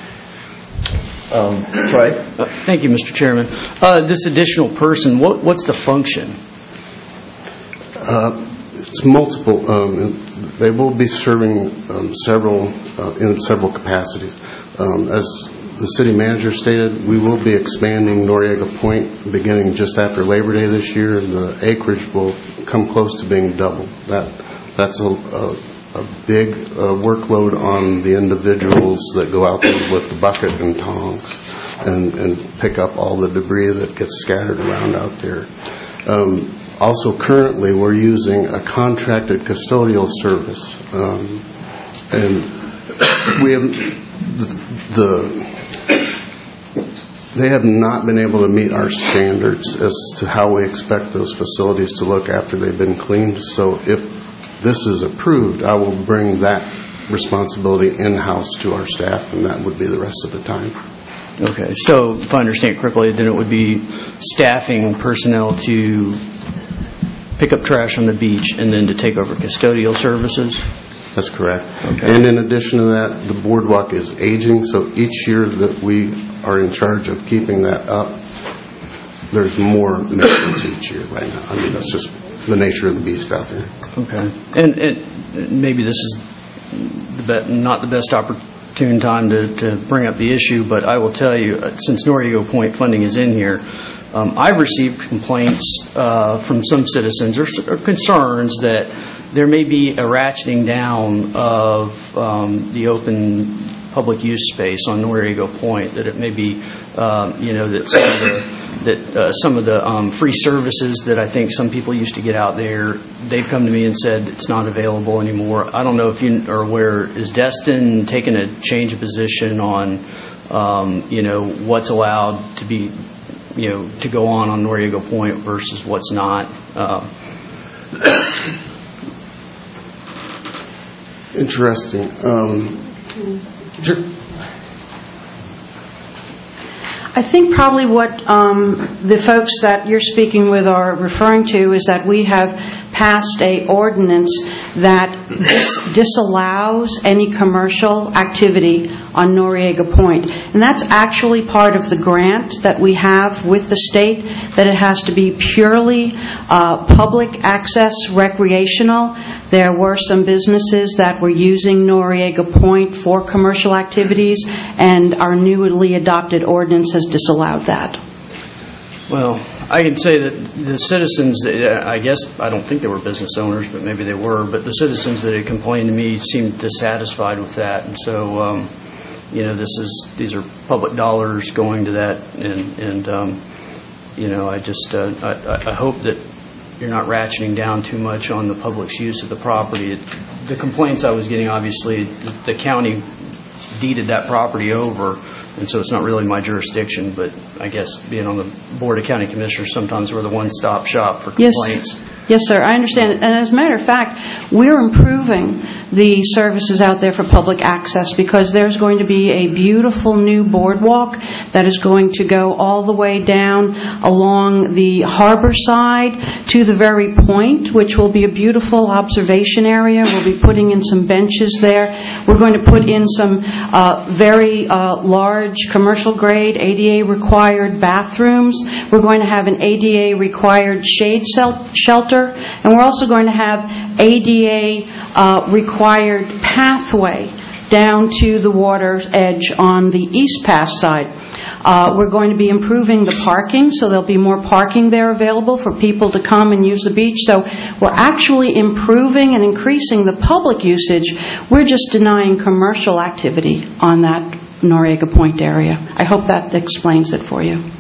[SPEAKER 2] Um, Trey?
[SPEAKER 7] Uh, thank you, Mister Chairman. Uh, this additional person, what, what's the function?
[SPEAKER 4] Uh, it's multiple. Um, they will be serving um, several uh, in several capacities. Um, as the city manager stated, we will be expanding Noriega Point beginning just after Labor Day this year. The acreage will come close to being double. That that's a, a a big uh, workload on the individuals that go out there with the bucket and tongs and, and pick up all the debris that gets scattered around out there. Um, also, currently, we're using a contracted custodial service. Um, and we have the, they have not been able to meet our standards as to how we expect those facilities to look after they've been cleaned. So if this is approved, I will bring that responsibility in-house to our staff, and that would be the rest of the time.
[SPEAKER 7] Okay, so if I understand correctly, then it would be staffing personnel to pick up trash on the beach and then to take over custodial services?
[SPEAKER 4] That's correct. Okay. And in addition to that, the boardwalk is aging, so each year that we are in charge of keeping that up, there's more maintenance each year right now. I mean, that's just the nature of the beast out there.
[SPEAKER 7] Okay. And, and maybe this is the be- not the best opportune time to, to bring up the issue, but I will tell you, uh, since Noriega Point funding is in here, um, I've received complaints uh, from some citizens or, or concerns that there may be a ratcheting down of um, the open public use space on Noriega Point, that it may be, um, you know, that some of the that uh, some of the um, free services that I think some people used to get out there, they've come to me and said it's not available anymore. I don't know if you are aware, is Destin taking a change of position on um, you know, what's allowed to be, you know, to go on on Noriega Point versus what's not. Uh,
[SPEAKER 4] Interesting. Um,
[SPEAKER 21] I think probably what um, the folks that you're speaking with are referring to is that we have passed a ordinance that dis- disallows any commercial activity on Noriega Point. And that's actually part of the grant that we have with the state, that it has to be purely uh, public access recreational. There were some businesses that were using Noriega Point for commercial activities, and our newly adopted ordinance has disallowed that.
[SPEAKER 7] Well, I can say that the citizens, I guess, I don't think they were business owners, but maybe they were, but the citizens that had complained to me seemed dissatisfied with that. And so, um, you know, this is, these are public dollars going to that. And, and um, you know, I just, uh, I, I hope that you're not ratcheting down too much on the public's use of the property. It, the complaints I was getting, obviously, the, the county deeded that property over, and so it's not really my jurisdiction, but I guess being on the Board of County Commissioners, sometimes we're the one-stop shop for complaints.
[SPEAKER 21] Yes. Yes, sir, I understand it. And as a matter of fact, we're improving the services out there for public access because there's going to be a beautiful new boardwalk that is going to go all the way down along the harbor side to the very point, which will be a beautiful observation area. We'll be putting in some benches there. We're going to put in some uh, very uh, large commercial-grade A D A-required bathrooms. We're going to have an A D A-required shade shelter. And we're also going to have A D A-required uh, pathway down to the water's edge on the East Pass side. Uh, we're going to be improving the parking, so there'll be more parking there available for people to come and use the beach. So we're actually improving and increasing the public usage. We're just denying commercial activity on that Noriega Point area. I hope that explains it for you.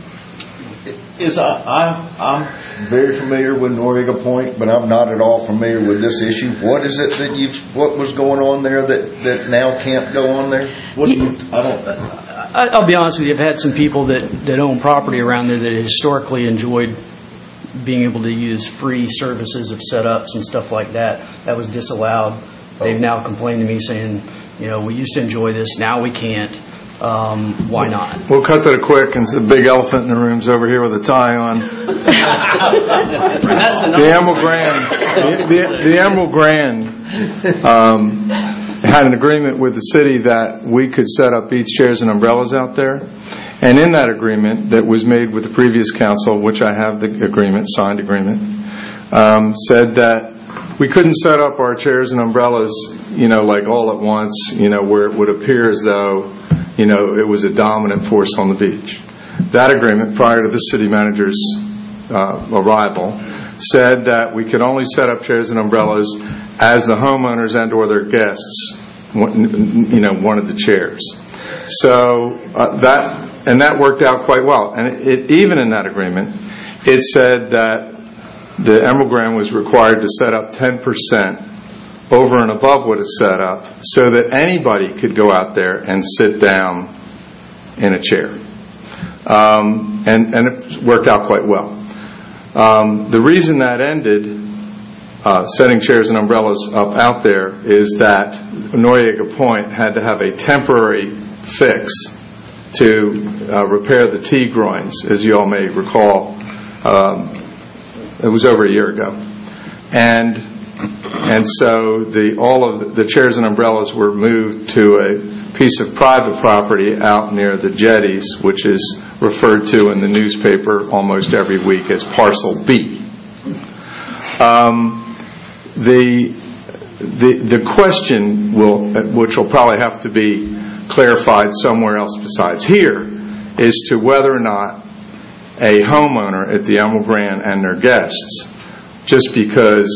[SPEAKER 2] Is I, I'm, I'm very familiar with Noriega Point, but I'm not at all familiar with this issue. What is it that you've, what was going on there that, that now can't go on there? What do you, I don't,
[SPEAKER 7] I, I'll be honest with you, I've had some people that, that own property around there that historically enjoyed being able to use free services of setups and stuff like that. That was disallowed. They've now complained to me saying, you know, we used to enjoy this, now we can't. Um, why not?
[SPEAKER 6] We'll cut to the quick, and the big elephant in the room's over here with a tie on. The Emerald Grand, the, the, the Emerald Grand um, had an agreement with the city that we could set up beach chairs and umbrellas out there. And in that agreement that was made with the previous council, which I have the agreement, signed agreement, um, said that we couldn't set up our chairs and umbrellas, you know, like all at once, you know, where it would appear as though, you know, it was a dominant force on the beach. That agreement, prior to the city manager's uh, arrival, said that we could only set up chairs and umbrellas as the homeowners and or their guests, you know, wanted the chairs. So uh, that, and that worked out quite well. And it, it, even in that agreement, it said that the Emerald Grand was required to set up ten percent over and above what is set up so that anybody could go out there and sit down in a chair. Um, and, and it worked out quite well. Um, the reason that ended, uh, setting chairs and umbrellas up out there, is that Noriega Point had to have a temporary fix to uh, repair the T-groins, as you all may recall. Um, it was over a year ago. And And so the, all of the, the chairs and umbrellas were moved to a piece of private property out near the jetties, which is referred to in the newspaper almost every week as Parcel B. Um, the, the, the question, will, which will probably have to be clarified somewhere else besides here, is to whether or not a homeowner at the Emerald Grand and their guests, just because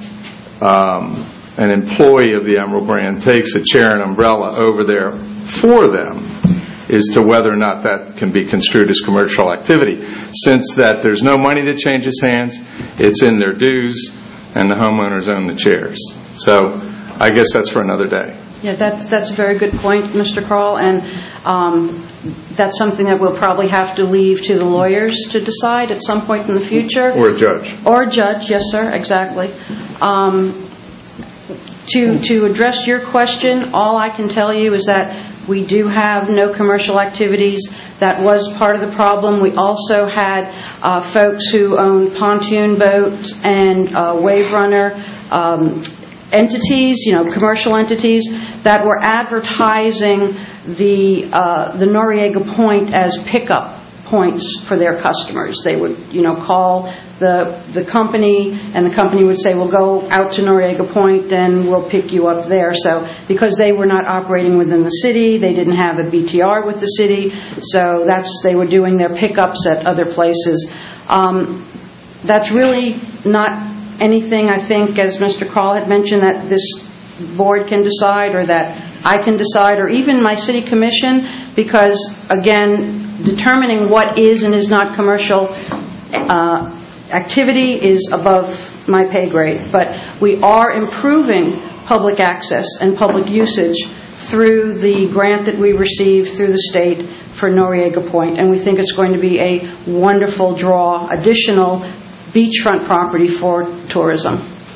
[SPEAKER 6] Um, an employee of the Emerald Grand takes a chair and umbrella over there for them, is to whether or not that can be construed as commercial activity. Since that there's no money that changes hands, it's in their dues, and the homeowners own the chairs. So I guess that's for another day.
[SPEAKER 21] Yeah, that's that's a very good point, Mister Kroll. And um, that's something that we'll probably have to leave to the lawyers to decide at some point in the future.
[SPEAKER 6] Or a judge.
[SPEAKER 21] Or a judge, yes, sir, exactly. Um, to, to address your question, all I can tell you is that we do have no commercial activities. That was part of the problem. We also had uh, folks who owned pontoon boats and uh, wave runner um, entities, you know, commercial entities that were advertising the uh, the Noriega Point as pickup points for their customers. They would, you know, call the the company, and the company would say, "We'll go out to Noriega Point and we'll pick you up there." So, because they were not operating within the city, they didn't have a B T R with the city, so that's they were doing their pickups at other places. Um, that's really not anything, I think, as Mister Kroll had mentioned, that this board can decide or that I can decide, or even my city commission, because, again, determining what is and is not commercial uh, activity is above my pay grade. But we are improving public access and public usage through the grant that we received through the state for Noriega Point, and we think it's going to be a wonderful draw, additional beachfront property for tourism.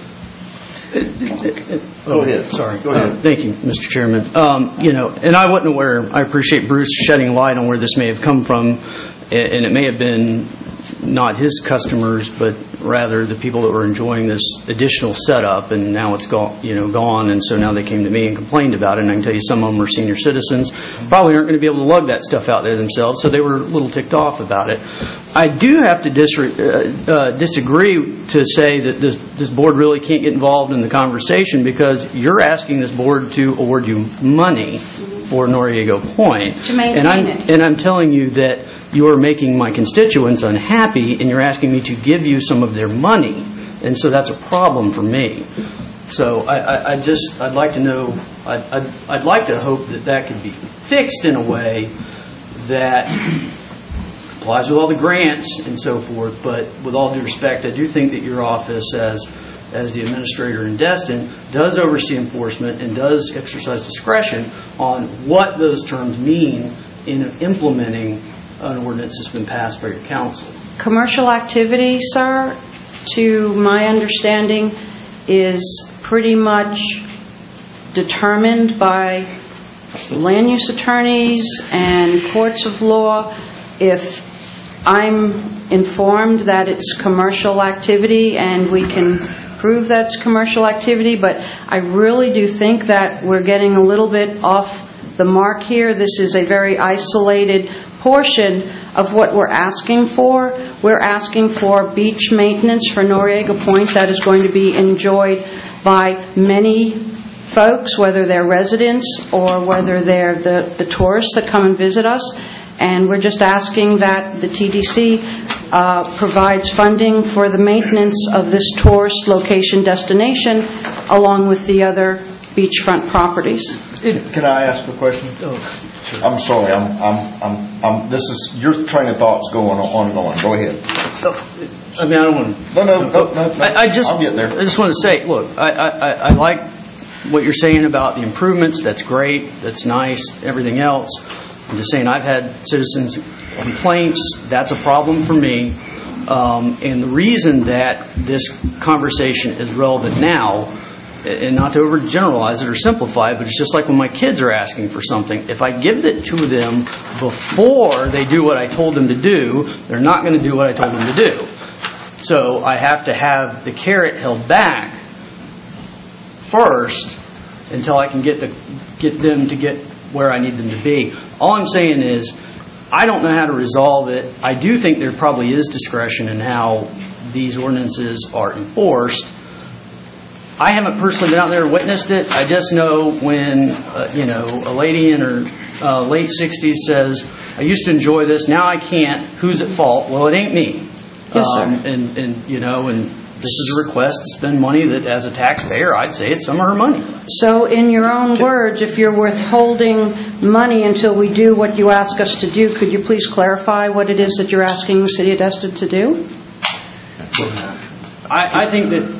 [SPEAKER 7] Go ahead. Sorry. Go ahead. Uh, thank you, Mister Chairman. Um, you know, and I wasn't aware. I appreciate Bruce shedding light on where this may have come from, and it may have been not his customers, but rather the people that were enjoying this additional setup, and now it's gone, you know, gone, and so now they came to me and complained about it. And I can tell you, some of them are senior citizens, probably aren't going to be able to lug that stuff out there themselves, so they were a little ticked off about it. I do have to dis- uh, uh, disagree to say that this, this board really can't get involved in the conversation, because you're asking this board to award you money for Noriega Point.
[SPEAKER 21] To maintain
[SPEAKER 7] and I'm,
[SPEAKER 21] it.
[SPEAKER 7] And I'm telling you that you're making my constituents unhappy, and you're asking me to give you some of their money, and so that's a problem for me. So I, I, I just, I'd like to know, I'd, I'd, I'd like to hope that that could be fixed in a way that complies with all the grants and so forth, but with all due respect, I do think that your office, as as the administrator in Destin, does oversee enforcement and does exercise discretion on what those terms mean in implementing an ordinance that's been passed by your council.
[SPEAKER 21] Commercial activity, sir, to my understanding, is pretty much determined by land use attorneys and courts of law. If I'm informed that it's commercial activity and we can prove that's commercial activity, but I really do think that we're getting a little bit off the mark here. This is a very isolated portion of what we're asking for. We're asking for beach maintenance for Noriega Point that is going to be enjoyed by many folks, whether they're residents or whether they're the, the tourists that come and visit us. And we're just asking that the T D C uh, provides funding for the maintenance of this tourist location destination along with the other beachfront properties.
[SPEAKER 2] Can I ask a question? Oh, sure. I'm sorry. I'm, I'm, I'm, I'm, this is your train of thoughts going on, ongoing. Go ahead.
[SPEAKER 7] Oh, I mean, I don't want to.
[SPEAKER 2] No, no, no, no. no.
[SPEAKER 7] I, I just,
[SPEAKER 2] I'll get there.
[SPEAKER 7] I just want to say, look, I, I, I like what you're saying about the improvements. That's great. That's nice. Everything else. I'm just saying, I've had citizens complaints. That's a problem for me. Um, and the reason that this conversation is relevant now, and not to overgeneralize it or simplify it, but it's just like when my kids are asking for something. If I give it to them before they do what I told them to do, they're not going to do what I told them to do. So I have to have the carrot held back first until I can get the get them to get where I need them to be. All I'm saying is, I don't know how to resolve it. I do think there probably is discretion in how these ordinances are enforced. I haven't personally been out there and witnessed it. I just know when, uh, you know, a lady in her uh, late sixties says, I used to enjoy this, now I can't. Who's at fault? Well, it ain't me.
[SPEAKER 21] Yes, sir.
[SPEAKER 7] Um, and, and, you know, and this is a request to spend money that, as a taxpayer, I'd say it's some of her money.
[SPEAKER 21] So, in your own words, if you're withholding money until we do what you ask us to do, could you please clarify what it is that you're asking the City of Destin to do?
[SPEAKER 7] I, I think that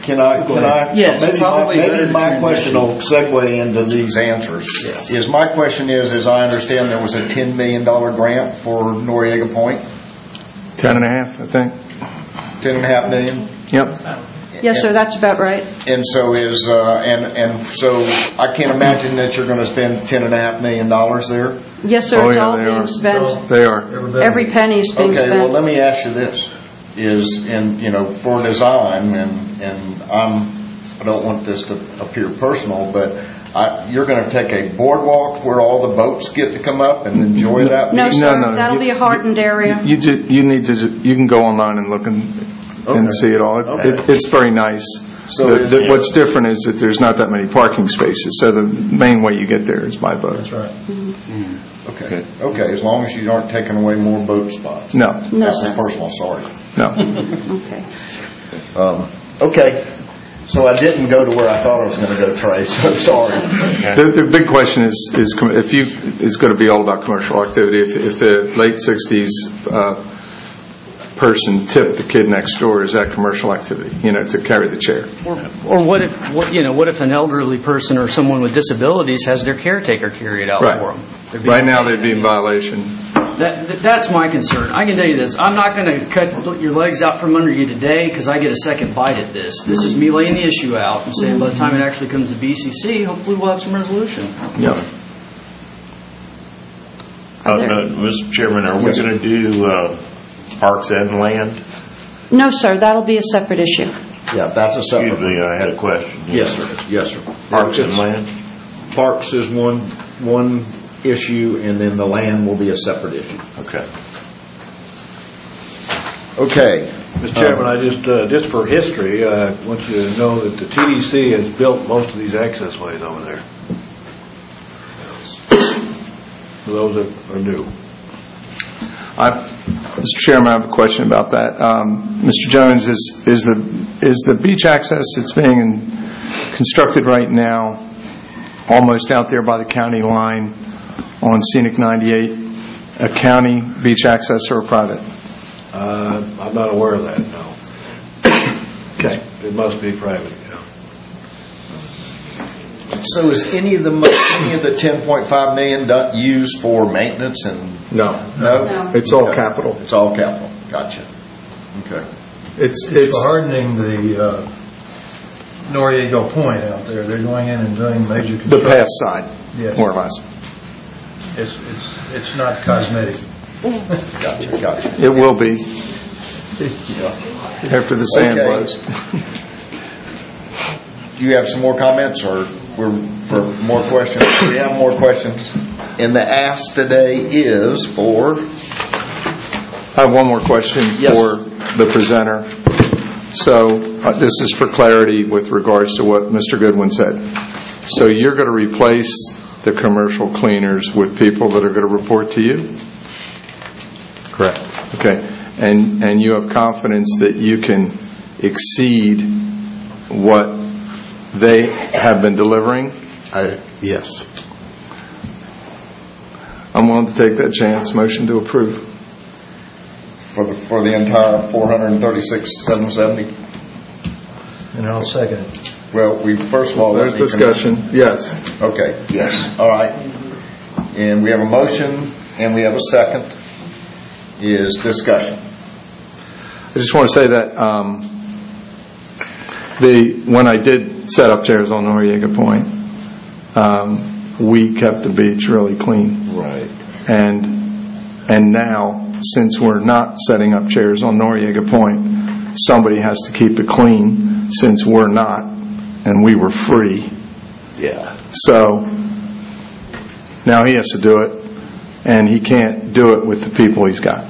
[SPEAKER 2] Can I, can I?
[SPEAKER 7] Yes,
[SPEAKER 2] maybe
[SPEAKER 7] probably
[SPEAKER 2] my,
[SPEAKER 7] better
[SPEAKER 2] maybe
[SPEAKER 7] to
[SPEAKER 2] my question
[SPEAKER 7] transition.
[SPEAKER 2] will segue into these answers. Yes. Is my question is, as I understand, there was a ten million dollars grant for Noriega Point?
[SPEAKER 6] Ten and a half, I think.
[SPEAKER 2] Ten and a half million?
[SPEAKER 6] Yep.
[SPEAKER 21] Yes, sir, that's about right.
[SPEAKER 2] And so is, uh, and, and so I can't imagine that you're going to spend ten and a half million dollars there?
[SPEAKER 21] Yes, sir,
[SPEAKER 6] Oh,
[SPEAKER 21] it's
[SPEAKER 6] yeah,
[SPEAKER 21] all
[SPEAKER 6] they
[SPEAKER 21] being
[SPEAKER 6] are.
[SPEAKER 21] spent.
[SPEAKER 6] They are.
[SPEAKER 21] Every penny is being
[SPEAKER 2] Okay,
[SPEAKER 21] spent.
[SPEAKER 2] well, let me ask you this, is, in, you know, for design, and, and I'm, I don't want this to appear personal, but I, you're going to take a boardwalk where all the boats get to come up and enjoy that?
[SPEAKER 21] No,
[SPEAKER 2] piece?
[SPEAKER 21] sir,
[SPEAKER 6] No, no,
[SPEAKER 21] that'll
[SPEAKER 6] you-
[SPEAKER 21] be a hardened area.
[SPEAKER 6] You ju- you need to, ju- you can go online and look and,
[SPEAKER 2] Okay.
[SPEAKER 6] and see it all. It,
[SPEAKER 2] Okay.
[SPEAKER 6] it, it's very nice.
[SPEAKER 2] So
[SPEAKER 6] The-
[SPEAKER 2] is-
[SPEAKER 6] the- what's different is that there's not that many parking spaces, so the main way you get there is by boat. That's
[SPEAKER 11] right.
[SPEAKER 2] Okay, okay, as long as you aren't taking away more boat spots.
[SPEAKER 6] No.
[SPEAKER 21] No,
[SPEAKER 2] That's
[SPEAKER 21] sir.
[SPEAKER 2] personal, sorry.
[SPEAKER 6] No.
[SPEAKER 21] Okay.
[SPEAKER 2] Um, okay, so I didn't go to where I thought I was going to go, Trey, so sorry.
[SPEAKER 6] The, the big question is, is com- if you, is going to be all about commercial activity. If, if the late sixties uh, person tipped the kid next door, is that commercial activity, you know, to carry the chair?
[SPEAKER 7] Or, or what if, what, you know, what if an elderly person or someone with disabilities has their caretaker carry it out
[SPEAKER 6] Right.
[SPEAKER 7] for them?
[SPEAKER 6] Right now, they'd be in violation.
[SPEAKER 7] That, that- that's my concern. I can tell you this. I'm not going to cut your legs out from under you today because I get a second bite at this. This is me laying the issue out and saying by the time it actually comes to B C C, hopefully we'll have some resolution.
[SPEAKER 6] Yeah.
[SPEAKER 15] Uh, no, Mister Chairman, are we
[SPEAKER 2] Yes.
[SPEAKER 15] going to do uh, parks and land?
[SPEAKER 21] No, sir, that'll be a separate issue.
[SPEAKER 2] Yeah, that's a separate.
[SPEAKER 15] Excuse me, I had a question.
[SPEAKER 2] Yes, sir, yes, sir.
[SPEAKER 15] Parks and
[SPEAKER 2] It's-
[SPEAKER 15] land?
[SPEAKER 2] Parks is one, one issue, and then the land will be a separate issue.
[SPEAKER 15] Okay.
[SPEAKER 2] Okay.
[SPEAKER 8] Mister Chairman, I just, uh, just for history, uh, I want you to know that the T D C has built most of these access ways over there. For those that are new.
[SPEAKER 6] I, Mister Chairman, I have a question about that. Um, Mister Jones, is is the is the beach access that's being in, constructed right now almost out there by the county line on Scenic ninety-eight a county beach access or a private?
[SPEAKER 8] Uh, I'm not aware of that, no.
[SPEAKER 2] Okay.
[SPEAKER 8] It must be private, yeah.
[SPEAKER 2] So is any of the, mo- any of the ten point five million done- used for maintenance and?
[SPEAKER 6] No.
[SPEAKER 2] No?
[SPEAKER 6] No. It's all
[SPEAKER 2] Okay.
[SPEAKER 6] capital.
[SPEAKER 2] It's all capital. Gotcha. Okay.
[SPEAKER 6] It's,
[SPEAKER 11] It's
[SPEAKER 6] it's,
[SPEAKER 11] for hardening the uh, Noriega Point out there. They're going in and doing major
[SPEAKER 6] the
[SPEAKER 11] construction.
[SPEAKER 6] path side,
[SPEAKER 11] Yes.
[SPEAKER 6] more or less.
[SPEAKER 11] It's, it's, it's not cosmetic.
[SPEAKER 2] Gotcha, gotcha.
[SPEAKER 6] It will be after the sand
[SPEAKER 2] Okay.
[SPEAKER 6] blows.
[SPEAKER 2] Do you have some more comments, or we're for more questions? We have more questions. And the ask today is for?
[SPEAKER 6] I have one more question
[SPEAKER 2] Yes.
[SPEAKER 6] for the presenter. So uh, this is for clarity with regards to what Mister Goodwin said. So you're going to replace the commercial cleaners with people that are going to report to you?
[SPEAKER 15] Correct.
[SPEAKER 6] Okay. And and you have confidence that you can exceed what they have been delivering?
[SPEAKER 4] I, yes.
[SPEAKER 6] I'm willing to take that chance. Motion to approve.
[SPEAKER 2] For the, for the entire four hundred thirty-six thousand seven hundred seventy?
[SPEAKER 11] And I'll second it.
[SPEAKER 2] Well, we, first of all...
[SPEAKER 6] There's
[SPEAKER 2] let me-
[SPEAKER 6] discussion. Yes.
[SPEAKER 2] Okay, yes, all right. And we have a motion, and we have a second, is discussion.
[SPEAKER 6] I just want to say that um, the when I did set up chairs on Noriega Point, um, we kept the beach really clean.
[SPEAKER 2] Right.
[SPEAKER 6] And and now, since we're not setting up chairs on Noriega Point, somebody has to keep it clean since we're not, and we were free.
[SPEAKER 2] Yeah.
[SPEAKER 6] So now he has to do it, and he can't do it with the people he's got.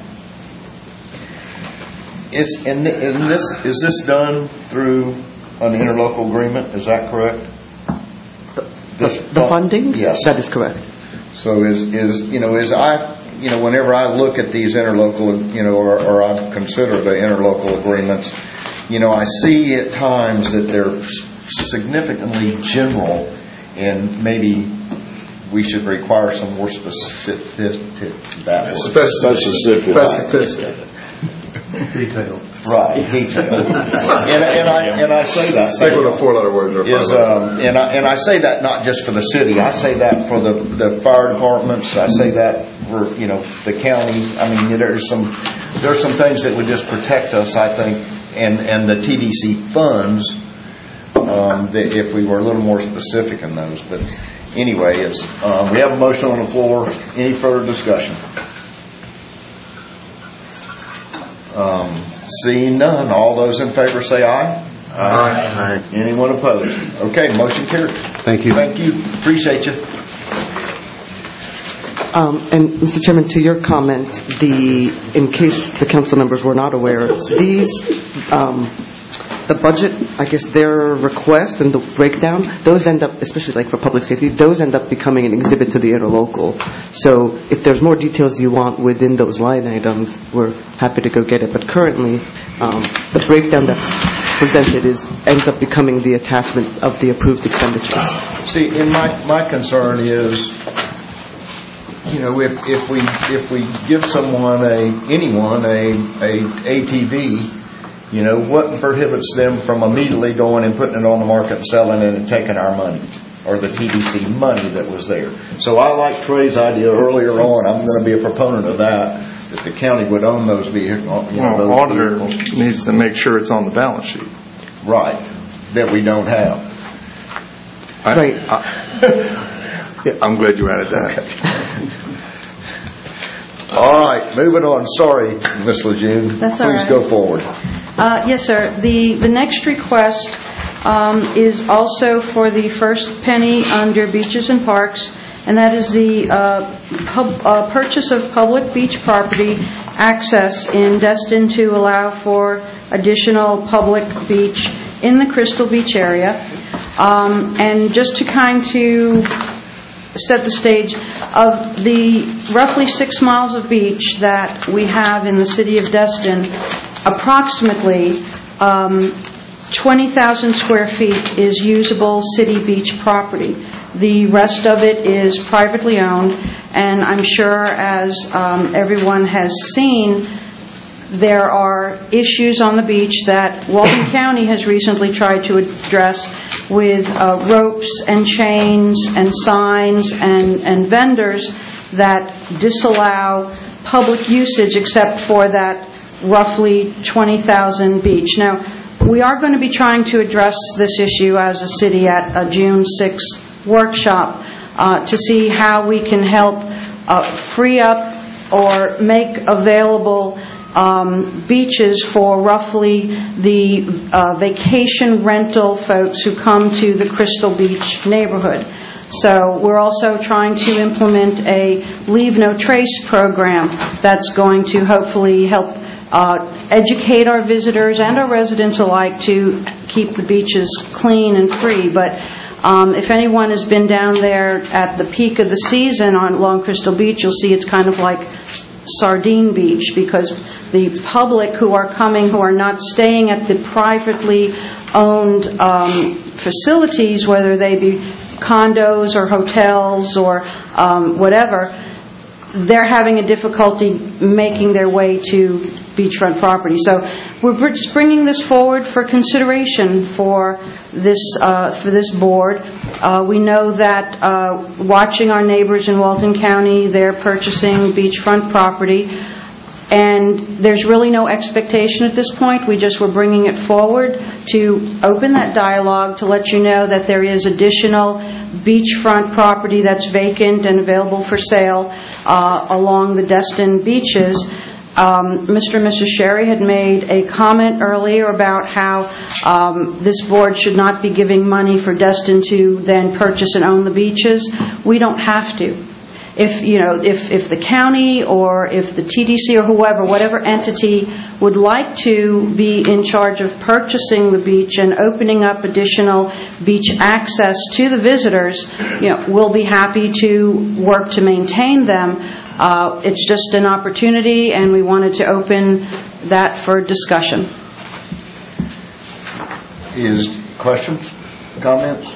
[SPEAKER 2] Is, and, th- and this, is this done through an interlocal agreement, is that correct? This
[SPEAKER 9] The funding?
[SPEAKER 2] Yes.
[SPEAKER 9] That is correct.
[SPEAKER 2] So is, is, you know, is I, you know, whenever I look at these interlocal, you know, or, or I consider the interlocal agreements, you know, I see at times that they're significantly general, and maybe we should require some more specific, that word.
[SPEAKER 6] Specificity.
[SPEAKER 11] Detail.
[SPEAKER 2] Right, detail. and, and, I, and I say that.
[SPEAKER 6] Stick with the four-letter words. Or
[SPEAKER 2] is, um, and, I, and I say that not just for the city. I say that for the, the fire departments. I say that for, you know, the county. I mean, there's some there's some things that would just protect us, I think, and, and the T D C funds, um, that if we were a little more specific in those. But anyway, it's, um, we have a motion on the floor. Any further discussion? Um, seeing none, all those in favor say aye. Aye. Aye. Anyone opposed? Okay, motion carried.
[SPEAKER 4] Thank you.
[SPEAKER 2] Thank you. Appreciate you.
[SPEAKER 9] Um, and Mister Chairman, to your comment, the in case the council members were not aware, these um, the budget, I guess their request and the breakdown, those end up, especially like for public safety, those end up becoming an exhibit to the interlocal. So if there's more details you want within those line items, we're happy to go get it. But currently, um, the breakdown that's presented is ends up becoming the attachment of the approved expenditures.
[SPEAKER 2] See, and my, my concern is, you know, if, if we if we give someone a anyone a a A T V, you know, what prohibits them from immediately going and putting it on the market and selling it and taking our money, or the T D C money that was there? So I like Trey's idea earlier on. I'm going to be a proponent of that, that the county would own those vehicles. You know,
[SPEAKER 6] well,
[SPEAKER 2] those
[SPEAKER 6] auditor
[SPEAKER 2] vehicles.
[SPEAKER 6] needs to make sure it's on the balance sheet.
[SPEAKER 2] Right, that we don't have.
[SPEAKER 6] I, right. I, I'm glad you added that.
[SPEAKER 2] Okay. All right, moving on. Sorry, Miz Lejeune.
[SPEAKER 21] That's all
[SPEAKER 2] Please
[SPEAKER 21] right.
[SPEAKER 2] go forward.
[SPEAKER 21] Uh, yes, sir. The, the next request um, is also for the first penny under beaches and parks, and that is the uh, pub, uh, purchase of public beach property access in Destin to allow for additional public beach in the Crystal Beach area. Um, and just to kind of set the stage of the roughly six miles of beach that we have in the city of Destin, approximately um, twenty thousand square feet is usable city beach property. The rest of it is privately owned, and I'm sure as um, everyone has seen, there are issues on the beach that Walton County has recently tried to address with uh, ropes and chains and signs and, and vendors that disallow public usage except for that roughly twenty thousand beach. Now, we are going to be trying to address this issue as a city at a June sixth workshop uh, to see how we can help uh, free up or make available Um, beaches for roughly the uh, vacation rental folks who come to the Crystal Beach neighborhood. So we're also trying to implement a Leave No Trace program that's going to hopefully help uh, educate our visitors and our residents alike to keep the beaches clean and free. But um, if anyone has been down there at the peak of the season on Long Crystal Beach, you'll see it's kind of like Sardine Beach, because the public who are coming, who are not staying at the privately owned um, facilities, whether they be condos or hotels or um, whatever, they're having a difficulty making their way to beachfront property. So we're just bringing this forward for consideration for this uh, for this board. Uh, we know that uh, watching our neighbors in Walton County, they're purchasing beachfront property, and there's really no expectation at this point. We just were bringing it forward to open that dialogue, to let you know that there is additional beachfront property that's vacant and available for sale uh, along the Destin beaches. Um, Mister and Missus Sherry had made a comment earlier about how um, this board should not be giving money for Destin to then purchase and own the beaches. We don't have to. If you know, if if the county or if the T D C or whoever, whatever entity would like to be in charge of purchasing the beach and opening up additional beach access to the visitors, you know, we'll be happy to work to maintain them. Uh, it's just an opportunity, and we wanted to open that for discussion.
[SPEAKER 2] Is questions, comments?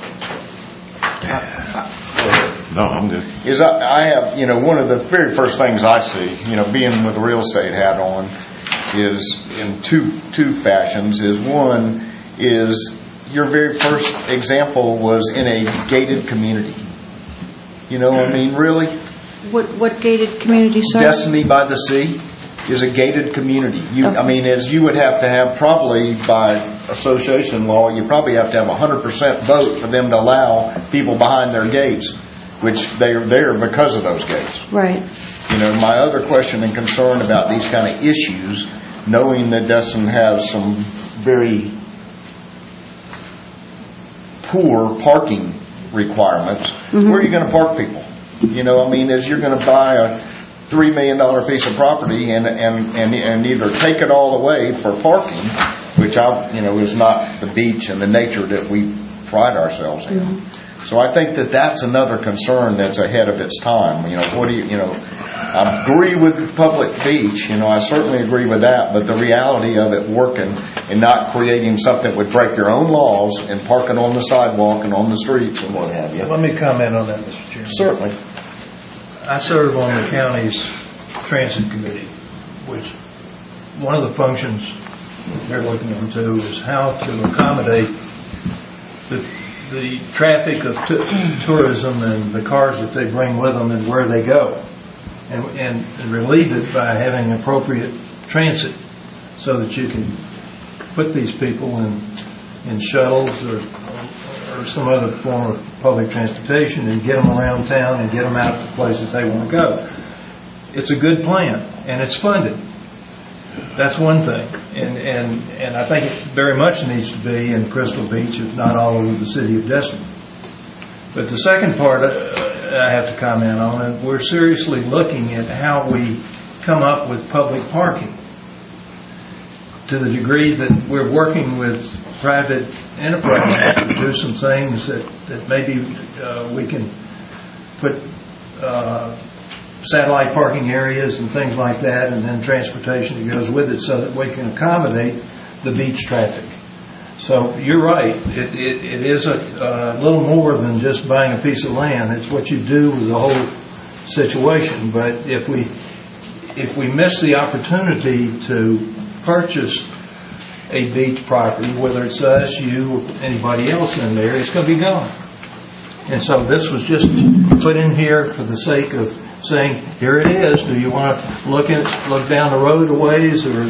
[SPEAKER 15] No, I'm good.
[SPEAKER 2] Is I, I have, you know, one of the very first things I see, you know, being with the real estate hat on, is in two two fashions. Is one is your very first example was in a gated community. You know, I mean, really?
[SPEAKER 21] What what gated community, sir?
[SPEAKER 2] Destiny by the Sea is a gated community. You,
[SPEAKER 21] Okay.
[SPEAKER 2] I mean, as you would have to have probably by association law, you probably have to have a hundred percent vote for them to allow people behind their gates, which they are there because of those gates.
[SPEAKER 21] Right.
[SPEAKER 2] You know, my other question and concern about these kind of issues, knowing that Destin has some very poor parking requirements,
[SPEAKER 21] Mm-hmm.
[SPEAKER 2] where are you going to park people? You know, I mean, as you're going to buy a three million dollar piece of property and, and, and, and either take it all away for parking, which I, you know, is not the beach and the nature that we pride ourselves in.
[SPEAKER 21] Mm-hmm.
[SPEAKER 2] So I think that that's another concern that's ahead of its time. You know, what do you, you know, I agree with public beach, you know, I certainly agree with that, but the reality of it working and not creating something that would break your own laws and parking on the sidewalk and on the streets and what have you.
[SPEAKER 11] Let me comment on that, Mister Chairman.
[SPEAKER 2] Certainly.
[SPEAKER 11] I serve on the county's transit committee, which one of the functions they're looking into is how to accommodate the the traffic of t- tourism and the cars that they bring with them and where they go, and, and relieve it by having appropriate transit so that you can put these people in in shuttles or or some other form of public transportation and get them around town and get them out to the places they want to go. It's a good plan, and it's funded. That's one thing, and and and I think it very much needs to be in Crystal Beach, if not all over the city of Destin. But the second part uh, I have to comment on, and we're seriously looking at how we come up with public parking to the degree that we're working with private enterprise to do some things that, that maybe uh, we can put uh, satellite parking areas and things like that, and then transportation that goes with it so that we can accommodate the beach traffic. So you're right. It, it, it is a, a little more than just buying a piece of land. It's what you do with the whole situation. But if we if we miss the opportunity to purchase a beach property, whether it's us, you, or anybody else in there, it's going to be gone. And so this was just put in here for the sake of saying, here it is. Do you want to look at look down the road a ways, or,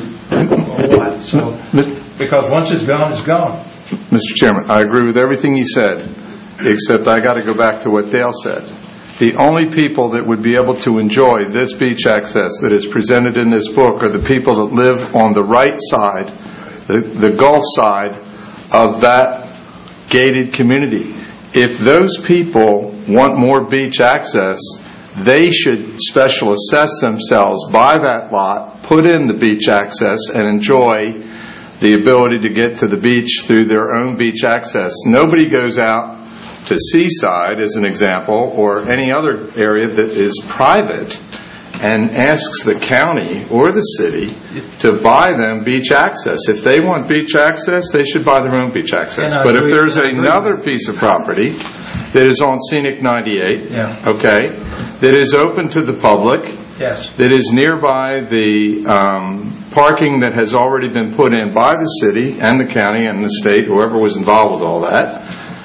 [SPEAKER 11] or what? So, because once it's gone, it's gone.
[SPEAKER 6] Mister Chairman, I agree with everything you said, except I got to go back to what Dale said. The only people that would be able to enjoy this beach access that is presented in this book are the people that live on the right side, the, the Gulf side of that gated community. If those people want more beach access, they should special assess themselves, buy that lot, put in the beach access, and enjoy the ability to get to the beach through their own beach access. Nobody goes out to Seaside, as an example, or any other area that is private and asks the county or the city to buy them beach access. If they want beach access, they should buy their own beach access. But if there's another piece of property that is on Scenic ninety-eight,
[SPEAKER 11] Yeah.
[SPEAKER 6] okay, that is open to the public,
[SPEAKER 11] Yes.
[SPEAKER 6] that is nearby the um, parking that has already been put in by the city and the county and the state, whoever was involved with all that,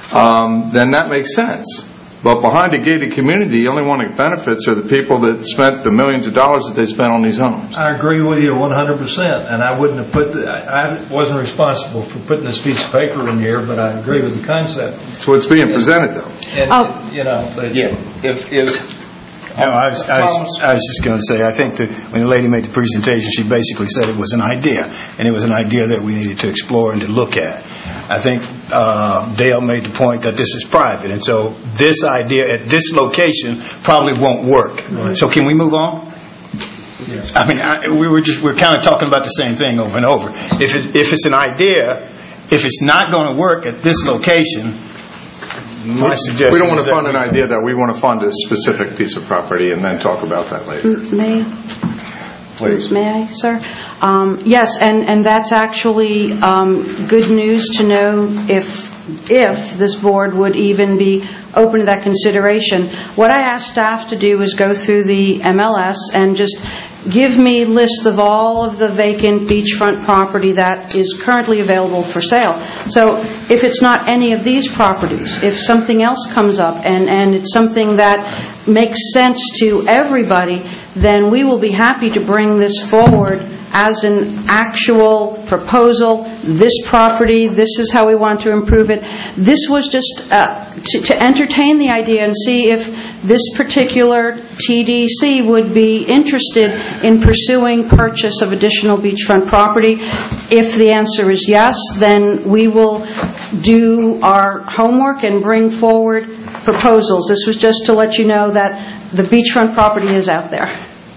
[SPEAKER 6] um, then that makes sense. But behind a gated community, the only one that benefits are the people that spent the millions of dollars that they spent on these homes.
[SPEAKER 11] I agree with you one hundred percent, and I wouldn't have put the, I, I wasn't responsible for putting this piece of paper in here, but I agree with the concept.
[SPEAKER 6] That's what's being presented, though.
[SPEAKER 11] And,
[SPEAKER 21] Oh.
[SPEAKER 11] you know, but
[SPEAKER 2] Yeah, if, if,
[SPEAKER 18] No, I was, I was, I was just going to say, I think that when the lady made the presentation, she basically said it was an idea, and it was an idea that we needed to explore and to look at. I think uh, Dale made the point that this is private, and so this idea at this location probably won't work.
[SPEAKER 11] Right.
[SPEAKER 18] So can we move on?
[SPEAKER 11] Yes.
[SPEAKER 18] I mean, I, we were just, we're kind of talking about the same thing over and over. If it, if it's an idea, if it's not going to work at this location, my suggestion
[SPEAKER 6] We don't want
[SPEAKER 18] is
[SPEAKER 6] to
[SPEAKER 18] that
[SPEAKER 6] fund an idea that we want to fund a specific piece of property and then talk about that later.
[SPEAKER 21] May,
[SPEAKER 2] please.
[SPEAKER 21] may I, sir? Um, yes, and, and that's actually um, good news to know if if this board would even be open to that consideration. What I asked staff to do is go through the M L S and just give me lists of all of the vacant beachfront property that is currently available for sale. So if it's not any of these properties, if something else comes up and, and it's something that makes sense to everybody, then we will be happy to bring this forward as an actual proposal. This property, this is how we want to improve it. This was just uh, to, to entertain the idea and see if this particular T D C would be interested in pursuing purchase of additional beachfront property. If the answer is yes, then we will do our homework and bring forward proposals. This was just to let you know that the beachfront property is out there.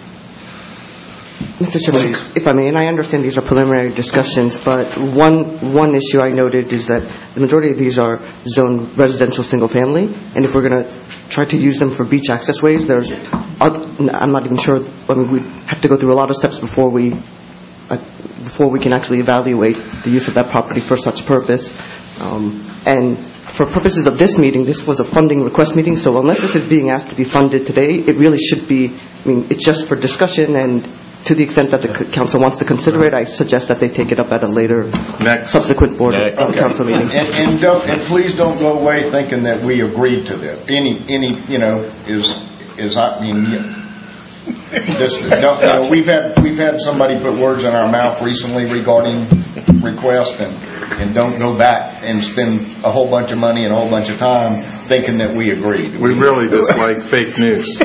[SPEAKER 9] Mister Chairman, if I may, and I understand these are preliminary discussions, but one one issue I noted is that the majority of these are zoned residential single-family, and if we're going to try to use them for beach access ways, there's, I'm not even sure, I mean, we have to go through a lot of steps before we, uh, before we can actually evaluate the use of that property for such purpose. Um, and for purposes of this meeting, this was a funding request meeting, so unless this is being asked to be funded today, it really should be, I mean, it's just for discussion, and to the extent that the council wants to consider it, I suggest that they take it up at a later, Next. subsequent board
[SPEAKER 2] Okay.
[SPEAKER 9] uh, council meeting.
[SPEAKER 2] And, and, don't, and please don't go away thinking that we agreed to this. Any, any, you know, is, is I mean, this, don't, you know, we've had, we've had somebody put words in our mouth recently regarding request, and, and don't go back and spend a whole bunch of money and a whole bunch of time thinking that we agreed.
[SPEAKER 6] We really dislike fake news.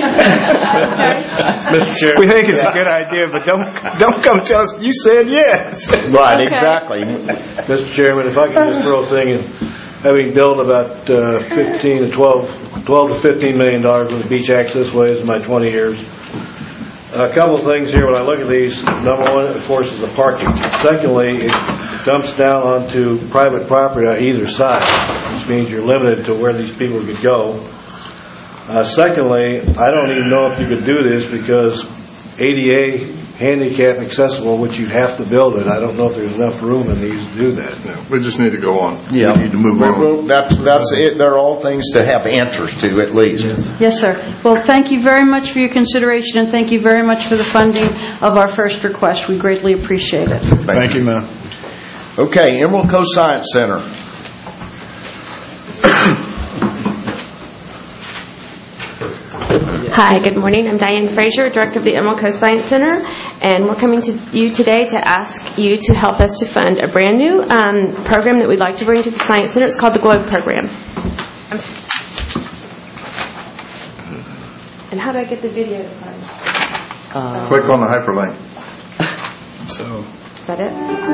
[SPEAKER 18] We think it's a good idea, but don't don't come tell us you said yes.
[SPEAKER 2] Right, exactly.
[SPEAKER 8] Mister Chairman, if I could just throw a thing in, having built about uh, fifteen to twelve, twelve to fifteen million dollars worth of beach access ways in my twenty years. A couple of things here when I look at these. Number one, of course, is the parking. Secondly, it dumps down onto private property on either side, which means you're limited to where these people could go. Uh, secondly, I don't even know if you could do this because A D A handicap accessible, which you'd have to build it. I don't know if there's enough room in these to do that.
[SPEAKER 6] No, we just need to go on.
[SPEAKER 2] Yeah,
[SPEAKER 6] we need to move on.
[SPEAKER 2] Well, that's that's it. They're all things to have answers to, at least.
[SPEAKER 21] Yes, sir. Well, thank you very much for your consideration, and thank you very much for the funding of our first request. We greatly appreciate it.
[SPEAKER 2] Thank,
[SPEAKER 18] Thank you, ma'am.
[SPEAKER 2] Okay, Emerald Coast Science Center.
[SPEAKER 3] Hi, good morning. I'm Diane Frazier, Director of the Emerald Coast Science Center, and we're coming to you today to ask you to help us to fund a brand new um, program that we'd like to bring to the Science Center. It's called the GLOBE program. I'm s- and how do I get the video to play?
[SPEAKER 6] Uh, Click on the hyperlink.
[SPEAKER 3] So. Is that it?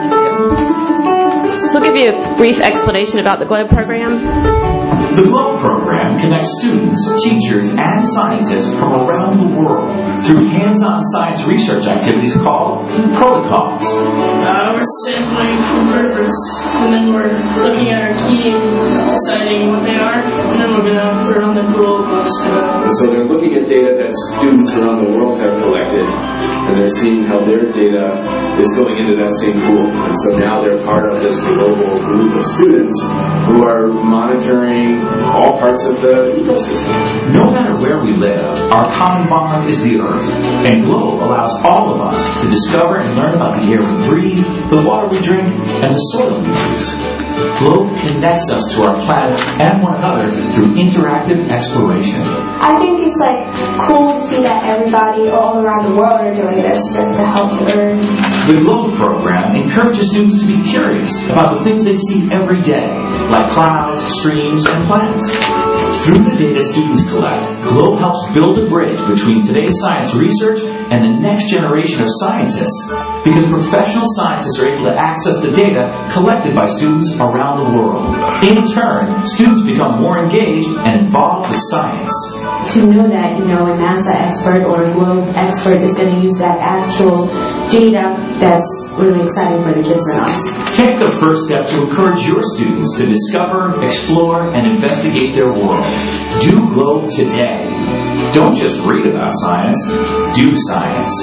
[SPEAKER 3] So I'll give you a brief explanation about the GLOBE program.
[SPEAKER 22] The GLOBE program connects students, teachers, and scientists from around the world through hands-on science research activities called protocols.
[SPEAKER 23] Uh, we're sampling invertebrates, and then we're looking at our key and deciding what they are, and then we're going to put it on the GLOBE website.
[SPEAKER 24] And so they're looking at data that students around the world have collected, and they're seeing how their data is going into that same pool. And so now they're part of this global group of students who are monitoring all parts of the ecosystem.
[SPEAKER 22] No matter where we live, our common bond is the earth, and GLOBE allows all of us to discover and learn about the air we breathe, the water we drink, and the soil we use. GLOBE connects us to our planet and one another through interactive exploration.
[SPEAKER 25] I think it's like cool to see that everybody all around the world are doing this just to help learn.
[SPEAKER 22] The GLOBE program encourages students to be curious about the things they see every day, like clouds, streams, and plants. Through the data students collect, GLOBE helps build a bridge between today's science research and the next generation of scientists, because professional scientists are able to access the data collected by students around the world. In turn, students become more engaged and involved with science.
[SPEAKER 25] To know that, you know, a NASA expert or a GLOBE expert is going to use that actual data, that's really exciting for the kids and us.
[SPEAKER 22] Take the first step to encourage your students to discover, explore, and investigate their world. Do GLOBE today. Don't just read about science, do science.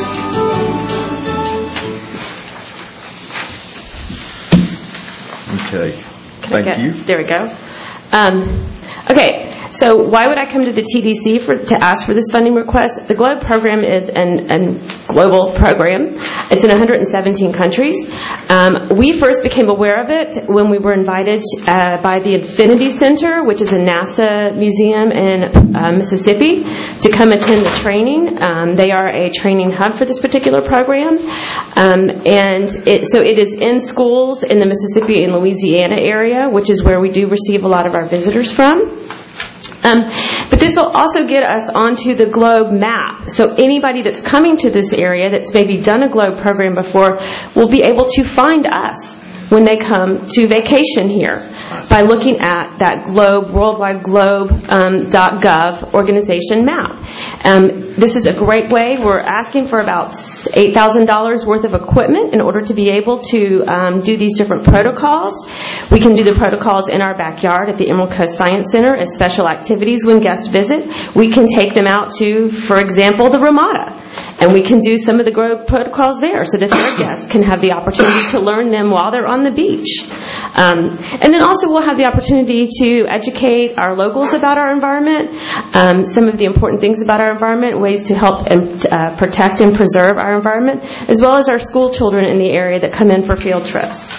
[SPEAKER 2] Okay. Thank
[SPEAKER 3] Okay,
[SPEAKER 2] you.
[SPEAKER 3] There we go. Um, okay, so why would I come to the T D C for, to ask for this funding request? The GLOBE program is an, an global program. It's in one hundred seventeen countries. Um, we first became aware of it when we were invited uh, by the Infinity Center, which is a NASA museum in uh, Mississippi, to come attend the training. Um, they are a training hub for this particular program. Um, and it, so it is in schools in the Mississippi and Louisiana area, which is where we do receive a lot of our visitors from. Um, but this will also get us onto the GLOBE map. So anybody that's coming to this area that's maybe done a GLOBE program before will be able to find us when they come to vacation here by looking at that GLOBE, Worldwide Globe um, dot gov organization map. Um, this is a great way. We're asking for about eight thousand dollars worth of equipment in order to be able to um, do these different protocols. We can do the protocols in our backyard at the Emerald Coast Science Center as special activities when guests visit. We can take them out to, for example, the Ramada. And we can do some of the GLOBE protocols there so that their guests can have the opportunity to learn them while they're on the beach. Um, and then also we'll have the opportunity to educate our locals about our environment, um, some of the important things about our environment, ways to help and uh, protect and preserve our environment, as well as our school children in the area that come in for field trips.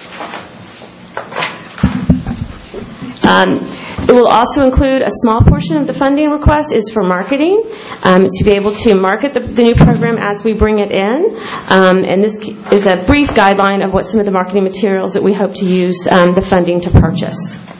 [SPEAKER 3] Um, It will also include a small portion of the funding request is for marketing, um, to be able to market the, the new program as we bring it in. Um, and this is a brief guideline of what some of the marketing materials that we hope to use um, the funding to purchase.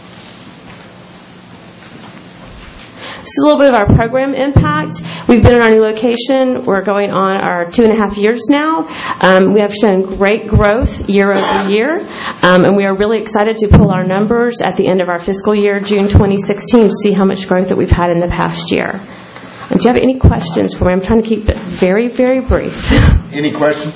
[SPEAKER 3] This is a little bit of our program impact. We've been in our new location. We're going on our two and a half years now. Um, we have shown great growth year over year, um, and we are really excited to pull our numbers at the end of our fiscal year, June twenty sixteen, to see how much growth that we've had in the past year. And do you have any questions for me? I'm trying to keep it very, very brief.
[SPEAKER 2] Any questions?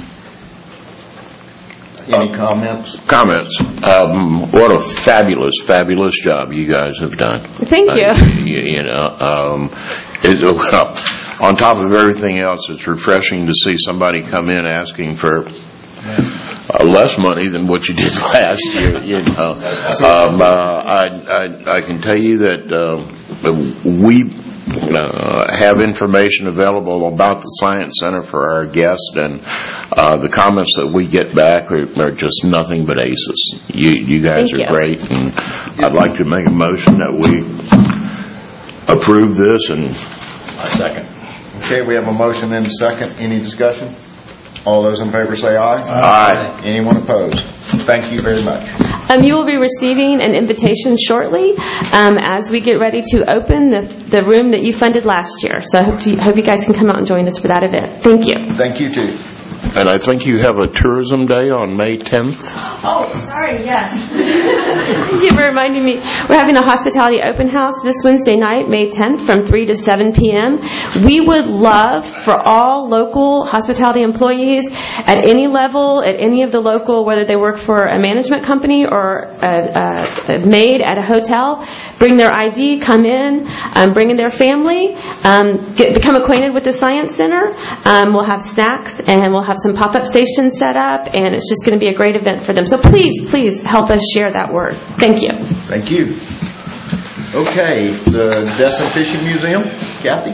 [SPEAKER 2] Any comments?
[SPEAKER 15] Comments. Um, what a fabulous, fabulous job you guys have done.
[SPEAKER 3] Thank you.
[SPEAKER 15] Uh, you, you know, um, it's, well, on top of everything else, it's refreshing to see somebody come in asking for uh, less money than what you did last year. You know, um, uh, I, I, I can tell you that uh, we. Uh, have information available about the Science Center for our guests, and uh, the comments that we get back are, are just nothing but aces. You, you guys
[SPEAKER 3] Thank
[SPEAKER 15] are
[SPEAKER 3] you.
[SPEAKER 15] great, and I'd like to make a motion that we approve this. And
[SPEAKER 2] I second. Okay, we have a motion and a second. Any discussion? All those in favor say aye.
[SPEAKER 15] Aye.
[SPEAKER 2] Anyone opposed? Thank you very much.
[SPEAKER 3] Um, you will be receiving an invitation shortly um, as we get ready to open the, the room that you funded last year. So I hope, to, hope you guys can come out and join us for that event. Thank you.
[SPEAKER 2] Thank you, too.
[SPEAKER 15] And I think you have a tourism day on May tenth.
[SPEAKER 3] Oh, sorry, yes. Thank you for reminding me. We're having a hospitality open house this Wednesday night, May tenth, from three to seven p.m. We would love for all local hospitality employees at any level, at any of the local, whether they work for a management company or a, a, a maid at a hotel, bring their I D, come in, um, bring in their family, um, get, become acquainted with the Science Center. Um, we'll have snacks and we'll have some pop-up stations set up, and it's just going to be a great event for them. So please, please help us share that word. Thank you.
[SPEAKER 2] Thank you. Okay, the Destin Fishing Museum, Kathy.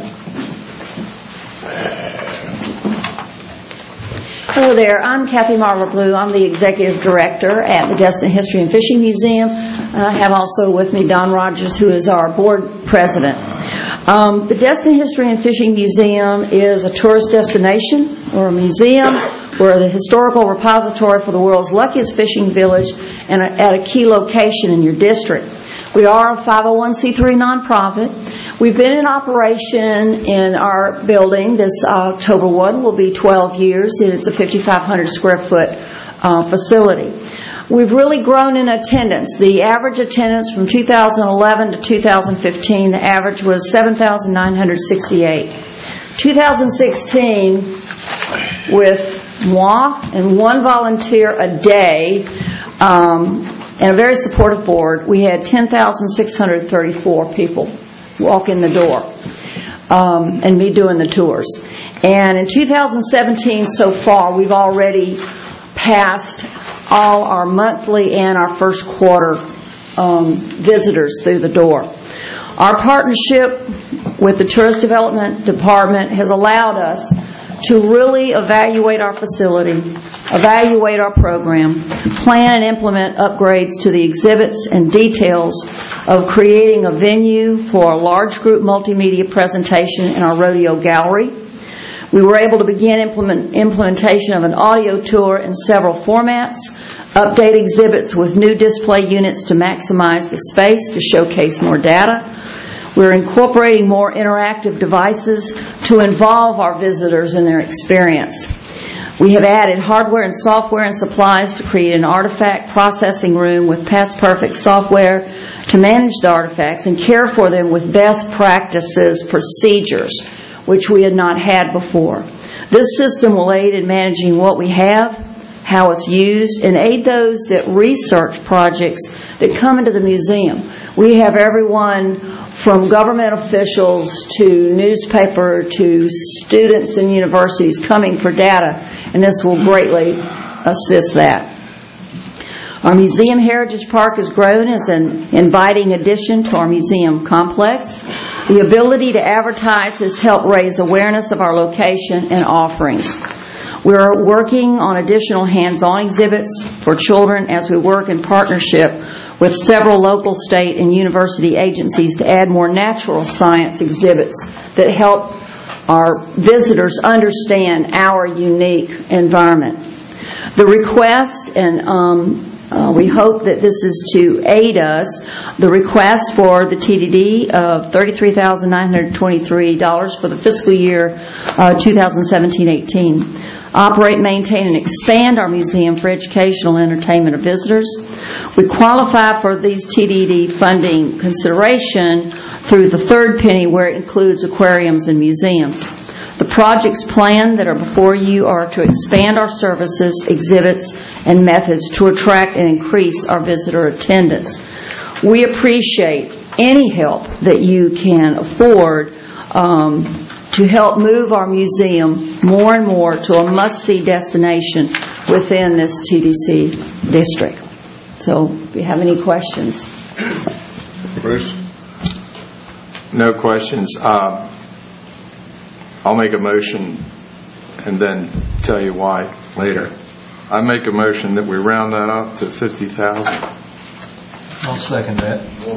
[SPEAKER 1] Hello there. I'm Kathy Marler-Blue. I'm the Executive Director at the Destin History and Fishing Museum. I have also with me Don Rogers, who is our Board President. Um, the Destin History and Fishing Museum is a tourist destination or a museum. We're the historical repository for the world's luckiest fishing village and at a key location in your district. We are a five oh one c three nonprofit. We've been in operation in our building. This uh, October first will be twelve years, and it's a fifty-five hundred square foot uh, facility. We've really grown in attendance. The average attendance from two thousand eleven to two thousand fifteen, the average was seven thousand nine hundred sixty-eight. two thousand sixteen, with moi and one volunteer a day, um, and a very supportive board, we had ten thousand six hundred thirty-four people walk in the door, um, and me doing the tours. And in two thousand seventeen so far, we've already passed all our monthly and our first quarter um, visitors through the door. Our partnership with the Tourist Development Department has allowed us to really evaluate our facility, evaluate our program, plan and implement upgrades to the exhibits and details of creating a venue for a large group multimedia presentation in our rodeo gallery. We were able to begin implement, implementation of an audio tour in several formats, update exhibits with new display units to maximize the space to showcase more data. We're incorporating more interactive devices to involve our visitors in their experience. We have added hardware and software and supplies to create an artifact processing room with Past Perfect software to manage the artifacts and care for them with best practices procedures, which we had not had before. This system will aid in managing what we have, how it's used, and aid those that research projects that come into the museum. We have everyone from government officials to newspaper to students and universities coming for data, and this will greatly assist that. Our Museum Heritage Park has grown as an inviting addition to our museum complex. The ability to advertise has helped raise awareness of our location and offerings. We are working on additional hands-on exhibits for children as we work in partnership with several local, state, and university agencies to add more natural science exhibits that help our visitors understand our unique environment. The request, and um, uh, we hope that this is to aid us, the request for the T D D of thirty-three thousand nine hundred twenty-three dollars for the fiscal year uh, twenty seventeen eighteen. Operate, maintain, and expand our museum for educational and entertainment of visitors. We qualify for these T D D funding consideration through the third penny, where it includes aquariums and museums. The projects planned that are before you are to expand our services, exhibits, and methods to attract and increase our visitor attendance. We appreciate any help that you can afford um, to help move our museum more and more to a must-see destination within this T D C district. So, if you have any questions.
[SPEAKER 2] Bruce?
[SPEAKER 6] No questions. Uh, I'll make a motion and then tell you why later. I make a motion that we round that up to fifty thousand dollars.
[SPEAKER 11] I'll second that.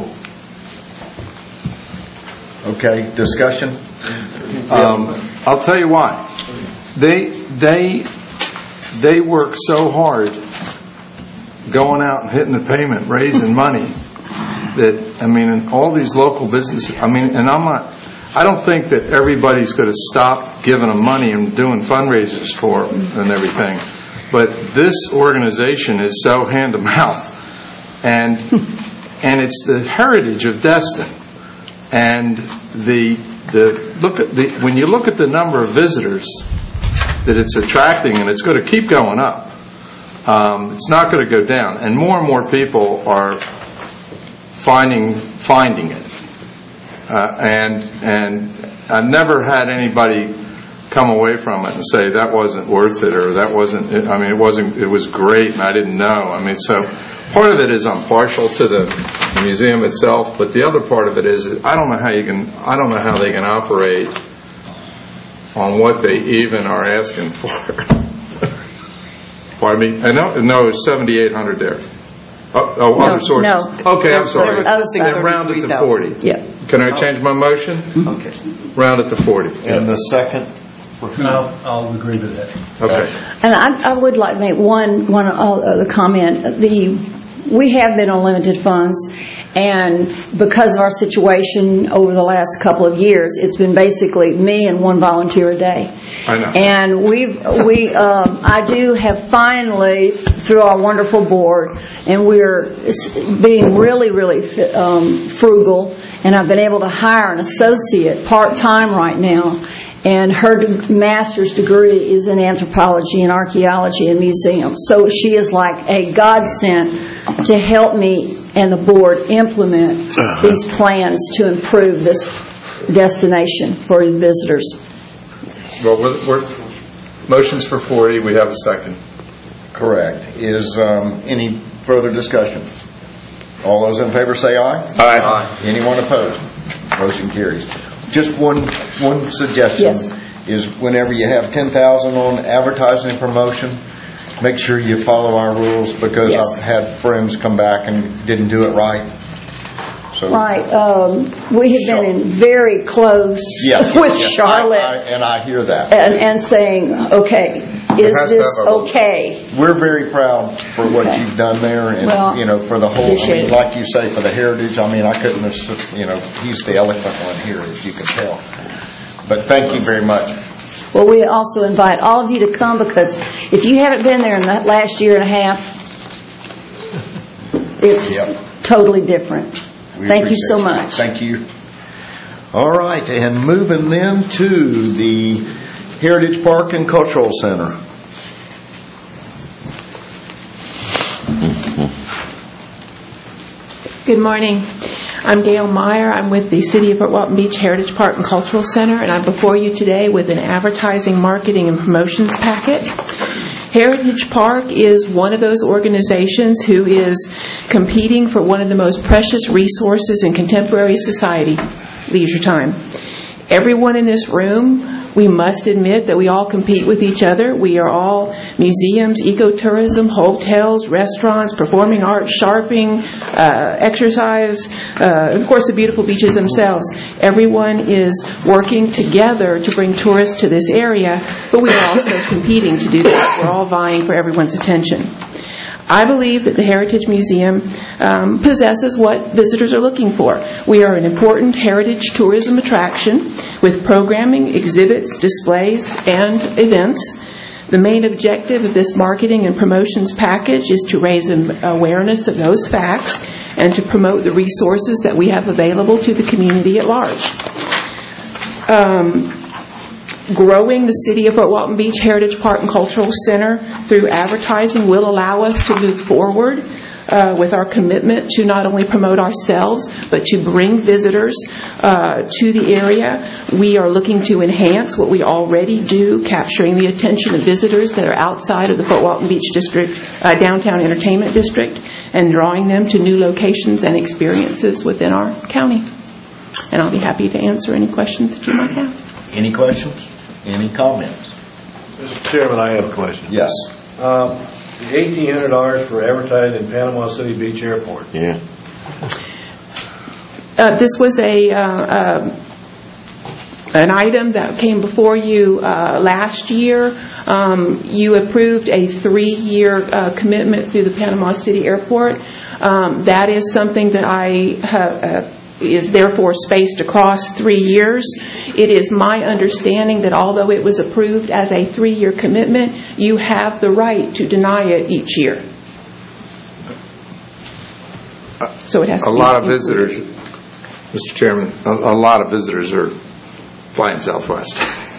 [SPEAKER 2] Okay, discussion?
[SPEAKER 6] Um, I'll tell you why. They they they work so hard going out and hitting the pavement, raising money, that, I mean, in all these local businesses, I mean, and I'm not, I don't think that everybody's going to stop giving them money and doing fundraisers for them and everything. But this organization is so hand to mouth, and and it's the heritage of Destin, and the the look at the when you look at the number of visitors that it's attracting, and it's going to keep going up. Um, it's not going to go down, and more and more people are finding finding it. Uh, and and I've never had anybody come away from it and say that wasn't worth it, or that wasn't. I mean, it wasn't. It was great, and I didn't know. I mean, so part of it is I'm partial to the, the museum itself, but the other part of it is I don't know how you can. I don't know how they can operate on what they even are asking for. Pardon me? I know. No, it's seventy-eight hundred there. Oh, oh
[SPEAKER 1] no,
[SPEAKER 6] other sources.
[SPEAKER 1] No.
[SPEAKER 6] Okay, I'm sorry.
[SPEAKER 1] Then
[SPEAKER 6] round it to forty.
[SPEAKER 1] Yeah.
[SPEAKER 6] Can I change my motion?
[SPEAKER 1] Okay.
[SPEAKER 6] Round it to forty.
[SPEAKER 2] And the second?
[SPEAKER 11] I'll, I'll agree to that.
[SPEAKER 6] Okay.
[SPEAKER 1] And I, I would like to make one one other comment. The we have been on limited funds, and because of our situation over the last couple of years, it's been basically me and one volunteer a day.
[SPEAKER 6] I know.
[SPEAKER 1] And we've we um, I do have finally, through our wonderful board, and we're being really really um, frugal, and I've been able to hire an associate part time right now. And her master's degree is in anthropology and archaeology and museums. So she is like a godsend to help me and the board implement uh-huh. these plans to improve this destination for the visitors.
[SPEAKER 6] Well, we're, we're, motions for forty. We have a second.
[SPEAKER 2] Correct. Is um, any further discussion? All those in favor say aye.
[SPEAKER 6] Aye. Aye.
[SPEAKER 2] Anyone opposed? Motion carries. Just one one suggestion
[SPEAKER 1] Yes.
[SPEAKER 2] is whenever you have ten thousand on advertising and promotion, make sure you follow our rules, because
[SPEAKER 1] Yes.
[SPEAKER 2] I've had friends come back and didn't do it right. So
[SPEAKER 1] Right. Um, we have been in very close
[SPEAKER 2] Yes,
[SPEAKER 1] with
[SPEAKER 2] yes,
[SPEAKER 1] Charlotte
[SPEAKER 2] I, I, and I hear that.
[SPEAKER 1] and, and saying, okay, is
[SPEAKER 2] has to
[SPEAKER 1] this
[SPEAKER 2] have a-
[SPEAKER 1] okay?
[SPEAKER 2] We're very proud for what
[SPEAKER 1] Okay.
[SPEAKER 2] you've done there, and
[SPEAKER 1] Well,
[SPEAKER 2] you know, for the whole. I
[SPEAKER 1] appreciate
[SPEAKER 2] mean,
[SPEAKER 1] it.
[SPEAKER 2] like you say, for the heritage. I mean, I couldn't have. You know, he's the eloquent one here, as you can tell. But thank you very much.
[SPEAKER 1] Well, we also invite all of you to come, because if you haven't been there in the last year and a half, it's
[SPEAKER 2] Yep.
[SPEAKER 1] totally different.
[SPEAKER 2] We
[SPEAKER 1] Thank you so
[SPEAKER 2] appreciate it.
[SPEAKER 1] much.
[SPEAKER 2] Thank you. All right, and moving then to the Heritage Park and Cultural Center.
[SPEAKER 10] Good morning. I'm Gail Meyer. I'm with the City of Fort Walton Beach Heritage Park and Cultural Center, and I'm before you today with an advertising, marketing, and promotions packet. Heritage Park is one of those organizations who is competing for one of the most precious resources in contemporary society, leisure time. Everyone in this room, we must admit that we all compete with each other. We are all museums, ecotourism, hotels, restaurants, performing arts, shopping, uh, exercise, uh, and of course the beautiful beaches themselves. Everyone is working together to bring tourists to this area, but we are also competing to do that. We're all vying for everyone's attention. I believe that the Heritage Museum um, possesses what visitors are looking for. We are an important heritage tourism attraction with programming, exhibits, displays, and events. The main objective of this marketing and promotions package is to raise awareness of those facts and to promote the resources that we have available to the community at large. Um, Growing the City of Fort Walton Beach Heritage Park and Cultural Center through advertising will allow us to move forward uh, with our commitment to not only promote ourselves, but to bring visitors uh, to the area. We are looking to enhance what we already do, capturing the attention of visitors that are outside of the Fort Walton Beach District, uh, downtown entertainment district, and drawing them to new locations and experiences within our county. And I'll be happy to answer any questions that you might have.
[SPEAKER 2] Any questions? Any comments?
[SPEAKER 8] Mister Chairman, I have a question.
[SPEAKER 2] Yes.
[SPEAKER 8] Um, the eighteen hundred dollars for advertising in Panama City Beach Airport.
[SPEAKER 15] Yeah.
[SPEAKER 10] Uh, this was a uh, uh, an item that came before you uh, last year. Um, you approved a three-year uh, commitment through the Panama City Airport. Um, that is something that I have. Uh, is therefore spaced across three years. It is my understanding that although it was approved as a three-year commitment, you have the right to deny it each year. So it has to
[SPEAKER 6] a
[SPEAKER 10] be
[SPEAKER 6] lot of
[SPEAKER 10] included.
[SPEAKER 6] visitors, Mister Chairman, a, a lot of visitors are flying Southwest.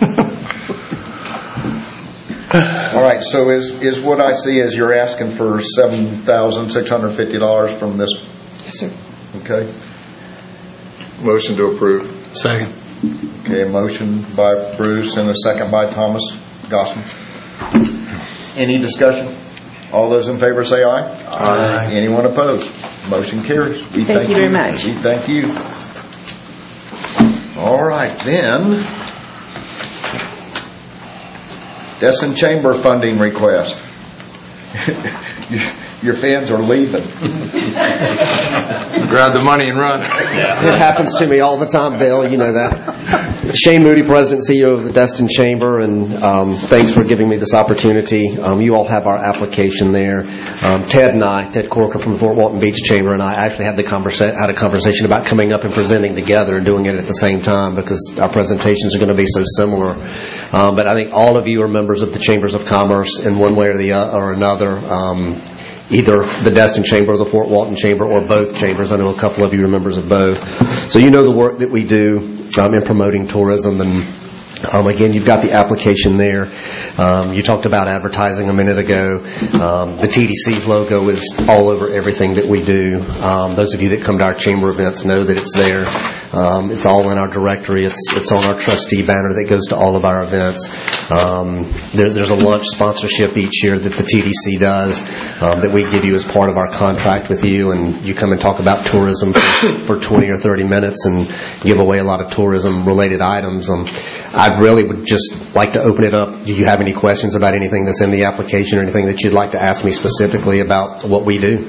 [SPEAKER 2] All right. So is is what I see as you're asking for seven thousand six hundred fifty dollars from this?
[SPEAKER 10] Yes, sir.
[SPEAKER 2] Okay.
[SPEAKER 6] Motion to approve.
[SPEAKER 4] Second.
[SPEAKER 2] Okay, a motion by Bruce and a second by Thomas Gossman. Any discussion? All those in favor say aye.
[SPEAKER 10] Aye.
[SPEAKER 2] Anyone opposed? Motion carries. We
[SPEAKER 10] Thank you very much.
[SPEAKER 2] We thank you. All right, then. Destin Chamber funding request. Your fans are leaving.
[SPEAKER 6] Grab the money and run.
[SPEAKER 12] It happens to me all the time, Bill. You know that. Shane Moody, President and C E O of the Destin Chamber, and um, thanks for giving me this opportunity. Um, you all have our application there. Um, Ted and I, Ted Corker from the Fort Walton Beach Chamber, and I actually had the conversa- had a conversation about coming up and presenting together and doing it at the same time because our presentations are going to be so similar. Um, but I think all of you are members of the Chambers of Commerce in one way or the uh, or another. Um, either the Destin Chamber or the Fort Walton Chamber or both chambers. I know a couple of you are members of both. So you know the work that we do um, in promoting tourism and Um, again, you've got the application there. Um, you talked about advertising a minute ago. Um, the T D C's logo is all over everything that we do. Um, those of you that come to our chamber events know that it's there. Um, it's all in our directory. It's it's on our trustee banner that goes to all of our events. Um, there, there's a lunch sponsorship each year that the T D C does um, that we give you as part of our contract with you, and you come and talk about tourism for, for twenty or thirty minutes and give away a lot of tourism-related items. Um, I really would just like to open it up. Do you have any questions about anything that's in the application or anything that you'd like to ask me specifically about what we do?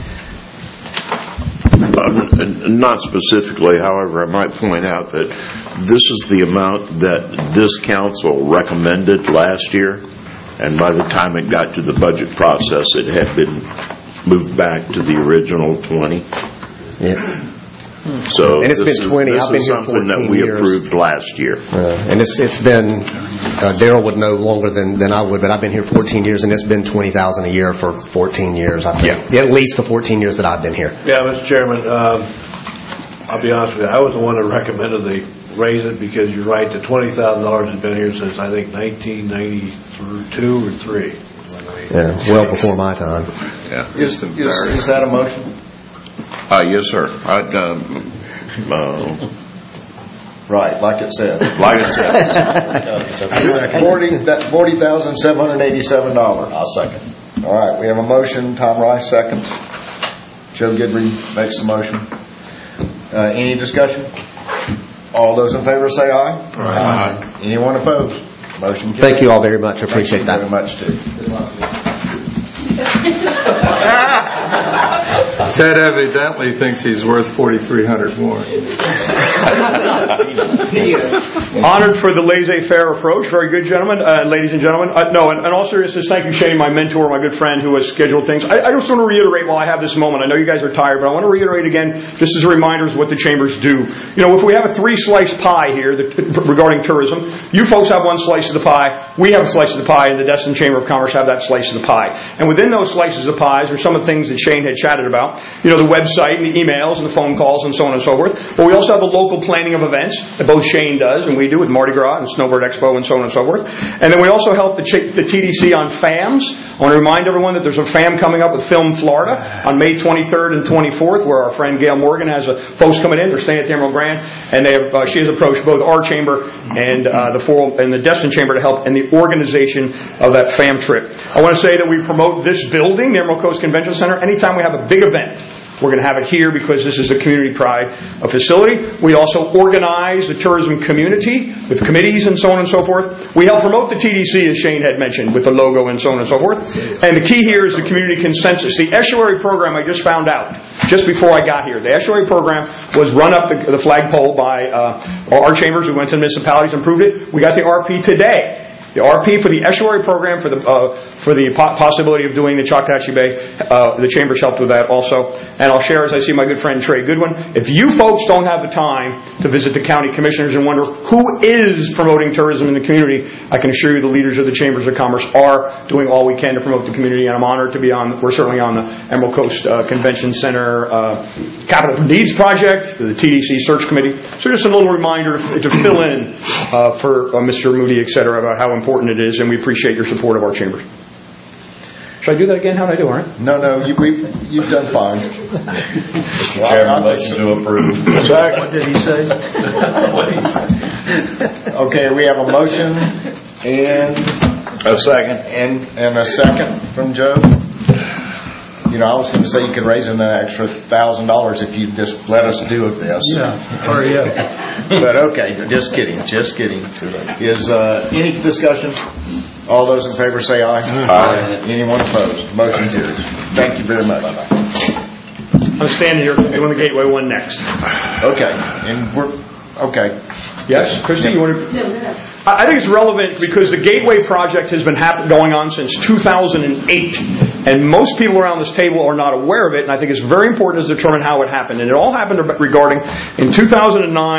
[SPEAKER 15] Um, not specifically, however, I might point out that this is the amount that this council recommended last year, and by the time it got to the budget process, it had been moved back to the original twenty.
[SPEAKER 12] Yeah.
[SPEAKER 15] So
[SPEAKER 12] and it's
[SPEAKER 15] this
[SPEAKER 12] been twenty.
[SPEAKER 15] Is, this
[SPEAKER 12] I've been
[SPEAKER 15] is
[SPEAKER 12] here
[SPEAKER 15] something
[SPEAKER 12] fourteen
[SPEAKER 15] that we
[SPEAKER 12] years.
[SPEAKER 15] approved last year.
[SPEAKER 12] Uh, and it's it's been uh, Daryl would know longer than, than I would, but I've been here fourteen years, and it's been twenty thousand a year for fourteen years. I think yeah. At least the fourteen years that I've been here.
[SPEAKER 8] Yeah, Mister Chairman, um, I'll be honest with you. I was the one that recommended they raise it because you're right. The twenty thousand dollars has been here since I think nineteen ninety-two or three.
[SPEAKER 12] Yeah, well before my time.
[SPEAKER 15] Yeah,
[SPEAKER 2] is, is, is that a motion?
[SPEAKER 15] Uh, yes, sir. I'd, um, uh,
[SPEAKER 2] right, like it said.
[SPEAKER 15] Like it said.
[SPEAKER 2] Forty that forty thousand seven hundred eighty-seven dollars.
[SPEAKER 20] I'll second.
[SPEAKER 2] All right, we have a motion. Tom Rice seconds. Joe Gidry makes the motion. Uh, any discussion? All those in favor say aye.
[SPEAKER 15] Aye.
[SPEAKER 2] Aye. Anyone opposed? Motion carries.
[SPEAKER 12] Thank you all very much. I appreciate
[SPEAKER 2] Thank you
[SPEAKER 12] that.
[SPEAKER 2] very much too.
[SPEAKER 6] Ted evidently thinks he's worth forty-three hundred more.
[SPEAKER 13] Honored for the laissez-faire approach. Very good, gentlemen, uh, ladies and gentlemen. Uh, no, in, in all seriousness, thank you, Shane, my mentor, my good friend who has scheduled things. I, I just want to reiterate while I have this moment. I know you guys are tired, but I want to reiterate again, just as a reminder, of what the chambers do. You know, if we have a three-slice pie here that, regarding tourism, you folks have one slice of the pie, we have a slice of the pie, and the Destin Chamber of Commerce have that slice of the pie. And within those slices of pies are some of the things that Shane had chatted about. You know, the website and the emails and the phone calls and so on and so forth. But we also have the local planning of events that both Shane does and we do with Mardi Gras and Snowbird Expo and so on and so forth. And then we also help the, Ch- the T D C on FAMs. I want to remind everyone that there's a FAM coming up with Film Florida on May twenty-third and twenty-fourth, where our friend Gail Morgan has a folks coming in. They're staying at the Emerald Grand, and they have, uh, she has approached both our chamber and uh, the four, and the Destin Chamber to help in the organization of that FAM trip. I want to say that we promote this building, the Emerald Coast Convention Center, anytime we have a big event. We're going to have it here because this is a community pride facility. We also organize the tourism community with committees and so on and so forth. We help promote the T D C, as Shane had mentioned, with the logo and so on and so forth. And the key here is the community consensus. The estuary program, I just found out, just before I got here, the estuary program was run up the, the flagpole by uh, our chambers who went to municipalities and approved it. We got the R P today. The R P for the estuary program, for the uh, for the po- possibility of doing the Choctawhatchee Bay, uh, the chambers helped with that also. And I'll share, as I see my good friend Trey Goodwin, if you folks don't have the time to visit the county commissioners and wonder who is promoting tourism in the community, I can assure you the leaders of the Chambers of Commerce are doing all we can to promote the community, and I'm honored to be on, we're certainly on the Emerald Coast uh, Convention Center uh, Capital Needs Project, the T D C Search Committee. So just a little reminder to, to fill in uh, for uh, Mister Moody, et cetera, about how important it is, and we appreciate your support of our chambers. Should I do that again? How did I do, all right?
[SPEAKER 2] No, no, you, we've, you've done fine.
[SPEAKER 20] Mister Chairman, motion to approve.
[SPEAKER 2] Second.
[SPEAKER 13] What did he say?
[SPEAKER 2] Okay, we have a motion and
[SPEAKER 15] a second,
[SPEAKER 2] and and a second from Joe. You know, I was going to say you could raise an extra thousand dollars if you just let us do this.
[SPEAKER 13] Yeah, hurry up.
[SPEAKER 2] But okay, just kidding, just kidding. Is uh, any discussion? All those in favor say aye.
[SPEAKER 15] Aye.
[SPEAKER 2] Anyone opposed? Motion carries. Thank you very much.
[SPEAKER 13] I'm standing here doing the Gateway one next.
[SPEAKER 2] Okay, and we're okay.
[SPEAKER 13] Yes, Christy, you want to? I think it's relevant because the Gateway project has been happen- going on since two thousand eight, and most people around this table are not aware of it, and I think it's very important to determine how it happened. And it all happened regarding, in two thousand nine,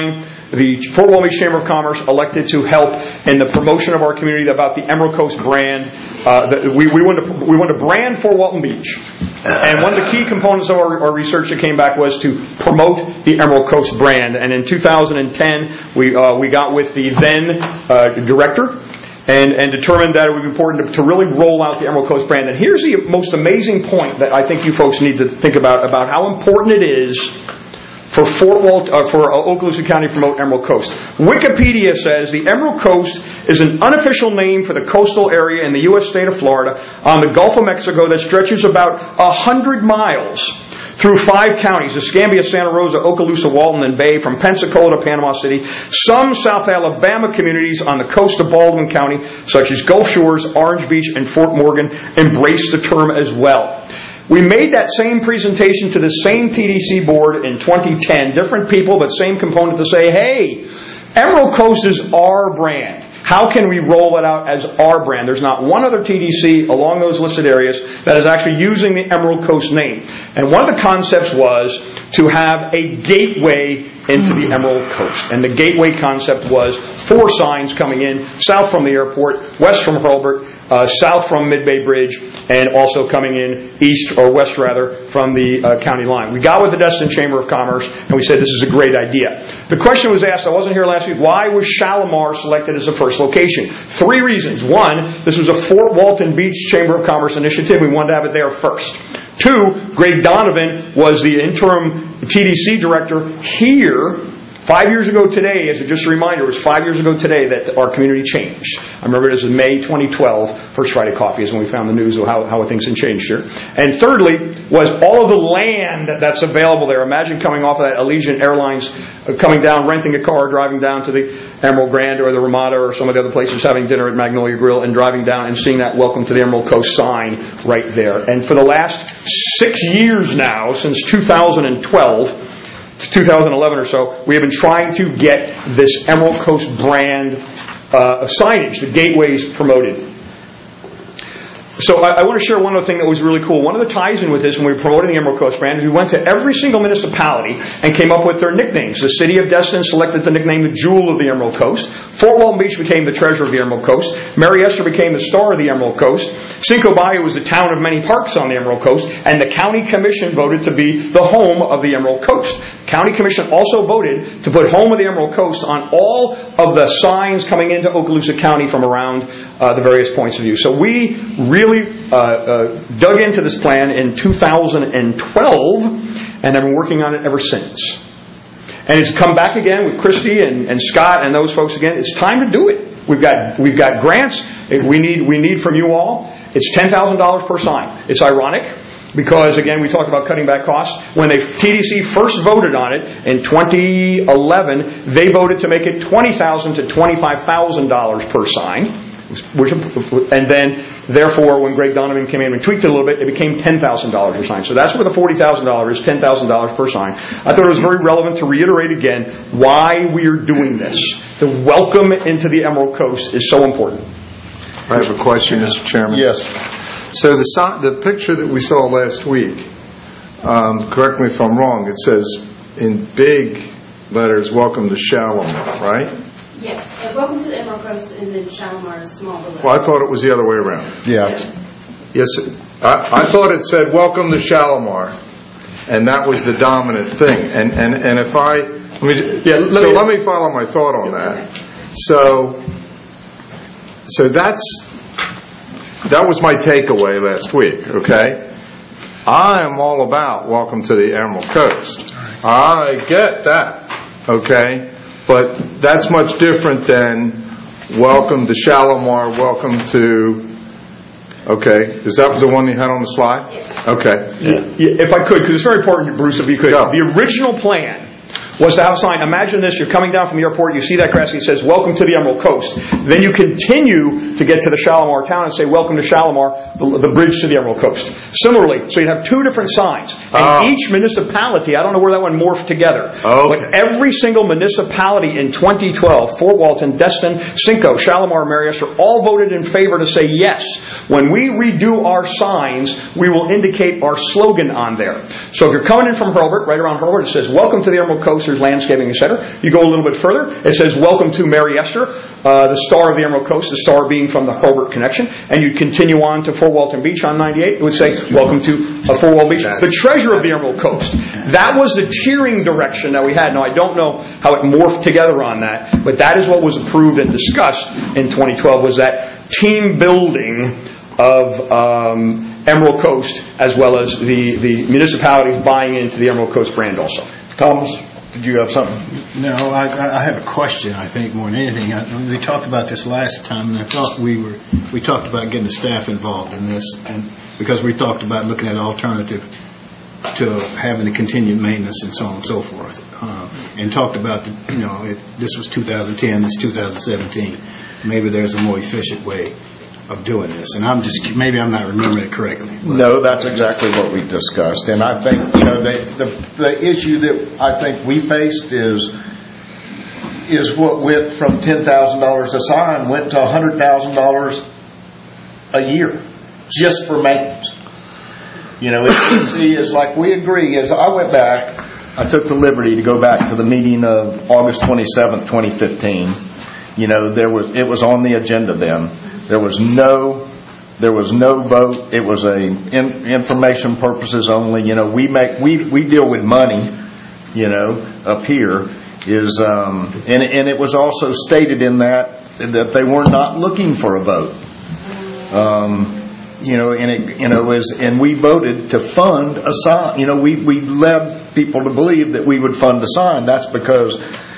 [SPEAKER 13] the Fort Walton Beach Chamber of Commerce elected to help in the promotion of our community about the Emerald Coast brand. Uh, the, we, we, wanted to, we wanted to brand Fort Walton Beach. And one of the key components of our, our research that came back was to promote the Emerald Coast brand. And in two thousand ten, we uh, we got with the then uh, director and, and determined that it would be important to, to really roll out the Emerald Coast brand. And here's the most amazing point that I think you folks need to think about, about how important it is for Fort Walt, uh, for uh, Okaloosa County to promote Emerald Coast. Wikipedia says the Emerald Coast is an unofficial name for the coastal area in the U S state of Florida on the Gulf of Mexico that stretches about one hundred miles through five counties: Escambia, Santa Rosa, Okaloosa, Walton, and Bay, from Pensacola to Panama City. Some South Alabama communities on the coast of Baldwin County, such as Gulf Shores, Orange Beach, and Fort Morgan, embrace the term as well. We made that same presentation to the same T D C board in twenty ten. Different people, but same component, to say, hey, Emerald Coast is our brand. How can we roll it out as our brand? There's not one other T D C along those listed areas that is actually using the Emerald Coast name. And one of the concepts was to have a gateway into the Emerald Coast. And the gateway concept was four signs coming in: south from the airport, west from Hurlburt, uh, south from Mid-Bay Bridge, and also coming in east, or west rather, from the uh, county line. We got with the Destin Chamber of Commerce and we said this is a great idea. The question was asked, I wasn't here last week, why was Shalimar selected as the first location? Three reasons. One, this was a Fort Walton Beach Chamber of Commerce initiative. We wanted to have it there first. Two, Greg Donovan was the interim T D C director here five years ago today. As a, just a reminder, it was five years ago today that our community changed. I remember it as May twenty twelve. First Friday Coffee is when we found the news of how, how things had changed here. And thirdly was all of the land that's available there. Imagine coming off of that Allegiant Airlines, uh, coming down, renting a car, driving down to the Emerald Grand or the Ramada or some of the other places, having dinner at Magnolia Grill, and driving down and seeing that Welcome to the Emerald Coast sign right there. And for the last six years now, since two thousand twelve, two thousand eleven or so, we have been trying to get this Emerald Coast brand uh, signage, the gateways, promoted. So I, I want to share one other thing that was really cool. One of the ties in with this, when we were promoting the Emerald Coast brand, we went to every single municipality and came up with their nicknames. The city of Destin selected the nickname the Jewel of the Emerald Coast. Fort Walton Beach became the Treasure of the Emerald Coast. Mary Esther became the Star of the Emerald Coast. Cinco Bayou was the town of many parks on the Emerald Coast. And the County Commission voted to be the home of the Emerald Coast. County Commission also voted to put Home of the Emerald Coast on all of the signs coming into Okaloosa County from around uh, the various points of view. So we really uh, uh, dug into this plan in two thousand twelve and have been working on it ever since. And it's come back again with Christy and, and Scott and those folks again. It's time to do it. We've got we've got grants. We need we need from you all. It's ten thousand dollars per sign. It's ironic, because, again, we talked about cutting back costs. When they T D C first voted on it in twenty eleven, they voted to make it twenty thousand dollars to twenty-five thousand dollars per sign. Which, and then, therefore, when Greg Donovan came in and tweaked it a little bit, it became ten thousand dollars per sign. So that's where the forty thousand dollars is, ten thousand dollars per sign. I thought it was very relevant to reiterate again why we are doing this. The welcome into the Emerald Coast is so important.
[SPEAKER 6] I have a question, Mister Chairman.
[SPEAKER 2] Yes.
[SPEAKER 6] So the si- the picture that we saw last week, um, correct me if I'm wrong, it says in big letters, welcome to Shalimar, right?
[SPEAKER 5] Yes. Uh, welcome to the Emerald Coast, and then Shalimar is small below.
[SPEAKER 6] Well, I thought it was the other way around.
[SPEAKER 2] Yeah.
[SPEAKER 6] Yes. I, I thought it said welcome to Shalimar, and that was the dominant thing. And and, and if I, let me, yeah, let so me, let me follow my thought on that. So, so that's, that was my takeaway last week, okay? I am all about welcome to the Emerald Coast. I get that, okay? But that's much different than welcome to Shalimar, welcome to, okay, is that the one you had on the slide? Okay.
[SPEAKER 13] Yeah, if I could, because it's very important, Bruce, if you could. Go. The original plan was to have a sign. Imagine this, you're coming down from the airport, you see that grass, and it says, welcome to the Emerald Coast. Then you continue to get to the Shalimar town and say, welcome to Shalimar, the, the bridge to the Emerald Coast. Similarly, so you'd have two different signs. And oh. each municipality, I don't know where that one morphed together, okay. but every single municipality in twenty twelve, Fort Walton, Destin, Cinco, Shalimar, Mary Esther, all voted in favor to say yes. When we redo our signs, we will indicate our slogan on there. So if you're coming in from Hurlburt, right around Hurlburt, it says, welcome to the Emerald Coast. officers, landscaping, et cetera. You go a little bit further, it says, welcome to Mary Esther, uh, the star of the Emerald Coast, the star being from the Colbert Connection. And you continue on to Fort Walton Beach on ninety-eight, it would say, welcome to uh, Fort Walton Beach, the treasure of the Emerald Coast. That was the tiering direction that we had. Now, I don't know how it morphed together on that, but that is what was approved and discussed in twenty twelve, was that team building of um, Emerald Coast, as well as the, the municipalities buying into the Emerald Coast brand also.
[SPEAKER 2] Thomas, did you have something?
[SPEAKER 18] No, I, I have a question, I think, more than anything. I, we talked about this last time, and I thought we were, we talked about getting the staff involved in this, and because we talked about looking at an alternative to having the continued maintenance and so on and so forth, uh, and talked about, the, you know, it, this was two thousand ten, this is two thousand seventeen. Maybe there's a more efficient way of doing this, and I'm just, maybe I'm not remembering it correctly.
[SPEAKER 2] No, that's exactly what we discussed, and I think, you know, the, the the issue that I think we faced is is what went from ten thousand dollars a sign went to a hundred thousand dollars a year just for maintenance. You know, it see, is like we agree. As I went back, I took the liberty to go back to the meeting of August twenty-seventh, twenty fifteen. You know, there was it was on the agenda then. There was no, there was no vote. It was a in, information purposes only. You know, we make we we deal with money. You know, up here is um, and and it was also stated in that that they were not looking for a vote. Um, you know, and it you know is and we voted to fund a sign. You know, we we led people to believe that we would fund a sign. That's because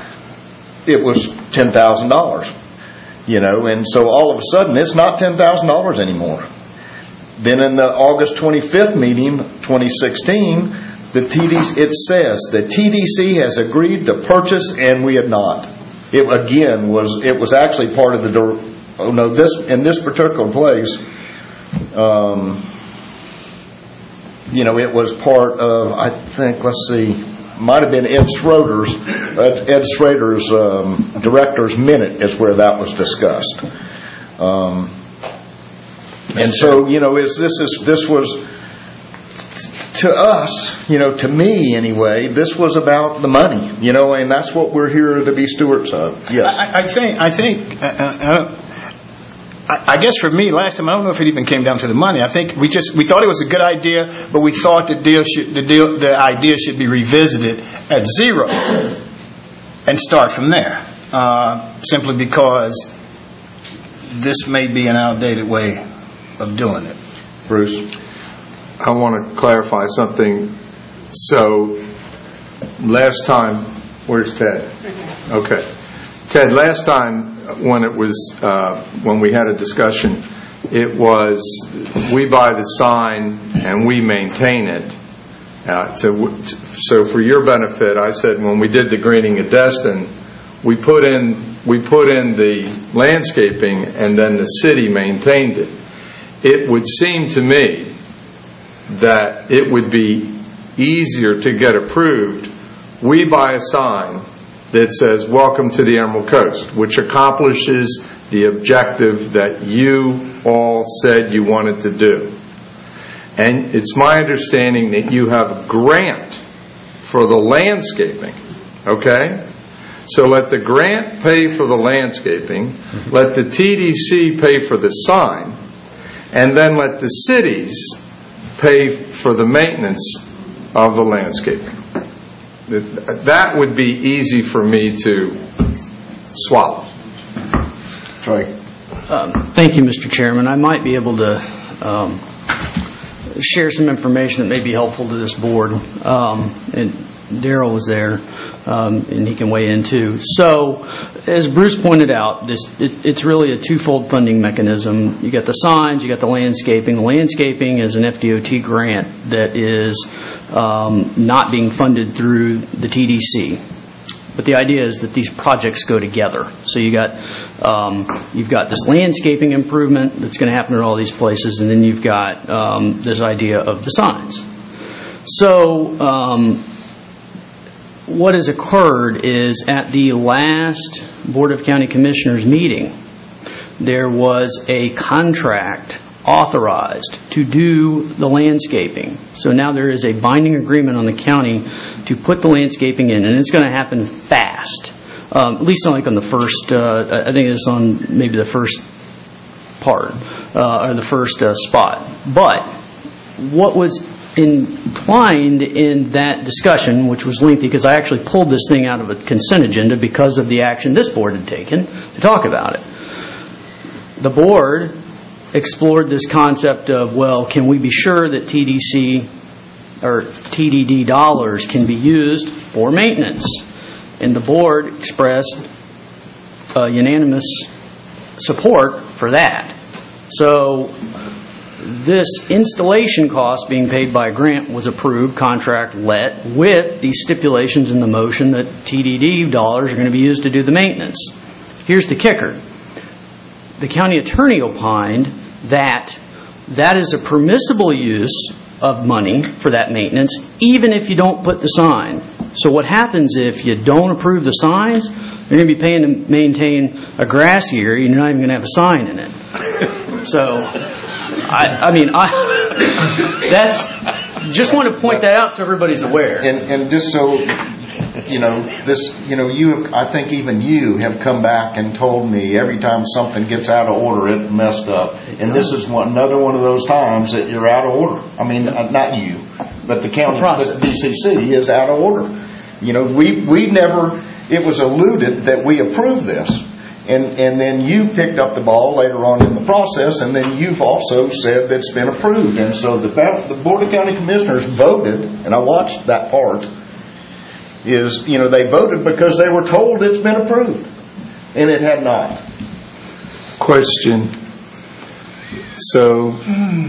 [SPEAKER 2] it was ten thousand dollars. You know, and so all of a sudden it's not ten thousand dollars anymore. Then in the August twenty-fifth meeting, twenty sixteen, the T D C, it says the T D C has agreed to purchase, and we had not. It again was it was actually part of the. Oh no, this in this particular place, um, you know, it was part of. I think let's see. Might have been Ed Schroeder's, Ed Schrader's um, director's minute is where that was discussed. Um, and so, you know, is this is this was to us, you know, to me anyway, this was about the money, you know, and that's what we're here to be stewards of. Yes,
[SPEAKER 18] I, I think I think. Uh, uh, I guess for me, last time, I don't know if it even came down to the money. I think we just we thought it was a good idea, but we thought the deal should, the deal the idea should be revisited at zero and start from there. Uh, simply because this may be an outdated way of doing it.
[SPEAKER 6] Bruce, I want to clarify something. So, last time, where's Ted? Okay, Ted. Last time. When it was uh, when we had a discussion, it was we buy the sign and we maintain it. Uh, to, to, so for your benefit, I said when we did the greening at Destin, we put in we put in the landscaping and then the city maintained it. It would seem to me that it would be easier to get approved. We buy a sign that says, welcome to the Emerald Coast, which accomplishes the objective that you all said you wanted to do. And it's my understanding that you have a grant for the landscaping, okay? So let the grant pay for the landscaping, let the T D C pay for the sign, and then let the cities pay for the maintenance of the landscaping. That would be easy for me to swallow.
[SPEAKER 2] Troy.
[SPEAKER 7] Um, thank you, Mister Chairman. I might be able to um, share some information that may be helpful to this board. Um, and Daryl was there, um, and he can weigh in too. So, as Bruce pointed out, this it, it's really a twofold funding mechanism. You got the signs, you got the landscaping. The landscaping is an F D O T grant that is um, not being funded through the T D C. But the idea is that these projects go together. So you got um, you've got this landscaping improvement that's going to happen in all these places, and then you've got um, this idea of the signs. So um, what has occurred is at the last Board of County Commissioners meeting, there was a contract authorized to do the landscaping. So now there is a binding agreement on the county to put the landscaping in, and it's going to happen fast. Um, at least like on the first, uh, I think it's on maybe the first part, uh, or the first uh, spot. But what was inclined in that discussion, which was lengthy because I actually pulled this thing out of a consent agenda because of the action this board had taken to talk about it. The board explored this concept of, well, can we be sure that T D C or T D D dollars can be used for maintenance? And the board expressed uh, unanimous support for that. So this installation cost being paid by a grant was approved, contract let, with these stipulations in the motion that T D D dollars are going to be used to do the maintenance. Here's the kicker. The county attorney opined that that is a permissible use of money for that maintenance, even if you don't put the sign. So what happens if you don't approve the signs? You're going to be paying to maintain a grass area, you're not even going to have a sign in it. So, I, I mean, I that's just want to point that out so everybody's aware.
[SPEAKER 2] And, and just so you know, this, you know, you have, I think even you have come back and told me every time something gets out of order, it messed up. And this is one, another one of those times that you're out of order. I mean, not you, but the county, but D C C is out of order. You know, we we never. It was alluded that we approved this, and and then you picked up the ball later on in the process, and then you've also said that it's been approved. And so the the Board of County Commissioners voted, and I watched that part. Is, you know, they voted because they were told it's been approved, and it had not.
[SPEAKER 6] Question. So,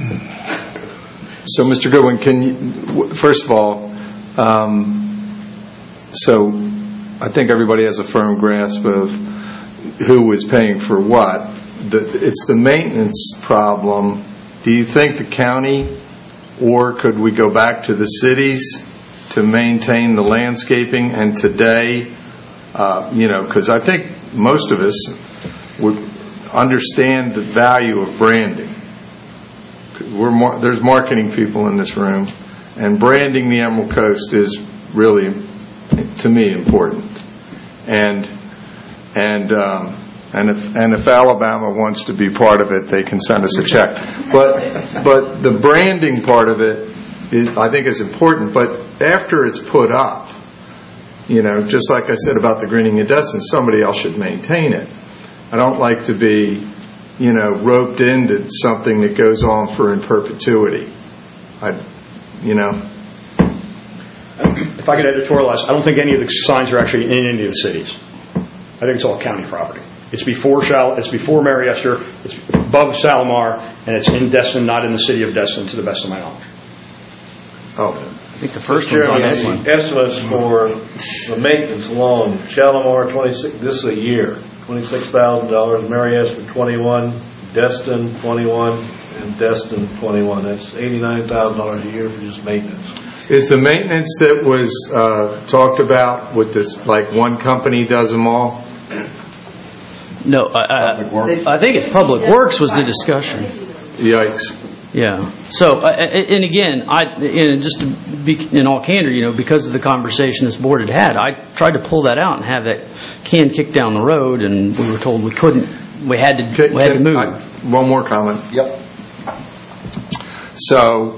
[SPEAKER 6] so Mister Goodwin, can you, first of all, um, so I think everybody has a firm grasp of who was paying for what. The, it's the maintenance problem. Do you think the county, or could we go back to the cities to maintain the landscaping? And today, uh, you know, because I think most of us would understand the value of branding. We're more, there's marketing people in this room, and branding the Emerald Coast is really, to me, important. And and um, and if and if Alabama wants to be part of it, they can send us a check. But but the branding part of it is, I think, is important. But after it's put up, you know, just like I said about the greening and dusting, somebody else should maintain it. I don't like to be, you know, roped into something that goes on for in perpetuity. I, you know.
[SPEAKER 13] If I could editorialize, I don't think any of the signs are actually in any of the cities. I think it's all county property. It's before Shal, it's before Mary Esther, it's above Salomar, and it's in Destin, not in the city of Destin, to the best of my knowledge.
[SPEAKER 7] Oh, I think the first
[SPEAKER 8] Chairman,
[SPEAKER 7] one on that one.
[SPEAKER 8] Estimates for the maintenance alone: Shalimar twenty-six. This is a year, twenty-six thousand dollars. Mary Esther twenty-one, Destin twenty-one, and Destin twenty-one. That's eighty-nine thousand dollars a year for just maintenance.
[SPEAKER 6] Is the maintenance that was uh, talked about with this, like one company does them all?
[SPEAKER 7] No, I, I, I think it's Public Works was the discussion.
[SPEAKER 6] Yikes.
[SPEAKER 7] Yeah. So, uh, and again, I, and just to be in all candor, you know, because of the conversation this board had had, I tried to pull that out and have that can kicked down the road, and we were told we couldn't. We had to.
[SPEAKER 6] Can,
[SPEAKER 7] we had
[SPEAKER 6] can,
[SPEAKER 7] to move.
[SPEAKER 6] I, one more comment.
[SPEAKER 2] Yep.
[SPEAKER 6] So,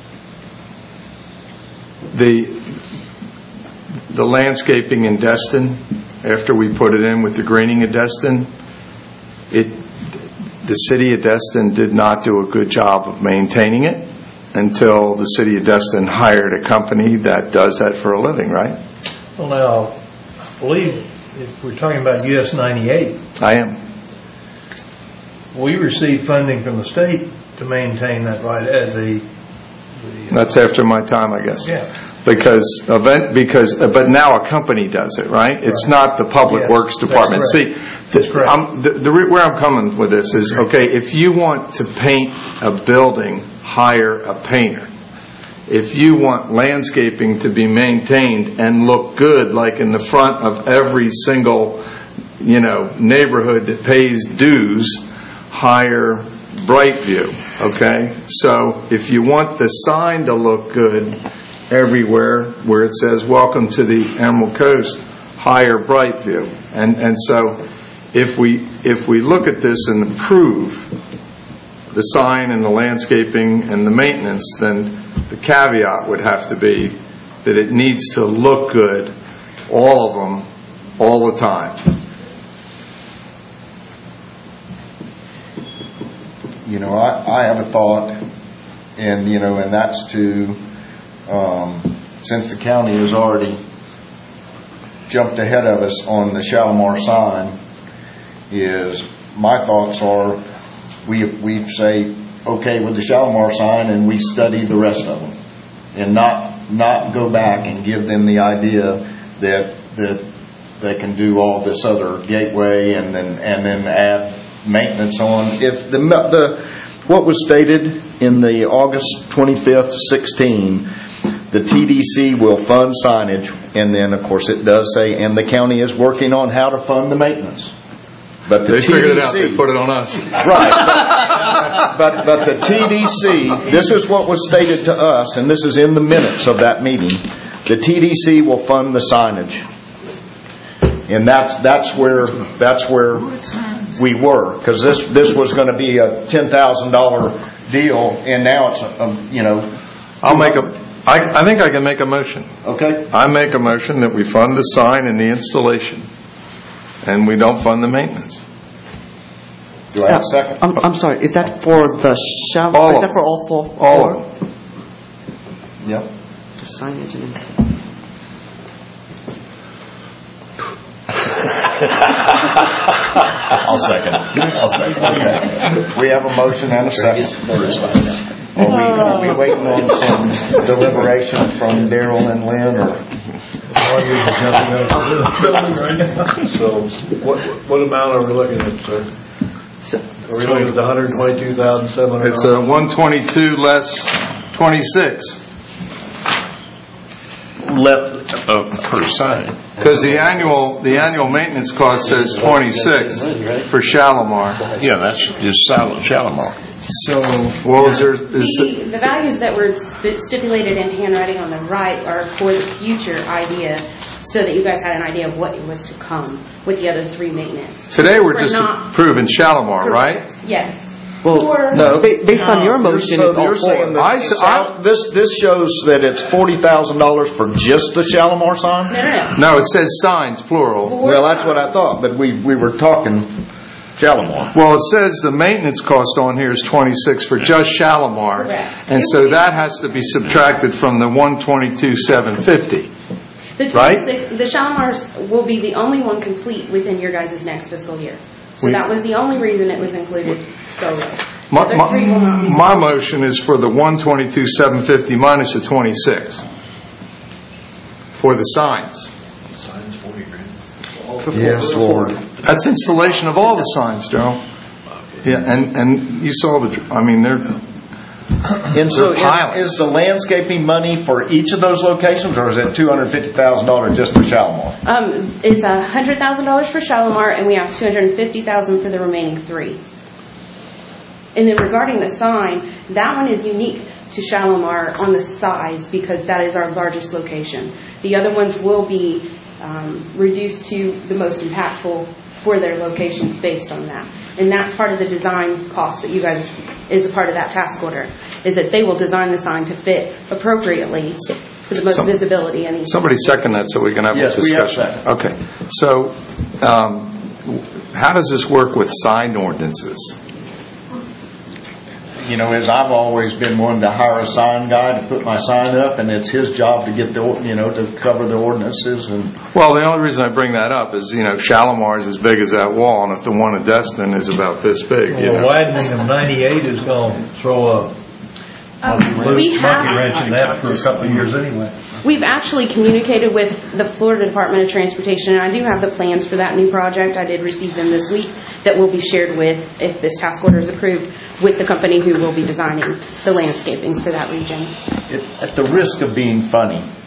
[SPEAKER 6] the the landscaping in Destin, after we put it in with the greening of Destin, it. The city of Destin did not do a good job of maintaining it until the city of Destin hired a company that does that for a living, right?
[SPEAKER 11] Well, now, I believe if we're talking about U S ninety-eight.
[SPEAKER 6] I am.
[SPEAKER 11] We received funding from the state to maintain that right as a... The,
[SPEAKER 6] That's after my time, I guess.
[SPEAKER 11] Yeah.
[SPEAKER 6] Because event, because, but now a company does it, right? It's right. Not the Public yes, Works Department. See, the, I'm, the, the, where I'm coming with this is, okay, if you want to paint a building, hire a painter. If you want landscaping to be maintained and look good, like in the front of every single, you know, neighborhood that pays dues, hire Brightview, okay? So if you want the sign to look good everywhere where it says, welcome to the Emerald Coast, hire Brightview. And, and so if we, if we look at this and approve the sign and the landscaping and the maintenance, then the caveat would have to be that it needs to look good, all of them, all the time.
[SPEAKER 2] You know, I, I have a thought, and, you know, and that's to, um, since the county has already jumped ahead of us on the Shalimar sign, is my thoughts are we, we say, okay with the Shalimar sign, and we study the rest of them, and not, not go back and give them the idea that, that they can do all this other gateway and then, and then add maintenance on. If the, the what was stated in the August twenty-fifth, sixteen, the T D C will fund signage, and then of course it does say, and the county is working on how to fund the maintenance. But the
[SPEAKER 6] they
[SPEAKER 2] T D C,
[SPEAKER 6] figured it out. They put it on us.
[SPEAKER 2] Right. But, but but the T D C, this is what was stated to us, and this is in the minutes of that meeting. The T D C will fund the signage. And that's that's where that's where we were, because this this was going to be a ten thousand dollar deal, and now it's a, you know.
[SPEAKER 6] I'll make a. I I think I can make a motion.
[SPEAKER 2] Okay.
[SPEAKER 6] I make a motion that we fund the sign and the installation, and we don't fund the maintenance.
[SPEAKER 2] Do I have a second?
[SPEAKER 9] I'm, I'm sorry. Is that for the shop?
[SPEAKER 6] All
[SPEAKER 9] is that for all four?
[SPEAKER 6] All of them.
[SPEAKER 2] Yep.
[SPEAKER 9] The signage and installation.
[SPEAKER 20] I'll second. I'll second.
[SPEAKER 2] Okay. We have a motion and a second. Are we, are we waiting on some deliberation from Daryl and Lynn, or?
[SPEAKER 8] So, what what amount are we looking at, sir? Are we looking at the one hundred twenty-two thousand seven hundred?
[SPEAKER 6] It's a one twenty-two less twenty-six.
[SPEAKER 15] Left uh, per sign.
[SPEAKER 6] Because the annual the annual maintenance cost says twenty-six for Shalimar.
[SPEAKER 15] Yeah, that's just Shalimar.
[SPEAKER 6] So, well, is there? Is
[SPEAKER 5] the, the values that were stipulated in handwriting on the right are for the future idea, so that you guys had an idea of what was to come with the other three maintenance.
[SPEAKER 6] Today we're, we're just approving Shalimar,
[SPEAKER 5] correct.
[SPEAKER 6] Right?
[SPEAKER 5] Yes.
[SPEAKER 9] Well, no, based on your motion,
[SPEAKER 2] so
[SPEAKER 9] it's all
[SPEAKER 2] you're saying that
[SPEAKER 6] I, I,
[SPEAKER 2] this this shows that it's forty thousand dollars for just the Shalimar sign.
[SPEAKER 5] No, no,
[SPEAKER 6] no. No, it says signs plural.
[SPEAKER 2] Well, that's what I thought, but we we were talking Shalimar.
[SPEAKER 6] Well, it says the maintenance cost on here is twenty-six for just Shalimar,
[SPEAKER 5] correct.
[SPEAKER 6] And so that has to be subtracted from the one twenty-two seven fifty.
[SPEAKER 5] The right? The Shalimars will be the only one complete within your guys' next fiscal year. So we, that was the only reason it was included so low.
[SPEAKER 6] My, my, my motion is for the one twenty-two seven fifty minus the twenty-six for the signs.
[SPEAKER 8] The signs forty grand.
[SPEAKER 2] Yes, Lord.
[SPEAKER 6] That's installation of all the signs, Joe. Yeah, and and you saw the. I mean, they're.
[SPEAKER 2] And so, is, is the landscaping money for each of those locations, or is it two hundred fifty thousand dollars just for Shalimar?
[SPEAKER 5] Um, it's a hundred thousand dollars for Shalimar, and we have two hundred fifty thousand dollars for the remaining three. And then regarding the sign, that one is unique to Shalimar on the size because that is our largest location. The other ones will be um, reduced to the most impactful for their locations based on that. And that's part of the design cost that you guys, is a part of that task order, is that they will design the sign to fit appropriately so, for the most so, visibility. And
[SPEAKER 6] somebody second that so we can have
[SPEAKER 2] yes,
[SPEAKER 6] a discussion.
[SPEAKER 2] We have
[SPEAKER 6] okay. So um, how does this work with sign ordinances?
[SPEAKER 2] You know, as I've always been one to hire a sign guy to put my sign up, and it's his job to get the, you know, to cover the ordinances. And
[SPEAKER 6] well, the only reason I bring that up is, you know, Shalimar is as big as that wall, and if the one at Destin is about this big,
[SPEAKER 11] well,
[SPEAKER 6] you know.
[SPEAKER 11] The widening of ninety-eight is going to throw a
[SPEAKER 5] um,
[SPEAKER 11] monkey wrench in that for a couple of years anyway.
[SPEAKER 5] We've actually communicated with the Florida Department of Transportation, and I do have the plans for that new project. I did receive them this week that will be shared with, if this task order is approved, with the company who will be designing the landscaping for that region.
[SPEAKER 2] It, at the risk of being funny,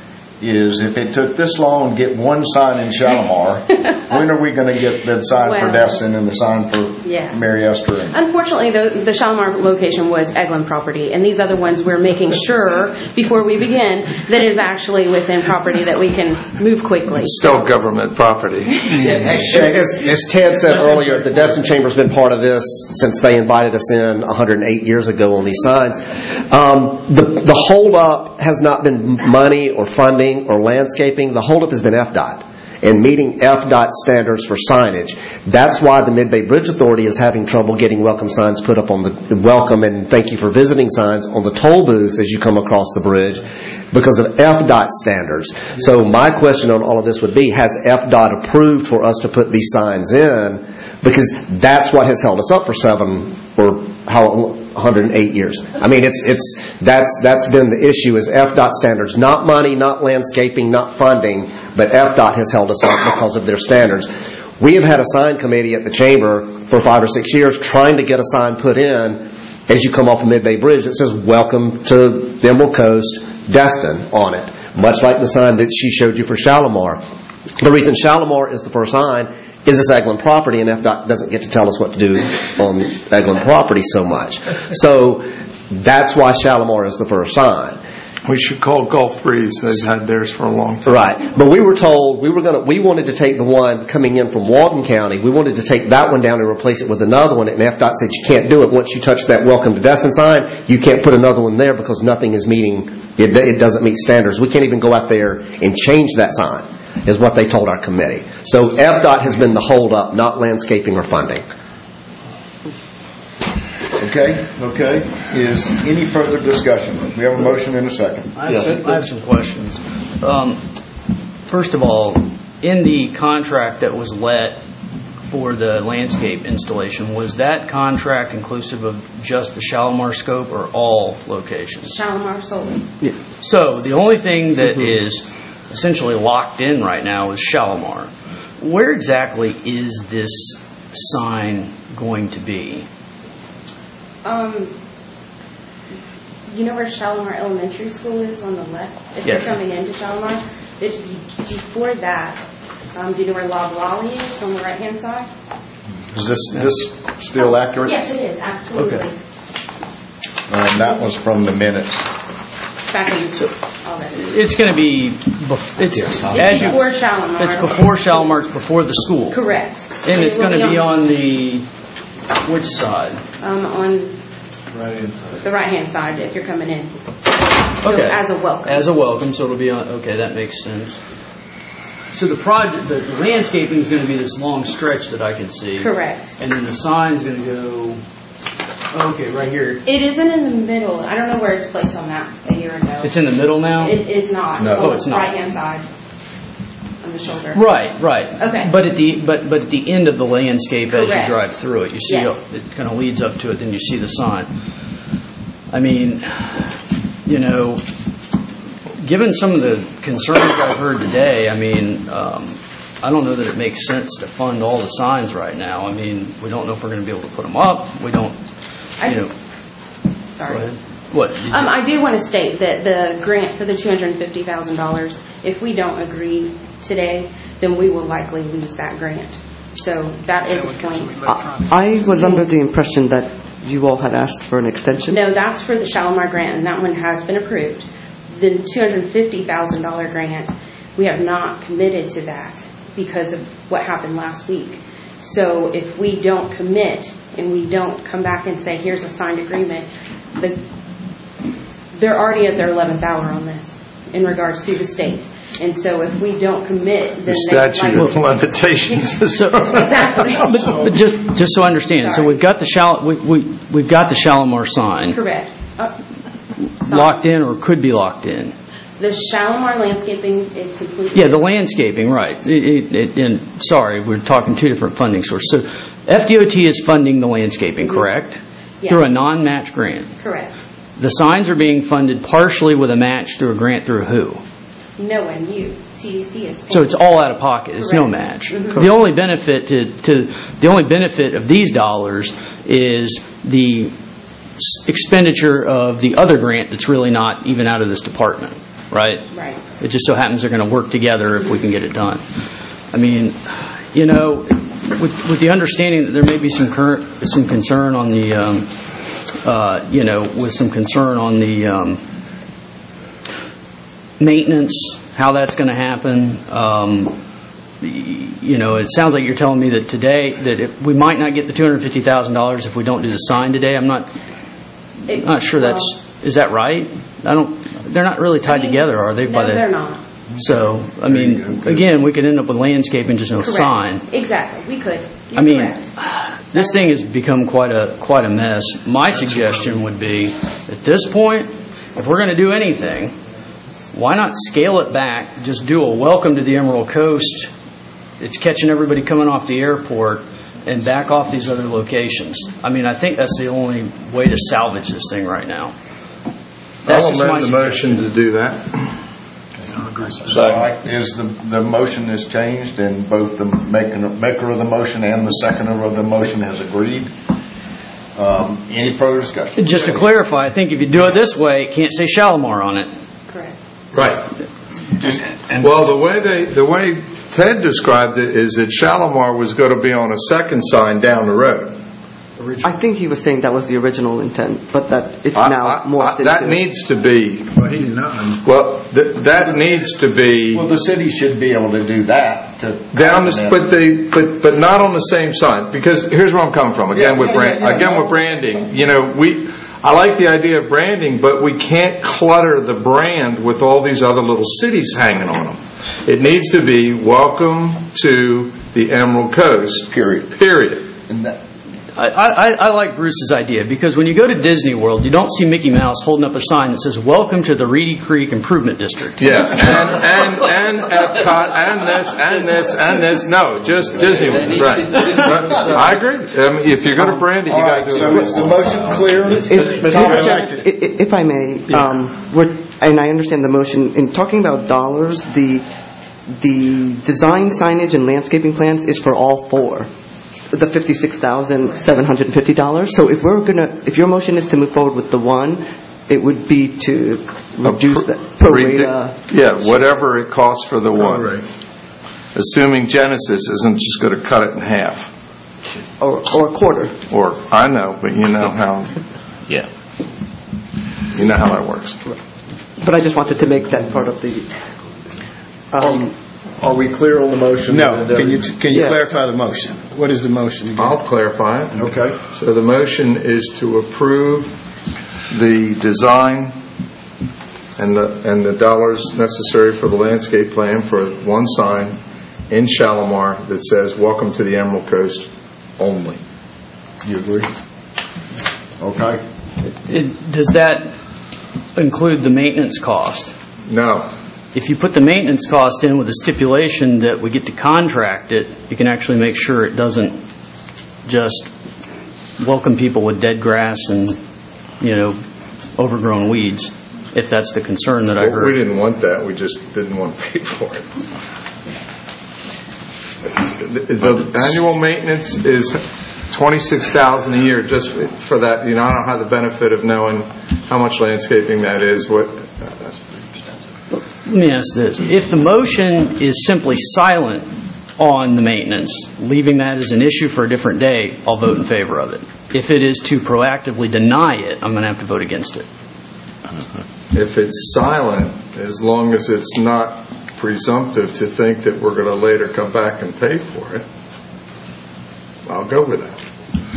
[SPEAKER 2] is if it took this long to get one sign in Shalimar, when are we going to get the sign
[SPEAKER 5] Well,
[SPEAKER 2] for Destin and the sign for
[SPEAKER 5] Yeah.
[SPEAKER 2] Mary Esther? And
[SPEAKER 5] Unfortunately, the, the Shalimar location was Eglin property, and these other ones we're making sure, before we begin, that it is actually within property that we can move quickly.
[SPEAKER 6] It's still government property.
[SPEAKER 12] As, as Ted said earlier, the Destin Chamber's been part of this since they invited us in one hundred eight years ago on these signs. Um, the the hold-up has not been money or funding or landscaping. The hold-up has been F DOT and meeting F DOT standards for signage. That's why the Mid-Bay Bridge Authority is having trouble getting welcome signs put up on the welcome and thank you for visiting signs on the toll booths as you come across the bridge because of F DOT standards. So my question on all of this would be, has F DOT approved for us to put these signs in? Because that's what has held us up for seven or how one hundred eight years. I mean, it's it's that's that's been the issue is F DOT standards, not money, not landscaping, not funding, but F DOT has held us up because of their standards. We have had a sign committee at the chamber for five or six years trying to get a sign put in as you come off of Mid-Bay Bridge that says "Welcome to the Emerald Coast, Destin" on it, much like the sign that she showed you for Shalimar. The reason Shalimar is the first sign is this Eglin property, and F DOT doesn't get to tell us what to do on Eglin property so much. So that's why Shalimar is the first sign.
[SPEAKER 6] We should call Gulf Breeze. They've had theirs for a long time.
[SPEAKER 12] Right. But we were told we were going to, we wanted to take the one coming in from Walton County. We wanted to take that one down and replace it with another one. And F DOT said you can't do it. Once you touch that Welcome to Destin sign, you can't put another one there because nothing is meeting, it, it doesn't meet standards. We can't even go out there and change that sign, is what they told our committee. So F DOT has been the hold-up, not landscaping or funding.
[SPEAKER 2] Okay, okay. Is any further discussion? We have a motion in a second.
[SPEAKER 7] I have, yes. I have some questions. Um, first of all, in the contract that was let for the landscape installation, was that contract inclusive of just the Shalimar scope or all locations?
[SPEAKER 5] Shalimar solely.
[SPEAKER 7] Yeah. So the only thing that mm-hmm. is essentially locked in right now is Shalimar. Where exactly is this sign going to be?
[SPEAKER 5] Um, you know where Shalimar Elementary School is on the left? If
[SPEAKER 7] yes.
[SPEAKER 5] you're coming into Shalimar, it's before that. Um, do you know where Loblolly is on the right-hand side?
[SPEAKER 2] Is this this still accurate?
[SPEAKER 5] Yes, it is. Absolutely.
[SPEAKER 2] Okay. And that was from the minutes.
[SPEAKER 5] Back in
[SPEAKER 7] so, it's going to be bef- it's
[SPEAKER 5] yes.
[SPEAKER 7] as you,
[SPEAKER 5] before Shalimar.
[SPEAKER 7] It's before Shalimar. It's before the school.
[SPEAKER 5] Correct.
[SPEAKER 7] And, and it's going to be on, on the which side?
[SPEAKER 5] Um, on
[SPEAKER 8] right
[SPEAKER 5] the right-hand side if you're coming in. So
[SPEAKER 7] okay.
[SPEAKER 5] As a welcome.
[SPEAKER 7] As a welcome, so it'll be on. Okay, that makes sense. So the project, the, the landscaping is going to be this long stretch that I can see.
[SPEAKER 5] Correct.
[SPEAKER 7] And then the sign's going to go. Okay, right here.
[SPEAKER 5] It isn't in the middle. I don't know where it's placed on that a year ago.
[SPEAKER 7] It's in the middle now?
[SPEAKER 5] It is not.
[SPEAKER 7] No.
[SPEAKER 5] It's on
[SPEAKER 7] Oh,
[SPEAKER 5] the
[SPEAKER 7] it's not.
[SPEAKER 5] right-hand side. On the shoulder.
[SPEAKER 7] Right, right.
[SPEAKER 5] Okay.
[SPEAKER 7] But at the but but at the end of the landscape,
[SPEAKER 5] Correct.
[SPEAKER 7] as you drive through it, you see
[SPEAKER 5] yes.
[SPEAKER 7] it kind of leads up to it. Then you see the sign. I mean, you know, given some of the concerns I've heard today, I mean, um, I don't know that it makes sense to fund all the signs right now. I mean, we don't know if we're going to be able to put them up. We don't, you
[SPEAKER 5] I,
[SPEAKER 7] know.
[SPEAKER 5] Sorry.
[SPEAKER 7] Go ahead. What?
[SPEAKER 5] Um, I do want to state that the grant for the two hundred fifty thousand dollars, if we don't agree today, then we will likely lose that grant. So that is a point.
[SPEAKER 9] I was under the impression that you all had asked for an extension.
[SPEAKER 5] No, that's for the Shalimar grant, and that one has been approved. The two hundred fifty thousand dollars grant, we have not committed to that because of what happened last week. So if we don't commit and we don't come back and say, here's a signed agreement, the, they're already at their eleventh hour on this in regards to the state. And so if we don't commit, then
[SPEAKER 6] the statute of limitations.
[SPEAKER 7] so,
[SPEAKER 5] exactly.
[SPEAKER 7] But, but just just so I understand,
[SPEAKER 5] Sorry.
[SPEAKER 7] so we've got the Shal- we, we we've got the Shalimar sign.
[SPEAKER 5] Correct. Uh,
[SPEAKER 7] locked in or could be locked in.
[SPEAKER 5] The Shalimar landscaping is completely.
[SPEAKER 7] Yeah, the landscaping, right. It, it, it, and sorry, we're talking two different funding sources. So F D O T is funding the landscaping, mm-hmm. correct?
[SPEAKER 5] Yeah.
[SPEAKER 7] Through a non-match grant.
[SPEAKER 5] Correct.
[SPEAKER 7] The signs are being funded partially with a match through a grant through who?
[SPEAKER 5] No, and you. T D C is.
[SPEAKER 7] So it's all out of pocket. It's
[SPEAKER 5] Correct.
[SPEAKER 7] no match.
[SPEAKER 5] Mm-hmm.
[SPEAKER 7] The only benefit to, to the only benefit of these dollars is the expenditure of the other grant that's really not even out of this department, right?
[SPEAKER 5] Right.
[SPEAKER 7] It just so happens they're going to work together if we can get it done. I mean, you know, with, with the understanding that there may be some current, some concern on the, um, uh, you know, with some concern on the um, maintenance, how that's going to happen. Um, you know, it sounds like you're telling me that today that if we might not get the two hundred fifty thousand dollars if we don't do the sign today. I'm not
[SPEAKER 5] It,
[SPEAKER 7] not sure
[SPEAKER 5] well,
[SPEAKER 7] that's is that right? I don't. They're not really tied
[SPEAKER 5] I mean,
[SPEAKER 7] together, are they?
[SPEAKER 5] No,
[SPEAKER 7] by the,
[SPEAKER 5] they're not.
[SPEAKER 7] So, I mean, again, we could end up with landscaping, just no
[SPEAKER 5] Correct.
[SPEAKER 7] sign.
[SPEAKER 5] Exactly. We could. You're
[SPEAKER 7] I mean,
[SPEAKER 5] correct.
[SPEAKER 7] this thing has become quite a quite a mess. My suggestion would be, at this point, if we're going to do anything, why not scale it back? Just do a welcome to the Emerald Coast. It's catching everybody coming off the airport, and back off these other locations. I mean, I think that's the only way to salvage this thing right now. That's
[SPEAKER 6] I'll
[SPEAKER 7] just my
[SPEAKER 6] amend the motion to do that.
[SPEAKER 2] So is the, the motion is changed and both the maker, maker of the motion and the seconder of the motion has agreed? Um, any further discussion?
[SPEAKER 7] Just to clarify, I think if you do it this way, it can't say Shalimar on it.
[SPEAKER 5] Correct.
[SPEAKER 6] Right. Well, the way they, the way Ted described it is that Shalimar was going to be on a second sign down the road.
[SPEAKER 9] I think he was saying that was the original intent, but that it's
[SPEAKER 6] I-
[SPEAKER 9] now
[SPEAKER 6] I-
[SPEAKER 9] more.
[SPEAKER 6] I- that needs to be.
[SPEAKER 8] Well, he's not.
[SPEAKER 6] Well, th- that needs to be
[SPEAKER 2] Well, the city should be able to do that. To
[SPEAKER 6] down the, but they, but but not on the same sign, because here's where I'm coming from. Again
[SPEAKER 2] Yeah,
[SPEAKER 6] with
[SPEAKER 2] yeah,
[SPEAKER 6] brand,
[SPEAKER 2] yeah, yeah,
[SPEAKER 6] again
[SPEAKER 2] no.
[SPEAKER 6] with branding. You know, we. I like the idea of branding, but we can't clutter the brand with all these other little cities hanging on them. It needs to be welcome to the Emerald Coast.
[SPEAKER 2] Period.
[SPEAKER 6] Period.
[SPEAKER 2] And that,
[SPEAKER 7] I, I, I like Bruce's idea, because when you go to Disney World, you don't see Mickey Mouse holding up a sign that says "Welcome to the Reedy Creek Improvement District."
[SPEAKER 6] Yeah, and and and Epcot, and this, and this, and this. No, just Disney World. Right. I agree. I mean, if you're going to brand it, you got to do it.
[SPEAKER 2] so is the motion clear?
[SPEAKER 9] If, if, if I may, um, we're, and I understand the motion, in talking about dollars, the the design, signage, and landscaping plans is for all four, the fifty-six thousand seven hundred fifty dollars. So if we're gonna, if your motion is to move forward with the one, it would be to reduce the pro rata.
[SPEAKER 6] Yeah, whatever it costs for the one. Assuming Genesis isn't just going to cut it in half.
[SPEAKER 9] Or, or a quarter.
[SPEAKER 6] Or, I know, but you know how, yeah. You know how that works.
[SPEAKER 9] But I just wanted to make that part of the. Um,
[SPEAKER 2] Are we clear on the motion?
[SPEAKER 18] No. Can you can you
[SPEAKER 9] Yeah.
[SPEAKER 18] clarify the motion? What is the motion again?
[SPEAKER 6] I'll clarify it.
[SPEAKER 2] Okay.
[SPEAKER 6] So the motion is to approve the design and the, and the dollars necessary for the landscape plan for one sign in Shalimar that says, "Welcome to the Emerald Coast," only.
[SPEAKER 2] You agree? Okay.
[SPEAKER 7] It, does that include the maintenance cost?
[SPEAKER 6] No.
[SPEAKER 7] If you put the maintenance cost in with a stipulation that we get to contract it, you can actually make sure it doesn't just welcome people with dead grass and, you know, overgrown weeds, if that's the concern that I
[SPEAKER 6] Well,
[SPEAKER 7] heard.
[SPEAKER 6] we didn't want that. We just didn't want to pay for it. The, the annual maintenance is twenty-six thousand dollars a year just for that. You know, I don't have the benefit of knowing how much landscaping that is. What?
[SPEAKER 7] Let me ask this. If the motion is simply silent on the maintenance, leaving that as an issue for a different day, I'll vote in favor of it. If it is to proactively deny it, I'm going to have to vote against it.
[SPEAKER 6] If it's silent, as long as it's not presumptive to think that we're going to later come back and pay for it, I'll go with that.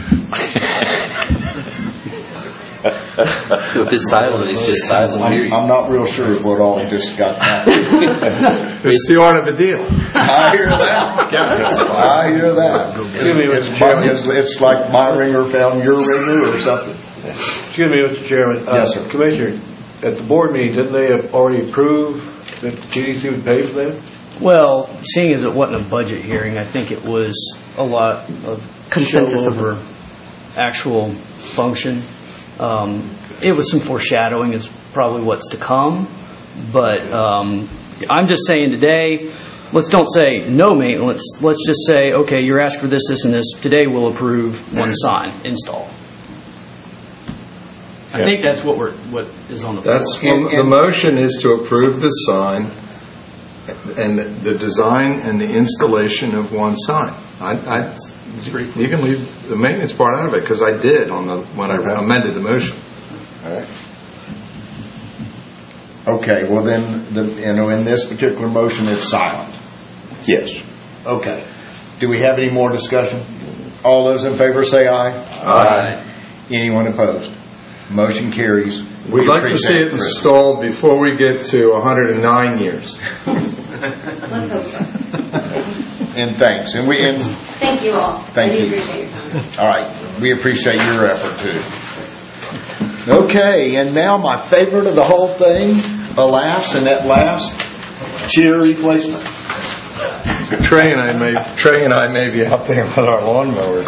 [SPEAKER 14] If it's silent, it's just silent.
[SPEAKER 2] I'm, I'm not real sure of what all just got happened.
[SPEAKER 6] It's the art of the deal.
[SPEAKER 2] I hear that. I hear that. It's, it's, it's, it's like my ringer found your ringer or something.
[SPEAKER 8] Excuse me, Mister Chairman.
[SPEAKER 2] Yes, sir.
[SPEAKER 8] Uh, Commissioner, at the board meeting, didn't they have already approved that the T D C would pay for that?
[SPEAKER 7] Well, seeing as it wasn't a budget hearing, I think it was a lot of
[SPEAKER 9] Consensus
[SPEAKER 7] show over actual function. Um, it was some foreshadowing is probably what's to come, but um, I'm just saying today, let's don't say no maintenance. Let's just say, okay, you're asked for this, this, and this. Today we'll approve one sign install.
[SPEAKER 14] If
[SPEAKER 7] I think that's what we're, what is on the floor.
[SPEAKER 6] That's, well, the motion is to approve the sign and the, the design and the installation of one sign. I, I, you can leave the maintenance part out of it, because I did on the, when I amended the motion.
[SPEAKER 2] All right. Okay, well then, the, you know, in this particular motion, it's silent.
[SPEAKER 6] Yes.
[SPEAKER 2] Okay. Do we have any more discussion? All those in favor say aye.
[SPEAKER 6] Aye.
[SPEAKER 2] Anyone opposed? Motion carries.
[SPEAKER 6] We'd
[SPEAKER 2] We
[SPEAKER 6] like to see
[SPEAKER 2] appreciate
[SPEAKER 6] it installed before we get to one hundred nine years.
[SPEAKER 5] Let's hope so.
[SPEAKER 2] And thanks. And we and
[SPEAKER 5] Thank you all.
[SPEAKER 2] Thank
[SPEAKER 5] I do
[SPEAKER 2] you.
[SPEAKER 5] appreciate your time.
[SPEAKER 2] all right, we appreciate your effort too. Okay, and now my favorite of the whole thing, alas and at last, chair replacement.
[SPEAKER 6] Trey and I may Trey and I may be out there with our lawnmowers.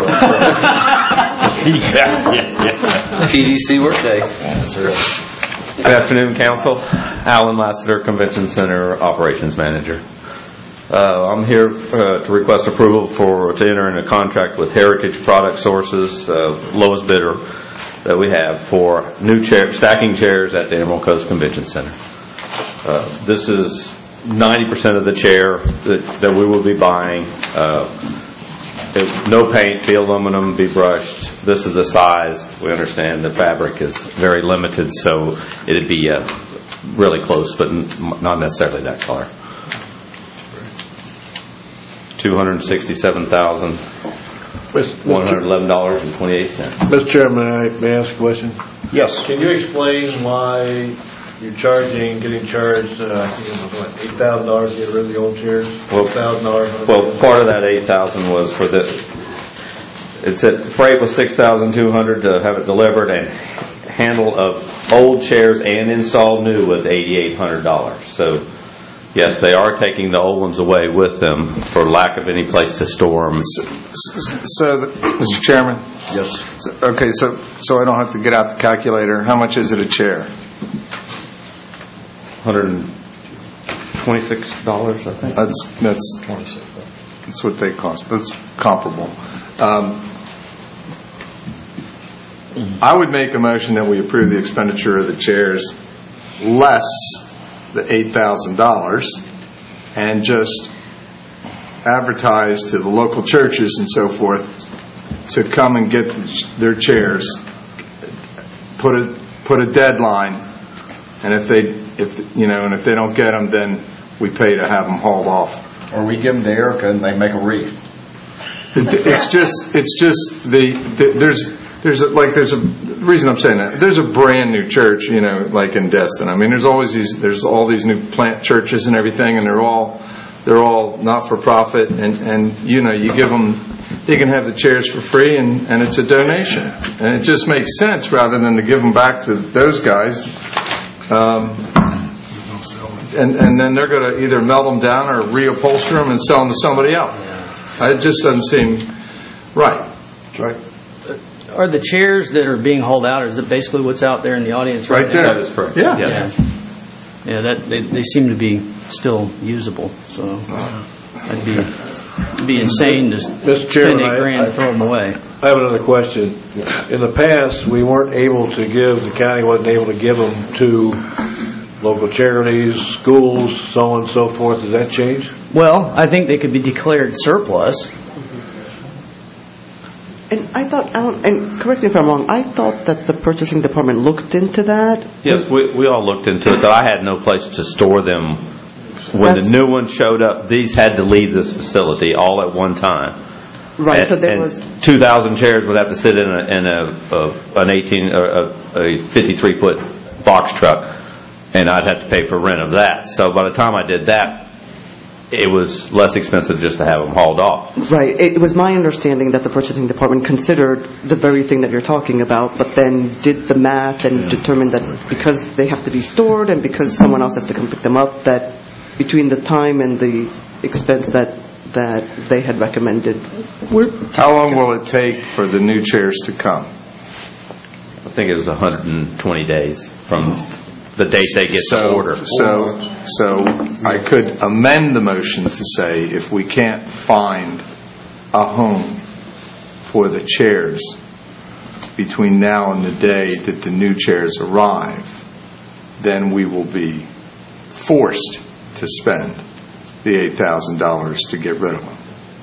[SPEAKER 2] yeah, yeah, yeah.
[SPEAKER 14] P D C workday. Good afternoon, Council. Alan Lassiter, Convention Center Operations Manager. Uh, I'm here uh, to request approval for to enter in a contract with Heritage Product Sources, uh, lowest bidder that we have, for new chair, stacking chairs at the Emerald Coast Convention Center. Uh, this is ninety percent of the chair that, that we will be buying. Uh, it, no paint, be aluminum, be brushed. This is the size. We understand the fabric is very limited, so it'd be uh, really close, but n- not necessarily that color. two hundred sixty-seven thousand one hundred eleven dollars and twenty-eight cents.
[SPEAKER 8] Mister Chairman, I may I ask a question?
[SPEAKER 2] Yes.
[SPEAKER 8] Can you explain why you're charging, getting charged, uh, I think it was what, eight thousand dollars to get rid of the old chairs?
[SPEAKER 14] Well,
[SPEAKER 8] one thousand dollars?
[SPEAKER 14] Well, part of that eight thousand dollars was for the, it said freight was six thousand two hundred dollars to have it delivered, and handle of old chairs and installed new was eight thousand eight hundred dollars. So, yes, they are taking the old ones away with them for lack of any place to store them.
[SPEAKER 6] So, so Mister Chairman?
[SPEAKER 2] Yes.
[SPEAKER 6] So, okay, so so I don't have to get out the calculator. How much is it a chair?
[SPEAKER 14] one hundred twenty-six dollars, I think.
[SPEAKER 6] That's that's that's what they cost. That's comparable. Um, I would make a motion that we approve the expenditure of the chairs less the eight thousand dollars, and just advertise to the local churches and so forth to come and get their chairs. Put a put a deadline, and if they if you know, and if they don't get them, then we pay to have them hauled off.
[SPEAKER 2] Or we give them to Erica and they make a wreath.
[SPEAKER 6] It's just it's just the, the there's. There's a, like there's a the reason I'm saying that there's a brand new church, you know, like in Destin. I mean, there's always these there's all these new plant churches and everything, and they're all they're all not for profit, and and you know, you give them, they can have the chairs for free, and and it's a donation, and it just makes sense rather than to give them back to those guys, um, and and then they're going to either melt them down or reupholster them and sell them to somebody else. It just doesn't seem right.
[SPEAKER 2] Right.
[SPEAKER 7] Are the chairs that are being hauled out, or is it basically what's out there in the audience right,
[SPEAKER 6] right there?
[SPEAKER 7] now?
[SPEAKER 14] That is correct.
[SPEAKER 6] Yeah.
[SPEAKER 7] Yeah. Yeah, that they, they seem to be still usable. So I'd be it'd be insane to
[SPEAKER 8] Mister
[SPEAKER 7] spend
[SPEAKER 8] Chairman,
[SPEAKER 7] eight grand
[SPEAKER 8] I-
[SPEAKER 7] and throw them away.
[SPEAKER 8] I have another question. In the past, we weren't able to give, the county wasn't able to give them to local charities, schools, so on and so forth. Has that changed?
[SPEAKER 7] Well, I think they could be declared surplus.
[SPEAKER 9] And I thought, Alan, and correct me if I'm wrong, I thought that the purchasing department looked into that.
[SPEAKER 14] Yes, we we all looked into it, but I had no place to store them. When
[SPEAKER 9] That's-
[SPEAKER 14] the new one showed up, these had to leave this facility all at one time.
[SPEAKER 9] Right,
[SPEAKER 14] And-
[SPEAKER 9] so there
[SPEAKER 14] and
[SPEAKER 9] was...
[SPEAKER 14] two thousand chairs would have to sit in a, in a, a an eighteen or a, a fifty-three foot box truck, and I'd have to pay for rent of that. So by the time I did that, it was less expensive just to have them hauled off.
[SPEAKER 9] Right. It was my understanding that the purchasing department considered the very thing that you're talking about, but then did the math and determined that because they have to be stored and because someone else has to come pick them up, that between the time and the expense that that they had recommended.
[SPEAKER 6] How long will it take for the new chairs to come?
[SPEAKER 14] I think it was one hundred twenty days from the date they get
[SPEAKER 6] so,
[SPEAKER 14] the order.
[SPEAKER 6] So, so I could amend the motion to say if we can't find a home for the chairs, between now and the day that the new chairs arrive, then we will be forced to spend the eight thousand dollars to get rid of them.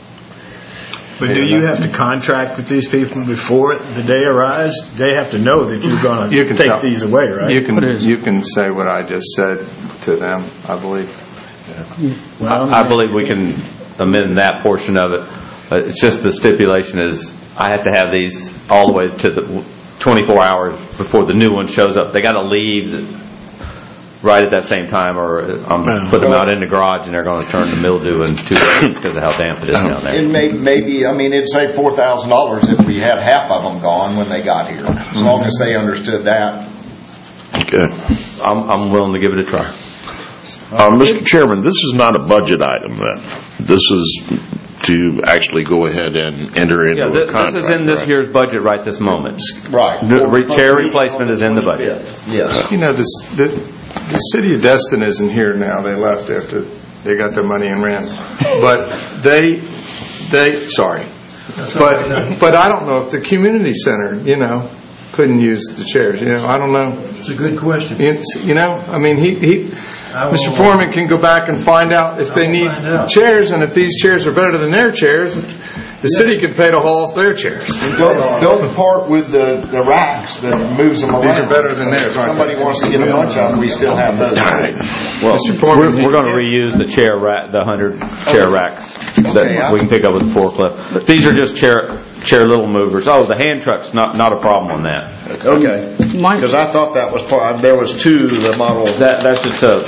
[SPEAKER 18] But do you have to contract with these people before the day arrives? They have to know that you're going to take
[SPEAKER 6] tell,
[SPEAKER 18] these away, right?
[SPEAKER 6] You can you can say what I just said to them, I believe.
[SPEAKER 20] Well, I, I believe we can amend that portion of it. Uh, it's just the stipulation is I have to have these all the way to the twenty-four hours before the new one shows up. They got to leave right at that same time, or I'm going to put them out in the garage and they're going to turn to mildew in two days because of how damp it is down there.
[SPEAKER 2] It may, maybe, I mean, it'd save four thousand dollars if we had half of them gone when they got here, as long as they understood that.
[SPEAKER 15] Okay.
[SPEAKER 20] I'm, I'm willing to give it a try.
[SPEAKER 15] Uh, Mister Chairman, this is not a budget item then. This is to actually go ahead and enter into
[SPEAKER 20] yeah, this,
[SPEAKER 15] a contract.
[SPEAKER 20] This is in this
[SPEAKER 15] right?
[SPEAKER 20] year's budget right this moment.
[SPEAKER 2] Right.
[SPEAKER 20] The re- chair replacement is in the budget.
[SPEAKER 2] Yes.
[SPEAKER 6] You know, this, the, the city of Destin isn't here now. They left after they got their money and ran. But they, they, sorry. But, but I don't know if the community center, you know, couldn't use the chairs. You know, I don't know.
[SPEAKER 11] It's a good question.
[SPEAKER 6] It's, you know, I mean, he, he Mister Foreman can go back and find out if they need chairs, and if these chairs are better than their chairs, the city can pay to haul off their chairs.
[SPEAKER 2] Build, build the part with the, the racks that moves them around.
[SPEAKER 6] These are better than theirs.
[SPEAKER 2] If somebody wants to get a bunch of them, we still have those.
[SPEAKER 20] Well, Mister Foreman, we're, we're going to reuse the chair rack, the hundred chair racks that
[SPEAKER 2] Okay,
[SPEAKER 20] we can pick up with the forklift. These are just chair chair little movers. Oh, the hand truck's not not a problem on that.
[SPEAKER 2] Okay. Because I thought that was part. There was two the model.
[SPEAKER 20] That that's just a.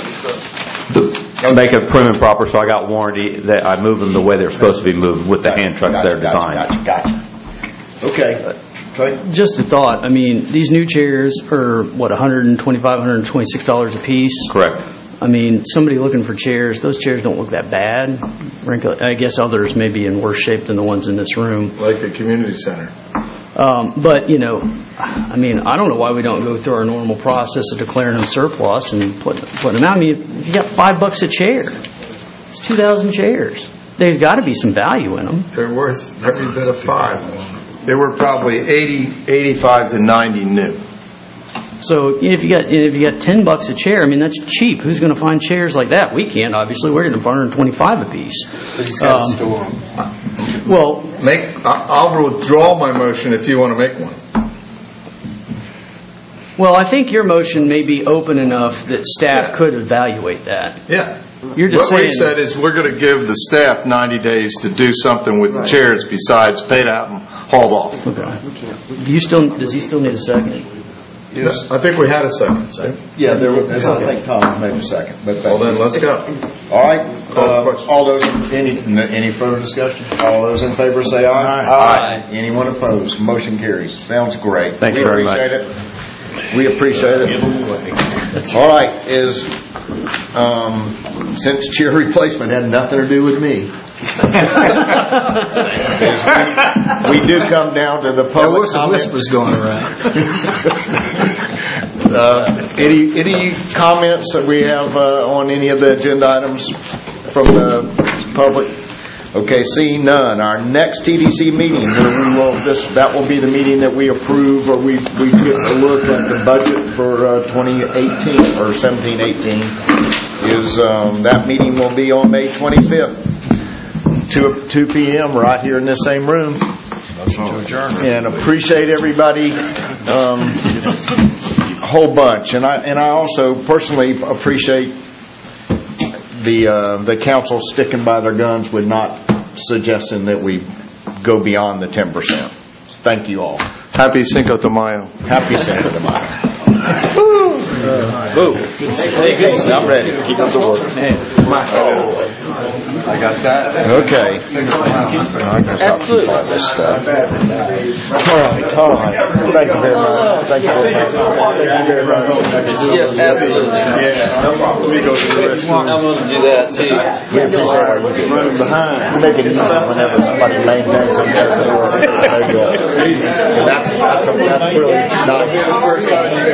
[SPEAKER 20] To make it prim and proper, so I got warranty that I move them the way they're supposed to be moved with the hand trucks
[SPEAKER 2] Gotcha,
[SPEAKER 20] they're designed.
[SPEAKER 2] Gotcha, gotcha. Okay. Trey?
[SPEAKER 7] Just a thought. I mean, these new chairs are, what, one hundred twenty-five dollars, one hundred twenty-six dollars a piece?
[SPEAKER 20] Correct.
[SPEAKER 7] I mean, somebody looking for chairs, those chairs don't look that bad. I guess others may be in worse shape than the ones in this room.
[SPEAKER 6] Like the community center.
[SPEAKER 7] Um, but, you know, I mean, I don't know why we don't go through our normal process of declaring them surplus and putting put them out. I mean, if you got five bucks a chair, it's two thousand chairs. There's got to be some value in them.
[SPEAKER 6] They're worth every bit of five. They were probably eighty, eighty-five to ninety new.
[SPEAKER 7] So if you got if you got ten bucks a chair, I mean that's cheap. Who's going to find chairs like that? We can't. Obviously, we're going to one hundred twenty-five a piece.
[SPEAKER 6] But he's got to store them.
[SPEAKER 7] Well,
[SPEAKER 6] make I'll withdraw my motion if you want to make one.
[SPEAKER 7] Well, I think your motion may be open enough that staff yeah. could evaluate that.
[SPEAKER 6] Yeah.
[SPEAKER 7] You're just
[SPEAKER 6] what
[SPEAKER 7] saying,
[SPEAKER 6] we said is we're going to give the staff ninety days to do something with right. the chairs besides paid out and hauled off.
[SPEAKER 7] Okay. Do you still? Does he still need a second?
[SPEAKER 6] Yes. I think we had a second. So.
[SPEAKER 2] Yeah, there was. I think Tom made a second. But
[SPEAKER 6] well, then let's go.
[SPEAKER 2] All right. Uh, all those. Any any further discussion? All those in favor say aye.
[SPEAKER 6] Aye.
[SPEAKER 2] Aye. aye. Anyone opposed? Motion carries. Sounds great.
[SPEAKER 20] Thank
[SPEAKER 2] we
[SPEAKER 20] you very much.
[SPEAKER 2] It. We appreciate it. All right. Is um, since chair replacement had nothing to do with me. we, we do come down to the public.
[SPEAKER 18] There were some
[SPEAKER 2] comment.
[SPEAKER 18] whispers going around.
[SPEAKER 2] uh, any any comments that we have uh, on any of the agenda items from the public? Okay, seeing none. Our next T D C meeting, where we will this that will be the meeting that we approve, or we we get a look at the budget for uh, twenty eighteen or seventeen eighteen. Is um, that meeting will be on May twenty-fifth. two p.m. right here in this same room. And appreciate everybody um, a whole bunch. And I and I also personally appreciate the uh, the council sticking by their guns with not suggesting that we go beyond the ten percent. Thank you all.
[SPEAKER 6] Happy Cinco de Mayo.
[SPEAKER 2] Happy Cinco de Mayo.
[SPEAKER 6] Woo!
[SPEAKER 2] Uh, Woo. Hey, I'm ready. Keep up the work. Oh.
[SPEAKER 6] I got that.
[SPEAKER 2] Okay. I guess I'll keep all this stuff. All right, all right. Thank you very much. Thank you very much. Thank you very much.
[SPEAKER 16] Yeah, absolutely. I'm going to do that too.
[SPEAKER 2] We appreciate what you do. You make it easy whenever somebody maintains a better work. That's, that's, a, that's really nice.